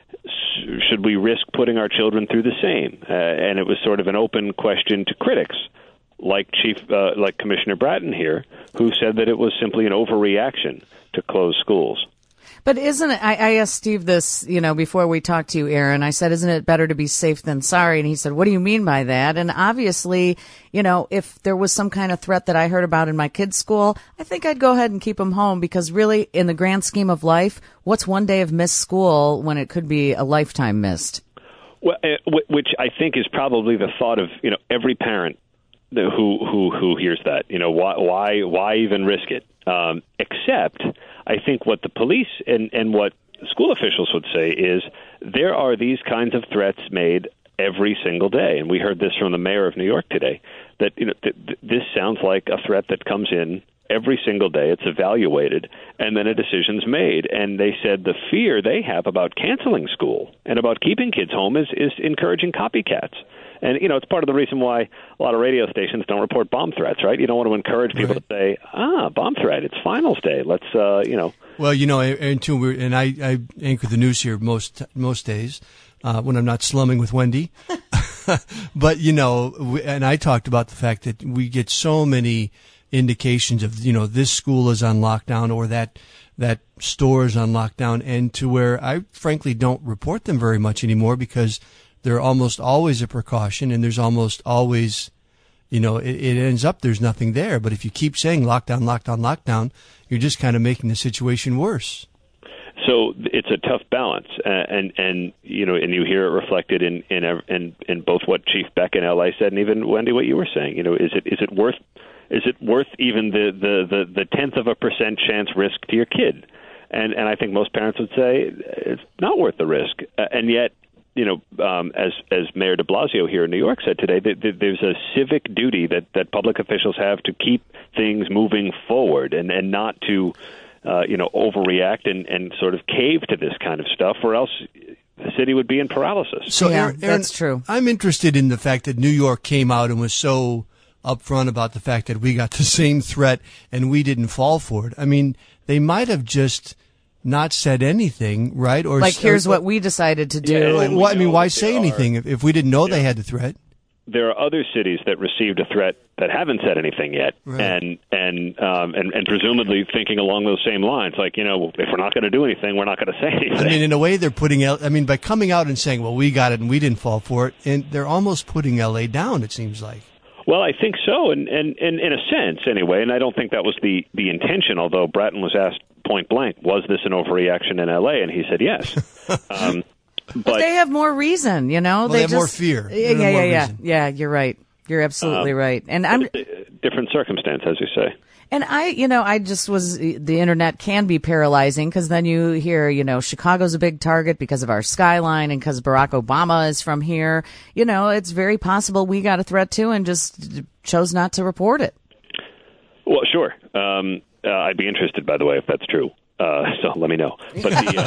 S18: Should we risk putting our children through the same? Uh, and it was sort of an open question to critics, like Chief, uh, like Commissioner Bratton here, who said that it was simply an overreaction to close schools.
S1: But isn't it, I, I asked Steve this, you know, before we talked to you, Aaron, I said, isn't it better to be safe than sorry? And he said, what do you mean by that? And obviously, you know, if there was some kind of threat that I heard about in my kids' school, I think I'd go ahead and keep them home, because really, in the grand scheme of life, what's one day of missed school when it could be a lifetime missed?
S18: Well, uh, which I think is probably the thought of, you know, every parent who who who hears that. You know, why why why even risk it? Um, except, I think what the police and, and what school officials would say is there are these kinds of threats made every single day, and we heard this from the mayor of New York today. That you know th- th- this sounds like a threat that comes in every single day. It's evaluated, and then a decision's made. And they said the fear they have about canceling school and about keeping kids home is, is encouraging copycats. And, you know, it's part of the reason why a lot of radio stations don't report bomb threats, right? You don't want to encourage people right. to say, ah, bomb threat, it's finals day. Let's, uh, you know.
S2: Well, you know, and, too, we're, and I, I anchor the news here most most days uh, when I'm not slumming with Wendy. But, you know, we, and I talked about the fact that we get so many indications of, you know, this school is on lockdown or that that store is on lockdown, and to where I frankly don't report them very much anymore because they're almost always a precaution, and there's almost always, you know, it, it ends up there's nothing there. But if you keep saying lockdown, lockdown, lockdown, you're just kind of making the situation worse.
S18: So it's a tough balance, uh, and and you know, and you hear it reflected in in in, in both what Chief Beck in L A said, and even Wendy, what you were saying. You know, is it is it worth is it worth even the the the, the tenth of a percent chance risk to your kid? And and I think most parents would say it's not worth the risk, uh, and yet. You know, um, as as Mayor de Blasio here in New York said today, that, that there's a civic duty that, that public officials have to keep things moving forward and, and not to, uh, you know, overreact and, and sort of cave to this kind of stuff, or else the city would be in paralysis.
S2: So,
S1: yeah,
S2: Aaron,
S1: that's true.
S2: I'm interested in the fact that New York came out and was so upfront about the fact that we got the same threat and we didn't fall for it. I mean, they might have just not said anything, right? Or
S1: like, here's or, what we decided to do.
S18: Yeah,
S2: and well, I mean, why say anything if, if we didn't know yeah. they had the threat?
S18: There are other cities that received a threat that haven't said anything yet, right. and and, um, and and presumably thinking along those same lines, like, you know, if we're not going to do anything, we're not going to say anything.
S2: I mean, in a way, they're putting L- I mean, by coming out and saying, well, we got it and we didn't fall for it, and they're almost putting L A down, it seems like.
S18: Well, I think so, and, and, and in a sense, anyway, and I don't think that was the, the intention, although Bratton was asked point blank, was this an overreaction in L A? And he said yes. um,
S1: but,
S18: but
S1: they have more reason, you know?
S2: Well,
S1: they,
S2: they have
S1: just,
S2: more fear.
S1: Yeah, yeah, yeah, yeah.
S2: Reason.
S1: Yeah, you're right. You're absolutely
S18: um,
S1: right. And I'm
S18: different circumstance, as you say.
S1: And I, you know, I just was, the internet can be paralyzing because then you hear, you know, Chicago's a big target because of our skyline and because Barack Obama is from here. You know, it's very possible we got a threat too and just chose not to report it.
S18: Well, sure. Um, uh, I'd be interested, by the way, if that's true. Uh, so let me know. But the,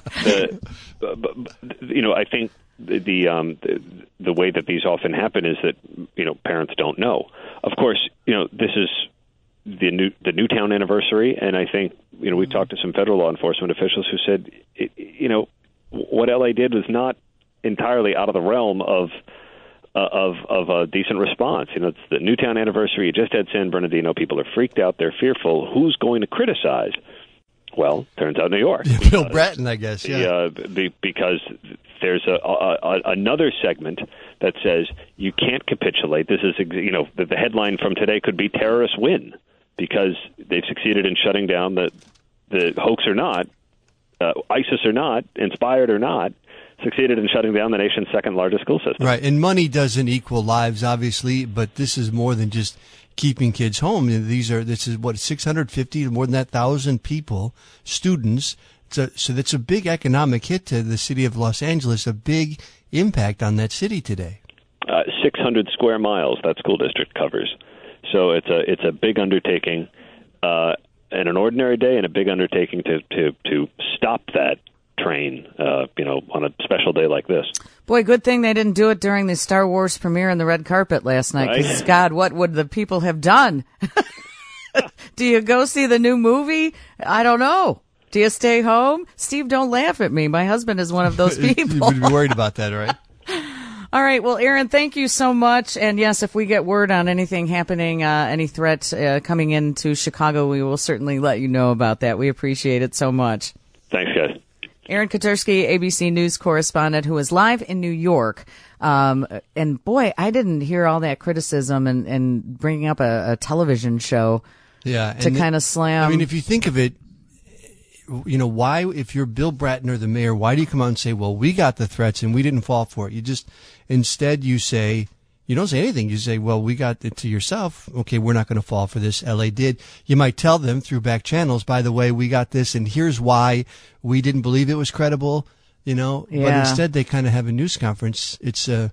S18: um, the, but, you know, I think the the, um, the the way that these often happen is that, you know, parents don't know. Of course, you know, this is the new the Newtown anniversary, and I think, you know, we talked to some federal law enforcement officials who said, it, you know, what L A did was not entirely out of the realm of uh, of of a decent response. You know, it's the Newtown anniversary. You just had San Bernardino. People are freaked out. They're fearful. Who's going to criticize? Well, turns out New York.
S2: Yeah, Bill Bratton, I guess. Yeah,
S18: the, uh, the, because there's a, a, a another segment that says you can't capitulate. This is, you know, the, the headline from today could be "Terrorists Win," because they've succeeded in shutting down the the hoax or not, uh, ISIS or not, inspired or not, succeeded in shutting down the nation's second largest school system.
S2: Right, and money doesn't equal lives, obviously, but this is more than just keeping kids home. These are this is what six hundred fifty, more than that thousand people, students. So, so that's a big economic hit to the city of Los Angeles. A big impact on that city today.
S18: Uh, six hundred square miles that school district covers. So it's a it's a big undertaking, uh, and an ordinary day, and a big undertaking to to to stop that train, uh, you know, on a special day like this.
S1: Boy, good thing they didn't do it during the Star Wars premiere on the red carpet last night. Because, right? God, what would the people have done? Do you go see the new movie? I don't know. Do you stay home? Steve, don't laugh at me. My husband is one of those people.
S2: You would be worried about that, right?
S1: All right. Well, Aaron, thank you so much. And yes, if we get word on anything happening, uh, any threat uh, coming into Chicago, we will certainly let you know about that. We appreciate it so much.
S18: Thanks, guys.
S1: Aaron Katersky, A B C News correspondent, who is live in New York. Um, and boy, I didn't hear all that criticism and, and bringing up a, a television show
S2: yeah,
S1: to kind of slam.
S2: I mean, if you think of it, you know, why, if you're Bill Bratton or the mayor, why do you come out and say, well, we got the threats and we didn't fall for it? You just, instead you say, you don't say anything. You say, well, we got it to yourself. Okay, we're not going to fall for this. L A did. You might tell them through back channels, by the way, we got this, and here's why we didn't believe it was credible, you know.
S1: Yeah.
S2: But instead they kind of have a news conference. It's uh,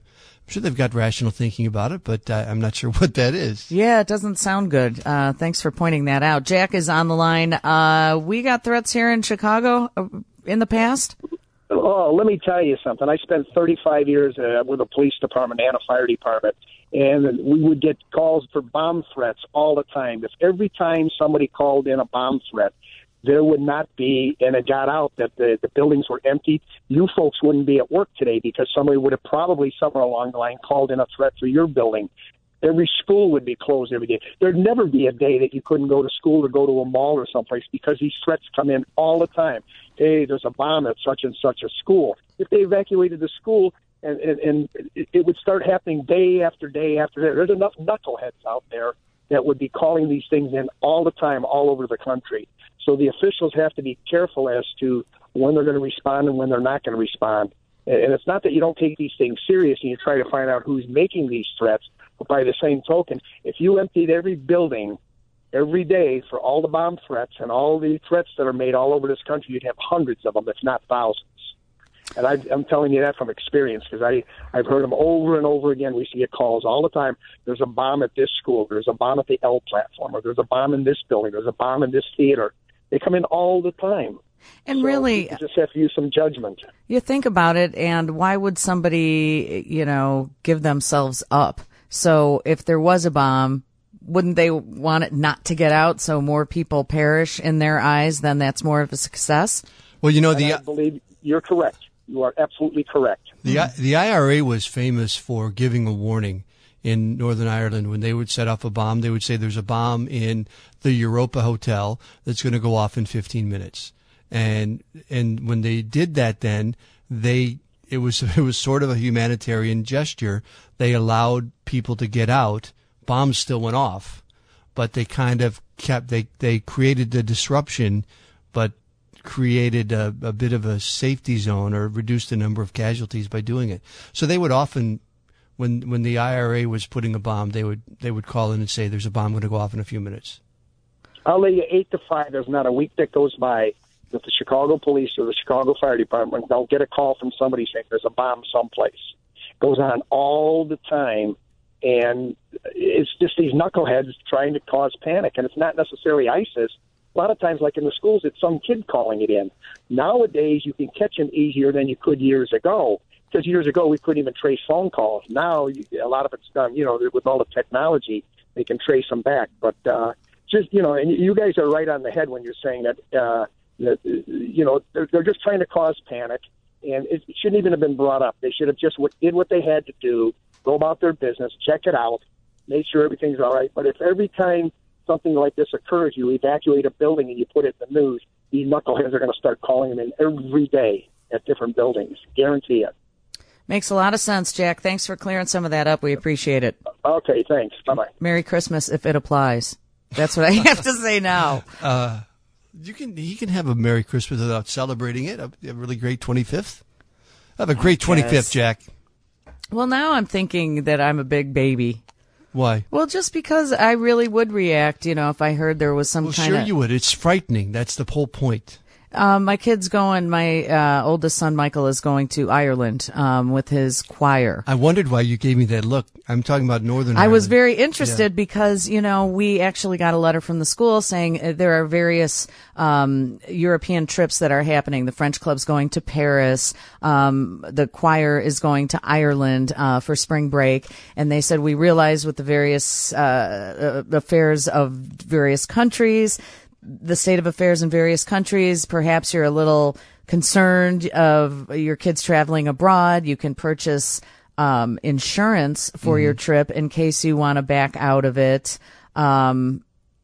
S2: I'm sure they've got rational thinking about it, but uh, I'm not sure what that is.
S1: Yeah, it doesn't sound good. Uh, thanks for pointing that out. Jack is on the line. Uh, we got threats here in Chicago uh, in the past.
S19: Oh, let me tell you something. I spent thirty-five years uh, with a police department and a fire department, and we would get calls for bomb threats all the time. If every time somebody called in a bomb threat, there would not be, and it got out that the, the buildings were empty, you folks wouldn't be at work today because somebody would have probably somewhere along the line called in a threat for your building. Every school would be closed every day. There'd never be a day that you couldn't go to school or go to a mall or someplace because these threats come in all the time. Hey, there's a bomb at such and such a school. If they evacuated the school, and, and, and it, it would start happening day after day after day. There's enough knuckleheads out there that would be calling these things in all the time, all over the country. So the officials have to be careful as to when they're going to respond and when they're not going to respond. And it's not that you don't take these things serious and you try to find out who's making these threats, but by the same token, if you emptied every building every day for all the bomb threats and all the threats that are made all over this country, you'd have hundreds of them, if not thousands. And I, I'm telling you that from experience because I, I've heard them over and over again. We used to get calls all the time. There's a bomb at this school. There's a bomb at the L platform. Or there's a bomb in this building. There's a bomb in this theater. They come in all the time.
S1: And
S19: so
S1: really,
S19: you just have to use some judgment.
S1: You think about it, and why would somebody, you know, give themselves up? So if there was a bomb, wouldn't they want it not to get out so more people perish in their eyes? Then that's more of a success?
S2: Well, you know,
S19: And
S2: the
S19: I believe you're correct. You are absolutely correct.
S2: The the I R A was famous for giving a warning in Northern Ireland when they would set off a bomb. They would say there's a bomb in the Europa Hotel that's going to go off in fifteen minutes. And and when they did that, then they it was it was sort of a humanitarian gesture. They allowed people to get out. Bombs still went off, but they kind of kept they they created the disruption, but created a, a bit of a safety zone or reduced the number of casualties by doing it. So they would often, when when the I R A was putting a bomb, they would they would call in and say, "There's a bomb going to go off in a few minutes."
S19: I'll lay you eight to five. There's not a week that goes by that the Chicago Police or the Chicago Fire Department don't get a call from somebody saying there's a bomb someplace. It goes on all the time, and it's just these knuckleheads trying to cause panic. And it's not necessarily ISIS. A lot of times, like in the schools, it's some kid calling it in. Nowadays, you can catch them easier than you could years ago. Because years ago, we couldn't even trace phone calls. Now, you, a lot of it's done, you know, with all the technology, they can trace them back. But uh, just, you know, and you guys are right on the head when you're saying that, uh, that you know, they're, they're just trying to cause panic. And it shouldn't even have been brought up. They should have just did what they had to do, go about their business, check it out, make sure everything's all right. But if every time something like this occurs, you evacuate a building and you put it in the news, these knuckleheads are going to start calling them in every day at different buildings. Guarantee it.
S1: Makes a lot of sense, Jack. Thanks for clearing some of that up. We appreciate it.
S19: Okay, thanks. Bye-bye.
S1: Merry Christmas if it applies. That's what I have to say now.
S2: Uh, you can he can have a Merry Christmas without celebrating it. A, a really great twenty-fifth. Have a great twenty-fifth, Jack.
S1: Well, now I'm thinking that I'm a big baby.
S2: Why?
S1: Well, just because I really would react, you know, if I heard there was some
S2: Well,
S1: kind
S2: sure
S1: of...
S2: you would. It's frightening. That's the whole point.
S1: Um, my kid's going, my uh, oldest son, Michael, is going to Ireland um, with his choir.
S2: I wondered why you gave me that look. I'm talking about Northern
S1: I
S2: Ireland.
S1: was very interested
S2: Yeah.
S1: because, you know, we actually got a letter from the school saying uh, there are various um, European trips that are happening. The French club's going to Paris. Um, the choir is going to Ireland uh, for spring break. And they said, we realize with the various uh, uh, affairs of various countries, the state of affairs in various countries, perhaps you're a little concerned of your kids traveling abroad. You can purchase um, insurance for
S20: Mhm.
S1: your trip in case you want to back out of it. Um,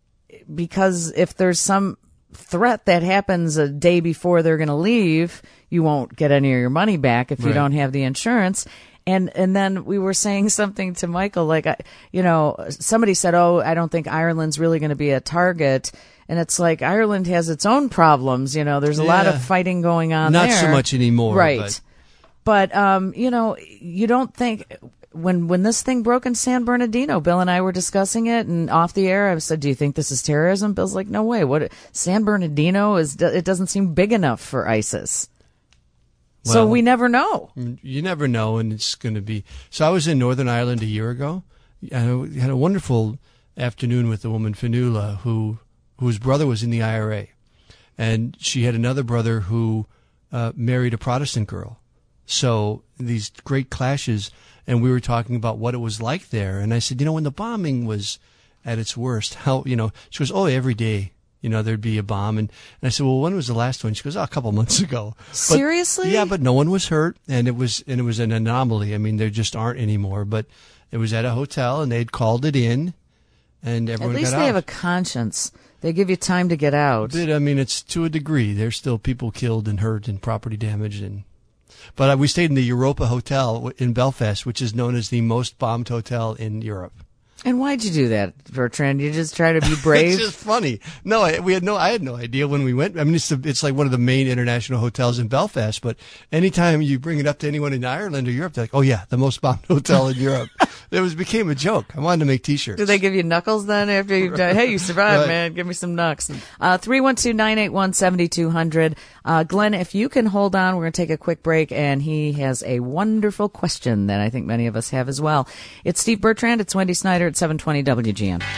S1: because if there's some threat that happens a day before they're going to leave, you won't get any of your money back if you
S20: Right.
S1: don't have the insurance. And and then we were saying something to Michael, like, I- you know, somebody said, oh, I don't think Ireland's really going to be a target. And it's like Ireland has its own problems. You know, there's a lot
S2: Yeah.
S1: of fighting going on
S2: Not
S1: there.
S2: so much anymore,
S1: Right.
S2: but-
S1: But, um, you know, you don't think when when this thing broke in San Bernardino, Bill and I were discussing it, and off the air, I said, "Do you think this is terrorism?" Bill's like, "No way. What San Bernardino is? It doesn't seem big enough for ISIS." so
S2: Well,
S1: we never know.
S2: You never know, and it's going to be. So I was in Northern Ireland a year ago. I had a wonderful afternoon with a woman, Fanula, who whose brother was in the I R A, and she had another brother who uh, married a Protestant girl. So these great clashes, and we were talking about what it was like there. And I said, you know, when the bombing was at its worst, how, you know, she goes, oh, every day. You know, there'd be a bomb. And, and I said, well, when was the last one? She goes, oh, a couple months ago. But,
S1: Seriously?
S2: yeah, but no one was hurt. And it was, and it was an anomaly. I mean, there just aren't anymore. But it was at a hotel, and they'd called it in, and everyone
S1: At least
S2: got
S1: they
S2: out.
S1: have a conscience. They give you time to get out.
S2: But, I mean, it's to a degree. There's still people killed and hurt and property damaged. And, but uh, we stayed in the Europa Hotel in Belfast, which is known as the most bombed hotel in Europe.
S1: And why'd you do that, Bertrand? You just try to be brave?
S2: It's just funny. No, I, we had no. I had no idea when we went. I mean, it's the, it's like one of the main international hotels in Belfast. But anytime you bring it up to anyone in Ireland or Europe, they're like, "Oh yeah, the most bombed hotel in Europe." It was became a joke. I wanted to make T-shirts.
S1: Do they give you knuckles then after you've done? Hey, you survived,
S2: Right.
S1: man. Give me some knucks. Uh, three one two nine eight one seventy two hundred. Uh, Glenn, if you can hold on, we're going to take a quick break, and he has a wonderful question that I think many of us have as well. It's Steve Bertrand. It's Wendy Snyder at seven twenty W G N.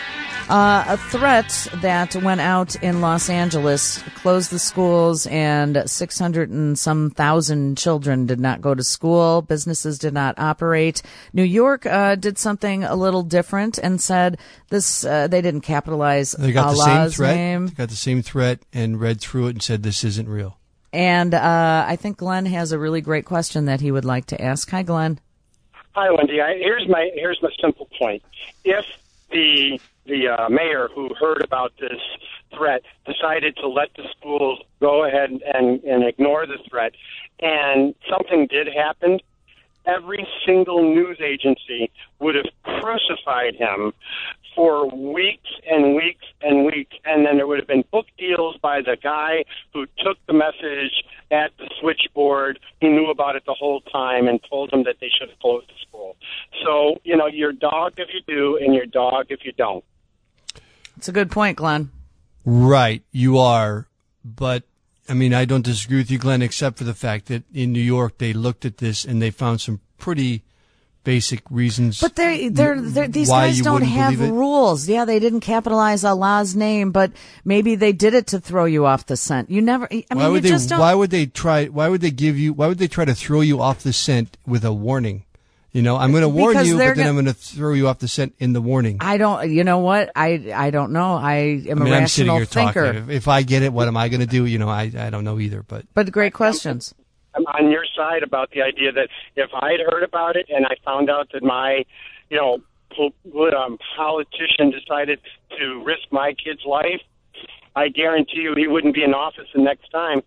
S1: Uh, a threat that went out in Los Angeles closed the schools, and six hundred and some thousand children did not go to school. Businesses did not operate. New York uh, did something a little different and said this. Uh, they didn't capitalize
S2: They got the same
S1: Allah's
S2: threat.
S1: name.
S2: They got the same threat and read through it and said this isn't real.
S1: And uh, I think Glenn has a really great question that he would like to ask. Hi, Glenn.
S19: Hi, Wendy. I, here's my here's my simple point. If the the uh, mayor who heard about this threat decided to let the schools go ahead and, and ignore the threat, and something did happen, every single news agency would have crucified him for weeks and weeks and weeks, and then there would have been book deals by the guy who took the message at the switchboard, who knew about it the whole time and told them that they should have closed the school. So, you know, you're dogged if you do, and you're dogged if you don't.
S1: It's a good point, Glenn.
S2: Right, you are. But, I mean, I don't disagree with you, Glenn, except for the fact that in New York they looked at this and they found some pretty basic reasons.
S1: But they, they're, they're, these
S2: why
S1: guys
S2: you
S1: don't
S2: wouldn't
S1: have
S2: believe it.
S1: rules. Yeah, they didn't capitalize Allah's name, but maybe they did it to throw you off the scent. You never. I mean,
S2: why
S1: you
S2: would they?
S1: just don't.
S2: Why would they try? Why would they give you? Why would they try to throw you off the scent with a warning? You know, I'm going to warn
S1: Because
S2: you,
S1: they're
S2: but then
S1: gonna-
S2: I'm going to throw you off the scent in the warning.
S1: I don't. You know what? I I don't know. I am
S2: I mean,
S1: a
S2: I'm sitting
S1: rational
S2: here
S1: thinker.
S2: talking. If, if I get it, what am I going to do? You know, I I don't know either. But
S1: But great questions.
S19: I'm on your side about the idea that if I'd heard about it and I found out that my, you know, po- um, politician decided to risk my kid's life, I guarantee you he wouldn't be in office the next time.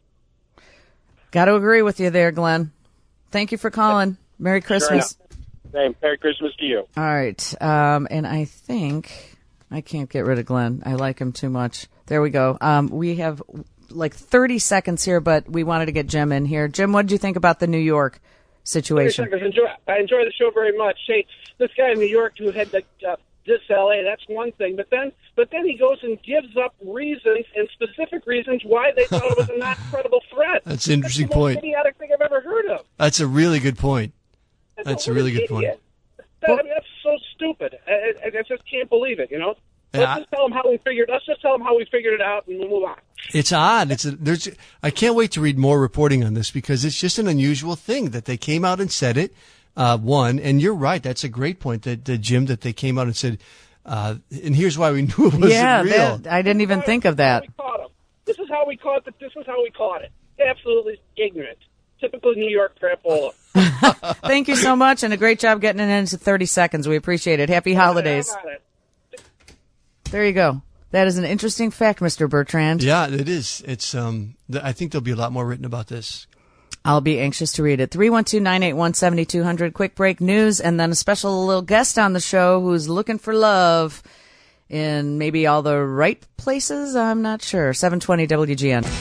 S1: Got to agree with you there, Glenn. Thank you for calling. Merry Christmas.
S19: Sure enough. Hey, Merry Christmas to you.
S1: All right. Um, and I think I can't get rid of Glenn. I like him too much. There we go. Um, we have like thirty seconds here, but we wanted to get Jim in here. Jim, what did you think about the New York situation?
S17: Thirty seconds. Enjoy, I enjoy the show very much. Say, this guy in New York who had the, uh, this L A, that's one thing. But then, but then he goes and gives up reasons and specific reasons why they thought it was a not credible threat.
S2: That's an interesting
S17: That's the most
S2: point.
S17: idiotic thing I've ever heard of.
S2: That's a really good point.
S17: That's,
S2: That's
S17: a,
S2: a really
S17: what an
S2: good point.
S17: idiot. That, I mean, that's so stupid. I, I, I just can't believe it. You know. Let's
S2: Yeah.
S17: just tell them how we figured. Let's just tell them how we figured it out, and we'll move on.
S2: It's odd. It's a, there's. I can't wait to read more reporting on this because it's just an unusual thing that they came out and said it. Uh, one, and you're right. That's a great point that, that Jim, that they came out and said. Uh, and here's why we knew it wasn't
S1: yeah,
S2: real.
S1: that, I didn't even think of that.
S17: Caught him. This is how we caught it. This is how we caught it. Absolutely ignorant. Typical New York crapola.
S1: Thank you so much, and a great job getting it into thirty seconds. We appreciate it. Happy holidays. There you go. That is an interesting fact, Mister Bertrand.
S2: Yeah, it is. It's. Um. th- I think there'll be a lot more written about this.
S1: I'll be anxious to read it. three one two, nine eight one, seven two zero zero. Quick break news, and then a special little guest on the show who's looking for love in maybe all the right places. I'm not sure. seven twenty W G N.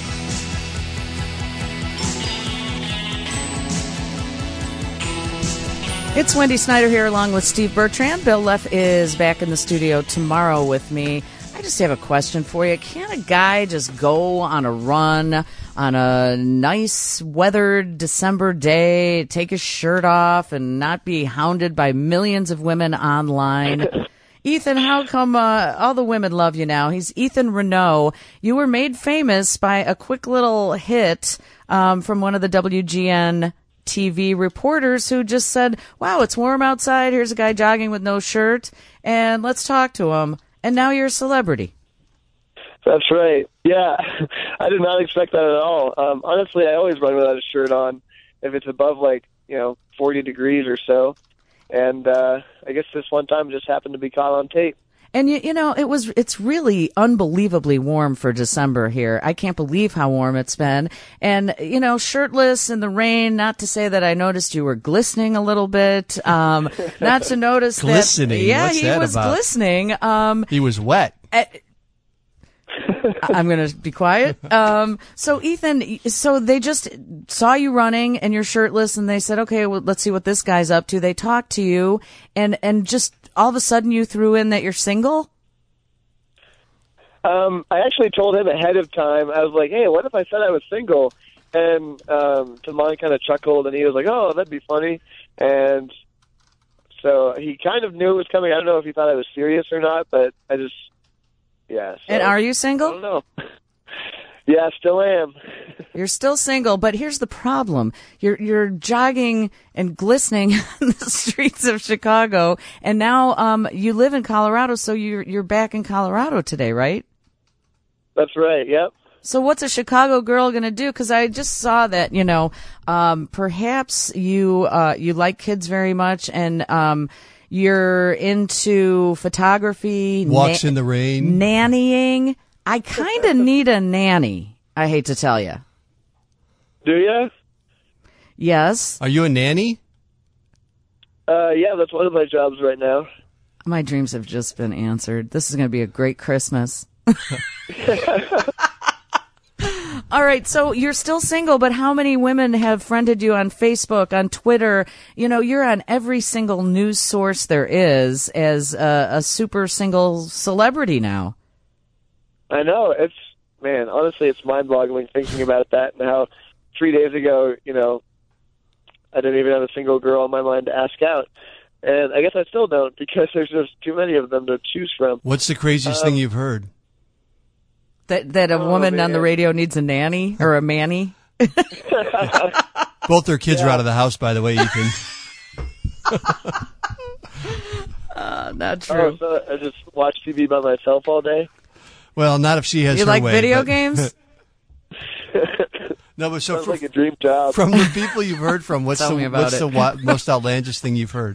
S1: It's Wendy Snyder here along with Steve Bertrand. Bill Leff is back in the studio tomorrow with me. I just have a question for you. Can a guy just go on a run on a nice weathered December day, take his shirt off and not be hounded by millions of women online. Ethan, how come uh, all the women love you now? He's Ethan Renault. You were made famous by a quick little hit um, from one of the W G N T V reporters who just said, wow, it's warm outside. Here's a guy jogging with no shirt, and let's talk to him. And now you're a celebrity.
S20: That's right. Yeah, I did not expect that at all. Um, honestly, I always run without a shirt on if it's above, like, you know, forty degrees or so. And uh, I guess this one time it just happened to be caught on tape.
S1: And, you, you know, it was, it's really unbelievably warm for December here. I can't believe how warm it's been. And, you know, shirtless in the rain, not to say that I noticed you were glistening a little bit, um, not to notice that.
S2: Glistening?
S1: Yeah,
S2: What's
S1: he
S2: that
S1: was
S2: about?
S1: glistening. Um,
S2: He was wet.
S1: uh, I'm going to be quiet. Um, so Ethan, so they just saw you running and you're shirtless and they said, okay, well, let's see what this guy's up to. They talked to you and, and just all of a sudden you threw in that you're single?
S20: Um, I actually told him ahead of time. I was like, hey, what if I said I was single? And um, Tamon kind of chuckled and he was like, oh, that'd be funny. And so he kind of knew it was coming. I don't know if he thought I was serious or not, but I just, yeah. So,
S1: And are you single?
S20: I don't know. Yeah, still am.
S1: You're still single, but here's the problem. You're you're jogging and glistening on the streets of Chicago, and now um you live in Colorado, so you're you're back in Colorado today, right?
S20: That's right, yep.
S1: So what's a Chicago girl going to do? Because I just saw that, you know, um perhaps you uh you like kids very much, and um you're into photography,
S2: Walks
S1: na-
S2: in the rain.
S1: nannying. I kind of need a nanny, I hate to tell you.
S20: Do you?
S1: Yes.
S2: Are you a nanny?
S20: Uh, yeah, that's one of my jobs right now.
S1: My dreams have just been answered. This is going to be a great Christmas. All right, so you're still single, but how many women have friended you on Facebook, on Twitter? You know, you're on every single news source there is as a, a super single celebrity now.
S20: I know. It's, man, honestly, it's mind-boggling thinking about that and how three days ago, you know, I didn't even have a single girl on my mind to ask out. And I guess I still don't because there's just too many of them to choose from.
S2: What's the craziest
S20: Um,
S2: thing you've heard?
S1: That that a
S20: Oh,
S1: woman on the
S20: man.
S1: radio needs a nanny or a manny?
S2: Both their kids are out of the house, by the way, Ethan.
S1: uh, not
S20: Oh, so I just watch T V by myself all day?
S2: Well, not if she has
S1: You
S2: her
S1: like
S2: way,
S1: video
S2: but-
S1: games?
S2: No, but so
S20: Sounds
S2: from,
S20: like a dream job.
S2: from the people you've heard from, what's
S1: Tell
S2: the
S1: me about
S2: what's
S1: it.
S2: the wa- most outlandish thing you've heard?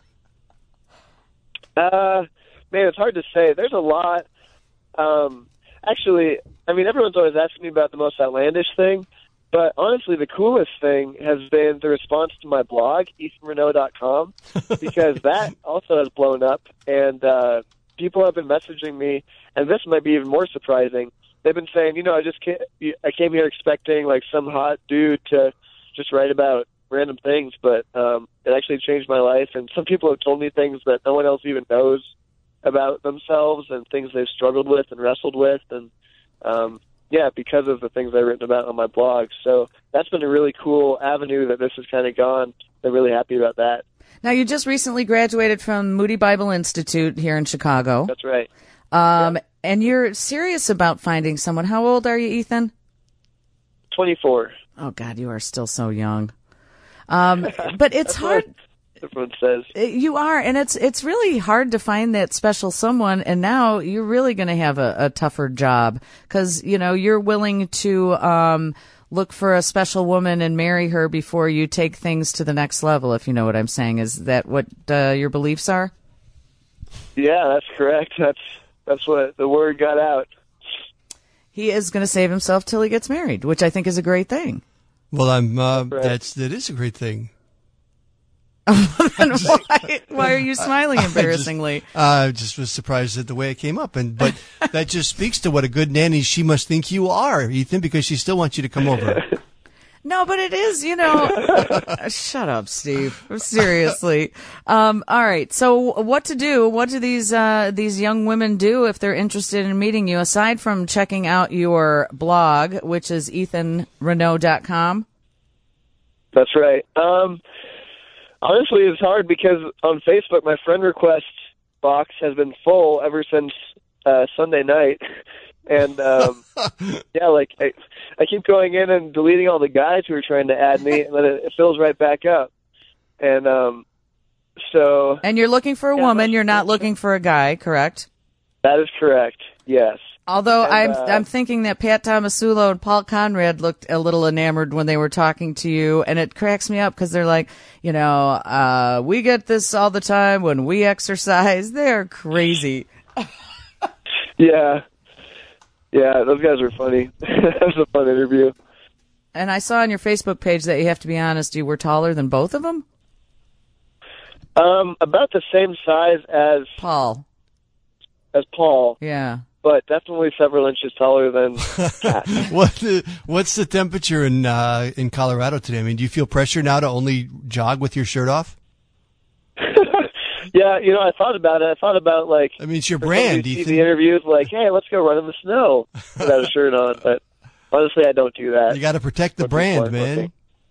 S20: Uh, man, it's hard to say. There's a lot. Um, actually, I mean, everyone's always asking me about the most outlandish thing, but honestly, the coolest thing has been the response to my blog, ethan renault dot com, because that also has blown up, and uh, people have been messaging me, and this might be even more surprising. They've been saying, you know, I just came, I came here expecting like some hot dude to just write about random things, but um, it actually changed my life. And some people have told me things that no one else even knows about themselves and things they've struggled with and wrestled with, and um, yeah, because of the things I've written about on my blog. So that's been a really cool avenue that this has kind of gone. I'm really happy about that.
S1: Now, you just recently graduated from Moody Bible Institute here in Chicago.
S20: That's right.
S1: Um, and you're serious about finding someone. How old are you, Ethan?
S20: twenty-four.
S1: Oh, God, you are still so young. Um, but it's
S20: That's
S1: hard.
S20: what everyone says.
S1: You are, and it's it's really hard to find that special someone. And now you're really going to have a, a tougher job because, you know, you're willing to um, look for a special woman and marry her before you take things to the next level, if you know what I'm saying. Is that what uh, your beliefs are?
S20: Yeah, that's correct. That's that's what the word got out.
S1: He is going to save himself till he gets married, which I think is a great thing.
S2: Well, I'm. Uh, that's that is a great thing.
S1: Then why, why are you smiling embarrassingly?
S2: I just, uh, just was surprised at the way it came up, and but that just speaks to what a good nanny she must think you are, Ethan, because she still wants you to come over.
S1: No, but it is, you know. Shut up, Steve. Seriously. Um, all right. So, what to do? What do these uh, these young women do if they're interested in meeting you? Aside from checking out your blog, which is ethan renault dot com.
S20: That's right. Um, honestly, it's hard because on Facebook, my friend request box has been full ever since uh, Sunday night. And, um, yeah, like, I, I keep going in and deleting all the guys who are trying to add me, and then it, it fills right back up. And, um, so...
S1: And you're looking for a
S20: yeah,
S1: woman, you're not looking for a guy, correct?
S20: That is correct, yes.
S1: Although
S20: And,
S1: I'm
S20: uh,
S1: I'm thinking that Pat Tomasulo and Paul Conrad looked a little enamored when they were talking to you, and it cracks me up because they're like, you know, uh, we get this all the time when we exercise. They're crazy.
S20: Yeah. Yeah, those guys were funny. That was a fun interview.
S1: And I saw on your Facebook page that you have to be honest, you were taller than both of them?
S20: Um, about the same size as
S1: Paul.
S20: As Paul.
S1: Yeah.
S20: But definitely several inches taller than Pat.
S2: what the, what's the temperature in uh, in Colorado today? I mean, do you feel pressure now to only jog with your shirt off?
S20: Yeah, you know, I thought about it. I thought about, like...
S2: I mean, it's your brand.
S20: Do you see the interviews like, hey, let's go run in the snow without a shirt on. But honestly, I don't do that.
S2: You got to protect the brand, man.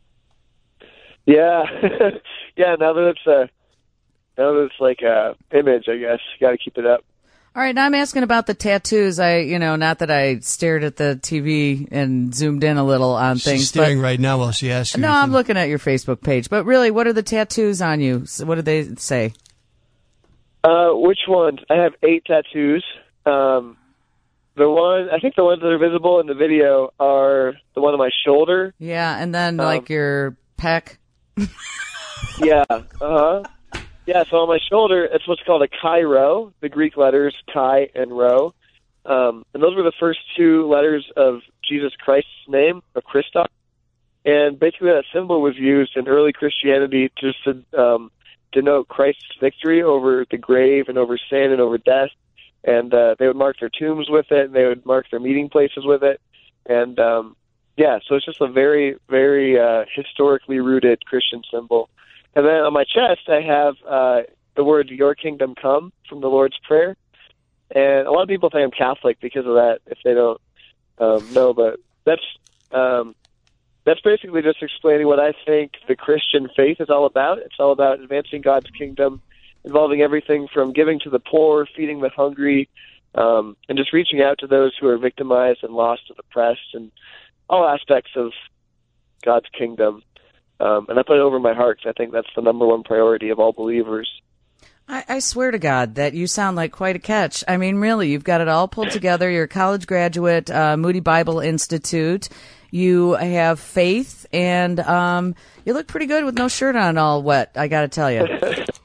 S20: Yeah. Yeah, now that it's a, now that it's like a image, I guess. You got to keep it up.
S1: All right, now I'm asking about the tattoos. I, you know, not that I stared at the T V and zoomed in a little on
S2: She's
S1: things.
S2: staring
S1: but,
S2: right now while she asks you.
S1: No, I'm looking at your Facebook page. But really, what are the tattoos on you? So what do they say?
S20: Uh, which ones? I have eight tattoos. Um, the one, I think the ones that are visible in the video are the one on my shoulder.
S1: Yeah, and then
S20: Um,
S1: like your pec.
S20: Yeah, uh-huh. Yeah, so on my shoulder, it's what's called a Chi Rho, the Greek letters Chi and Rho. Um, and those were the first two letters of Jesus Christ's name, of Christos. And basically that symbol was used in early Christianity just to um, denote Christ's victory over the grave and over sin and over death. And uh, they would mark their tombs with it, and they would mark their meeting places with it. And, um, yeah, so it's just a very, very uh, historically rooted Christian symbol. And then on my chest, I have uh, the word "Your Kingdom Come" from the Lord's Prayer. And a lot of people think I'm Catholic because of that, if they don't um, know. But that's um, that's basically just explaining what I think the Christian faith is all about. It's all about advancing God's kingdom, involving everything from giving to the poor, feeding the hungry, um, and just reaching out to those who are victimized and lost and oppressed, and all aspects of God's kingdom. Um, and I put it over my heart because I think that's the number one priority of all believers.
S1: I, I swear to God that you sound like quite a catch. I mean, really, you've got it all pulled together. You're a college graduate, uh, Moody Bible Institute. You have faith, and um, you look pretty good with no shirt on, all wet, I got to tell you.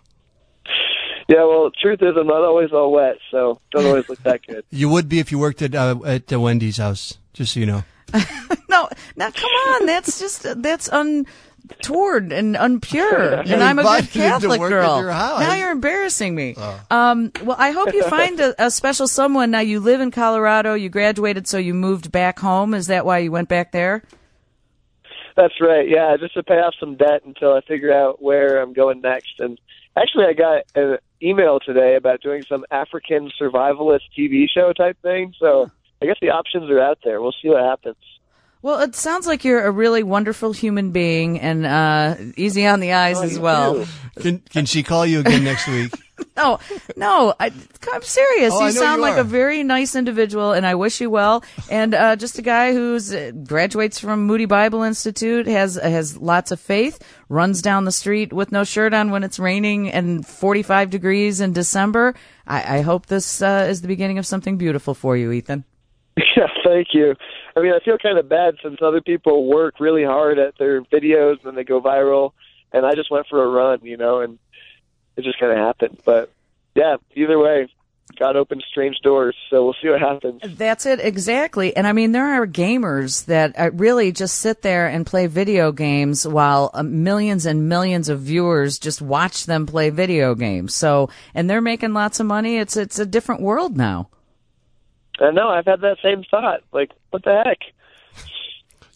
S20: Yeah, well, truth is I'm not always all wet, so don't always look that good.
S2: You would be if you worked at uh, at uh, Wendy's house, just so you know.
S1: No, now come on, that's just, that's untoward and unpure, and I'm a good
S2: invited him to
S1: Catholic
S2: work at
S1: girl.
S2: your house.
S1: Now you're embarrassing me.
S2: Oh.
S1: Um, well, I hope you find a, a special someone. Now, you live in Colorado, you graduated, so you moved back home. Is that why you went back there?
S20: That's right, yeah, just to pay off some debt until I figure out where I'm going next. And actually, I got an email today about doing some African survivalist T V show type thing, so I guess the options are out there. We'll see what happens.
S1: Well, it sounds like you're a really wonderful human being and uh, easy on the eyes
S20: Oh,
S1: as
S20: you
S1: well.
S20: too.
S2: Can can she call you again next week?
S1: No, no, I, I'm serious.
S2: Oh,
S1: you
S2: I know
S1: sound
S2: you
S1: like
S2: are.
S1: a very nice individual, and I wish you well. And uh, just a guy who's uh, graduates from Moody Bible Institute, has has lots of faith, runs down the street with no shirt on when it's raining and forty-five degrees in December. I, I hope this uh, is the beginning of something beautiful for you, Ethan.
S20: Yeah, thank you. I mean, I feel kind of bad since other people work really hard at their videos and they go viral, and I just went for a run, you know, and it just kind of happened. But, yeah, either way, God opens strange doors, so we'll see what happens.
S1: That's it, exactly. And I mean, there are gamers that uh, really just sit there and play video games while uh, millions and millions of viewers just watch them play video games. So, and they're making lots of money. It's it's a different world now.
S20: I know, I've had that same thought. Like, what the heck?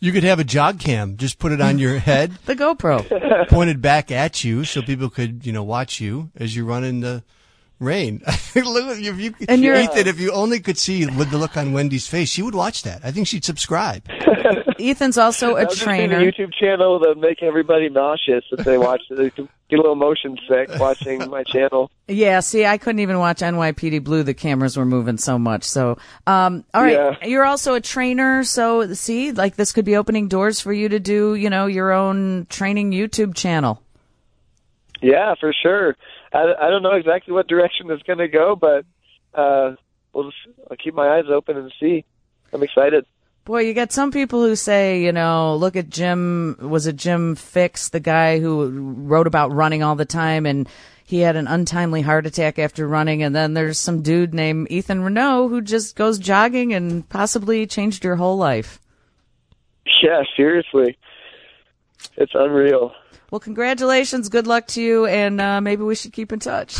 S2: You could have a jog cam. Just put it on your head.
S1: The GoPro.
S2: Pointed back at you so people could, you know, watch you as you run in the rain. Look, if you,
S1: and you're,
S2: Ethan, if you only could see the look on Wendy's face, she would watch that. I think she'd subscribe.
S1: Ethan's also a
S20: I'll just
S1: trainer.
S20: do the YouTube channel that make everybody nauseous if they watch it. They can get a little motion sick watching my channel.
S1: Yeah, see, I couldn't even watch N Y P D Blue. The cameras were moving so much. So, um, all right,
S20: Yeah.
S1: you're also a trainer. So, see, like this could be opening doors for you to do, you know, your own training YouTube channel.
S20: Yeah, for sure. I, I don't know exactly what direction it's going to go, but uh, we'll just I'll keep my eyes open and see. I'm excited.
S1: Boy, you got some people who say, you know, look at Jim, was it Jim Fix, the guy who wrote about running all the time, and he had an untimely heart attack after running, and then there's some dude named Ethan Renault who just goes jogging and possibly changed your whole life.
S20: Yeah, seriously. It's unreal.
S1: Well, congratulations, good luck to you, and uh, maybe we should keep in touch.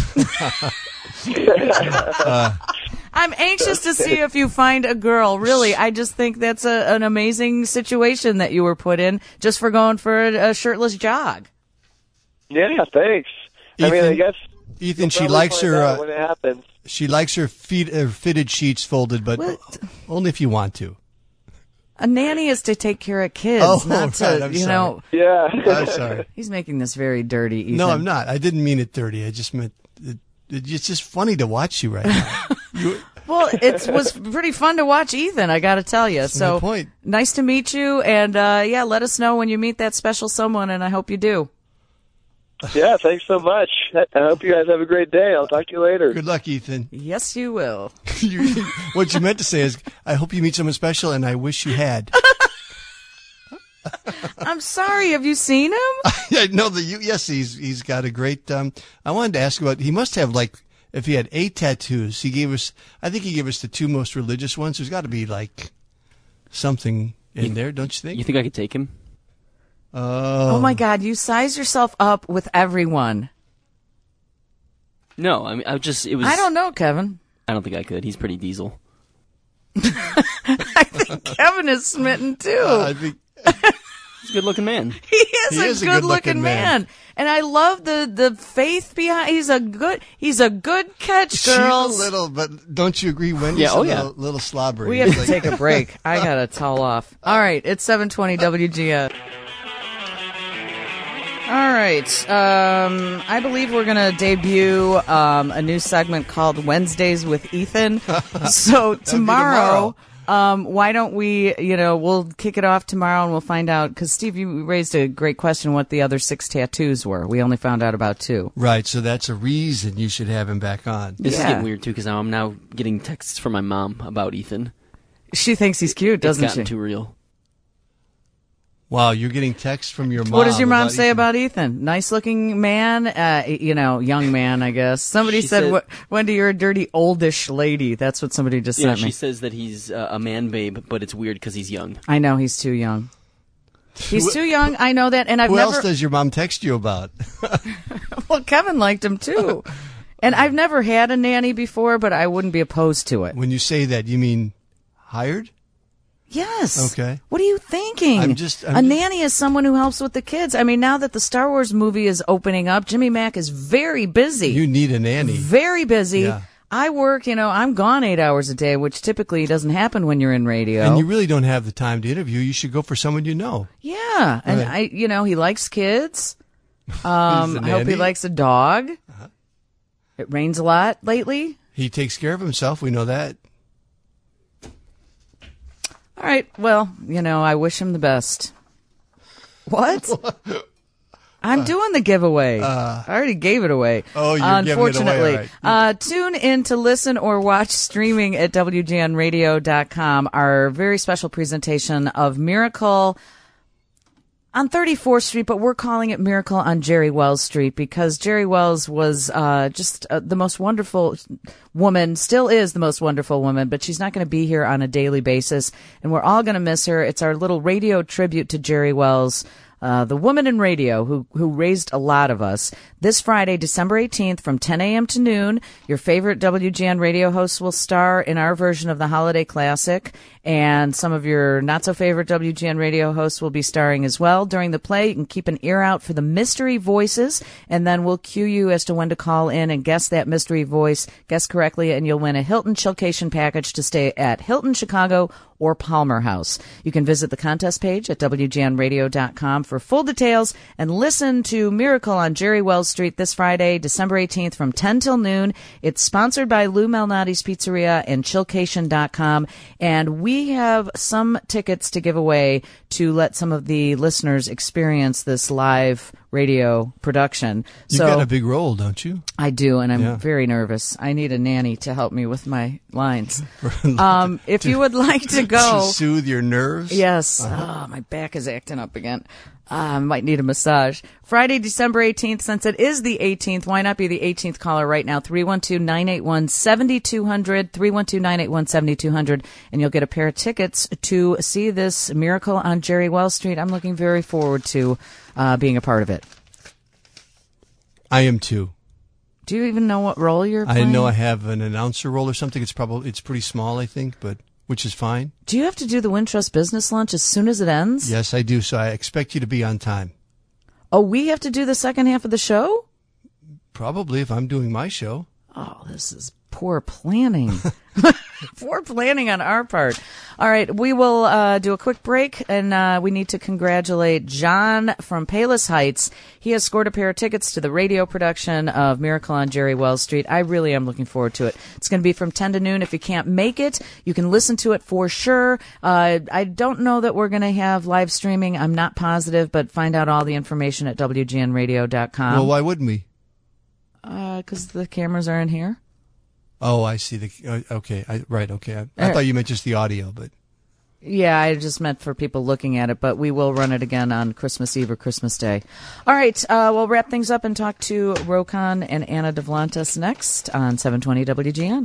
S2: uh,
S1: I'm anxious to see if you find a girl. Really, I just think that's a, an amazing situation that you were put in just for going for a, a shirtless jog.
S20: Yeah, thanks.
S2: Ethan,
S20: I mean, I guess
S2: Ethan,
S20: you'll
S2: she
S20: probably
S2: likes
S20: find
S2: her.
S20: out
S2: Uh,
S20: when it happens.
S2: she likes her feet, her fitted sheets folded, but
S1: What?
S2: only if you want to.
S1: A nanny is to take care of kids,
S2: Oh,
S1: not to,
S2: right, I'm
S1: you
S2: sorry.
S1: know.
S20: Yeah.
S2: I'm sorry.
S1: He's making this very dirty, Ethan.
S2: No, I'm not. I didn't mean it dirty. I just meant it, it's just funny to watch you right now. you,
S1: Well, it was pretty fun to watch Ethan, I got to tell you.
S2: That's
S1: so
S2: my point.
S1: Nice to meet you, and uh, yeah, let us know when you meet that special someone, and I hope you do.
S20: Yeah, thanks so much. I hope you guys have a great day. I'll talk to you later.
S2: Good luck, Ethan.
S1: Yes, you will.
S2: you, what you meant to say is, I hope you meet someone special, and I wish you had.
S1: I'm sorry. Have you seen him?
S2: I know the you. Yes, he's he's got a great. Um, I wanted to ask about. He must have like if he had eight tattoos. He gave us. I think he gave us the two most religious ones. There's got to be like something in
S4: You-
S2: there, don't you think?
S4: You think I could take him?
S2: Oh.
S1: Oh my God! You size yourself up with everyone.
S4: No, I mean, I just, it was.
S1: I don't know, Kevin.
S4: I don't think I could. He's pretty diesel.
S1: I think Kevin is smitten too.
S2: Uh, I think
S4: He's a good looking man.
S1: He is
S2: He
S1: a
S2: is a
S1: good-looking
S2: good-looking man.
S1: man. And I love the, the faith behind. He's a good. He's a good catch,
S2: she's
S1: girls.
S2: a little, but don't you agree, Wendy's
S4: Yeah, oh,
S2: a
S4: yeah.
S2: little, little slobbery.
S1: We have
S2: It's
S1: to
S2: like-
S1: take a break. I gotta towel off. All right, it's seven twenty W G N. All right, um, I believe we're gonna debut um, a new segment called Wednesdays with Ethan. So tomorrow, um, why don't we? You know, we'll kick it off tomorrow, and we'll find out. Because Steve, you raised a great question: what the other six tattoos were. We only found out about two.
S2: Right, so that's a reason you should have him back on.
S4: This is
S1: Yeah.
S4: getting weird too because I'm now getting texts from my mom about Ethan.
S1: She thinks he's cute, doesn't
S4: it's gotten
S1: she?
S4: too real.
S2: Wow, you're getting texts from your mom.
S1: What does your mom
S2: about
S1: say
S2: Ethan.
S1: about Ethan? Nice looking man, uh, you know, young man, I guess. Somebody
S4: She
S1: said,
S4: said-
S1: "What- Wendy, you're a dirty oldish lady." That's what somebody just
S4: Yeah,
S1: sent
S4: she
S1: me.
S4: says that he's uh, a man babe, but it's weird because he's young.
S1: I know he's too young. He's
S2: Who-
S1: too young. I know that, and I've
S2: Who
S1: never.
S2: else does your mom text you about?
S1: Well, Kevin liked him too, and I've never had a nanny before, but I wouldn't be opposed to it.
S2: When you say that, you mean hired?
S1: Yes.
S2: Okay.
S1: What are you thinking?
S2: I'm just- I'm
S1: a
S2: just-
S1: nanny is someone who helps with the kids. I mean, now that the Star Wars movie is opening up, Jimmy Mack is very busy.
S2: You need a nanny.
S1: Very busy.
S2: Yeah.
S1: I work, you know, I'm gone eight hours a day, which typically doesn't happen when you're in radio.
S2: And you really don't have the time to interview. You should go for someone you know.
S1: yeah. And
S2: Right.
S1: I, you know, he likes kids. Um,
S2: He's a
S1: I hope he
S2: nanny?
S1: likes a dog. It rains a lot lately.
S2: He takes care of himself. We know that.
S1: All right. Well, you know, I wish him the best. What? I'm doing the giveaway. I already gave it away.
S2: Oh, you're giving it away,
S1: Unfortunately.
S2: all right.
S1: Uh, tune in to listen or watch streaming at W G N radio dot com. Our very special presentation of Miracle on thirty-fourth Street, but we're calling it Miracle on Jerry Wells Street because Jerry Wells was uh, just uh, the most wonderful woman, still is the most wonderful woman, but she's not going to be here on a daily basis, and we're all going to miss her. It's our little radio tribute to Jerry Wells. uh, the woman in radio who, who raised a lot of us. This Friday, December eighteenth, from ten a.m. to noon, your favorite W G N radio hosts will star in our version of the Holiday Classic, and some of your not-so-favorite W G N radio hosts will be starring as well. During the play, you can keep an ear out for the mystery voices, and then we'll cue you as to when to call in and guess that mystery voice, guess correctly, and you'll win a Hilton Chillcation package to stay at Hilton Chicago or Palmer House. You can visit the contest page at W G N radio dot com for full details and listen to Miracle on Jerry Wells Street this Friday, December eighteenth from ten till noon. It's sponsored by Lou Malnati's Pizzeria and Chillcation dot com, and we have some tickets to give away to let some of the listeners experience this live radio production.
S2: You've
S1: so,
S2: got a big role, don't you?
S1: I do, and I'm
S2: Yeah.
S1: very nervous. I need a nanny to help me with my lines. Um, if you would like to go,
S2: to soothe your nerves.
S1: yes.
S2: Uh-huh.
S1: Oh, my back is acting up again. I uh, might need a massage. Friday, December eighteenth, since it is the eighteenth, why not be the eighteenth caller right now? three one two, nine eight one, seven two zero zero, three one two, nine eight one, seven two zero zero, and you'll get a pair of tickets to see this Miracle on Jerry Wells Street. I'm looking very forward to uh, being a part of it.
S2: I am too.
S1: Do you even know what role you're
S2: I
S1: playing?
S2: know I have an announcer role or something. It's probably it's pretty small, I think, but which is fine.
S1: Do you have to do the Wintrust Business Lunch as soon as it ends?
S2: Yes, I do. So I expect you to be on time.
S1: Oh, we have to do the second half of the show?
S2: Probably if I'm doing my show.
S1: Oh, this is poor planning. Poor planning on our part. All right, we will uh, do a quick break, and uh, we need to congratulate John from Palos Heights. He has scored a pair of tickets to the radio production of Miracle on Jerry Wells Street. I really am looking forward to it. It's going to be from ten to noon. If you can't make it, you can listen to it for sure. Uh, I don't know that we're going to have live streaming. I'm not positive, but find out all the information at W G N radio dot com.
S2: Well, why wouldn't we?
S1: Because the cameras are in here.
S2: Oh, I see. The uh, okay, I, right. Okay, I, I
S1: Uh,
S2: thought you meant just the audio, but
S1: Yeah, I just meant for people looking at it, but we will run it again on Christmas Eve or Christmas Day. All right, uh, we'll wrap things up and talk to Rokon and Anna Devlantis next on seven twenty W G N.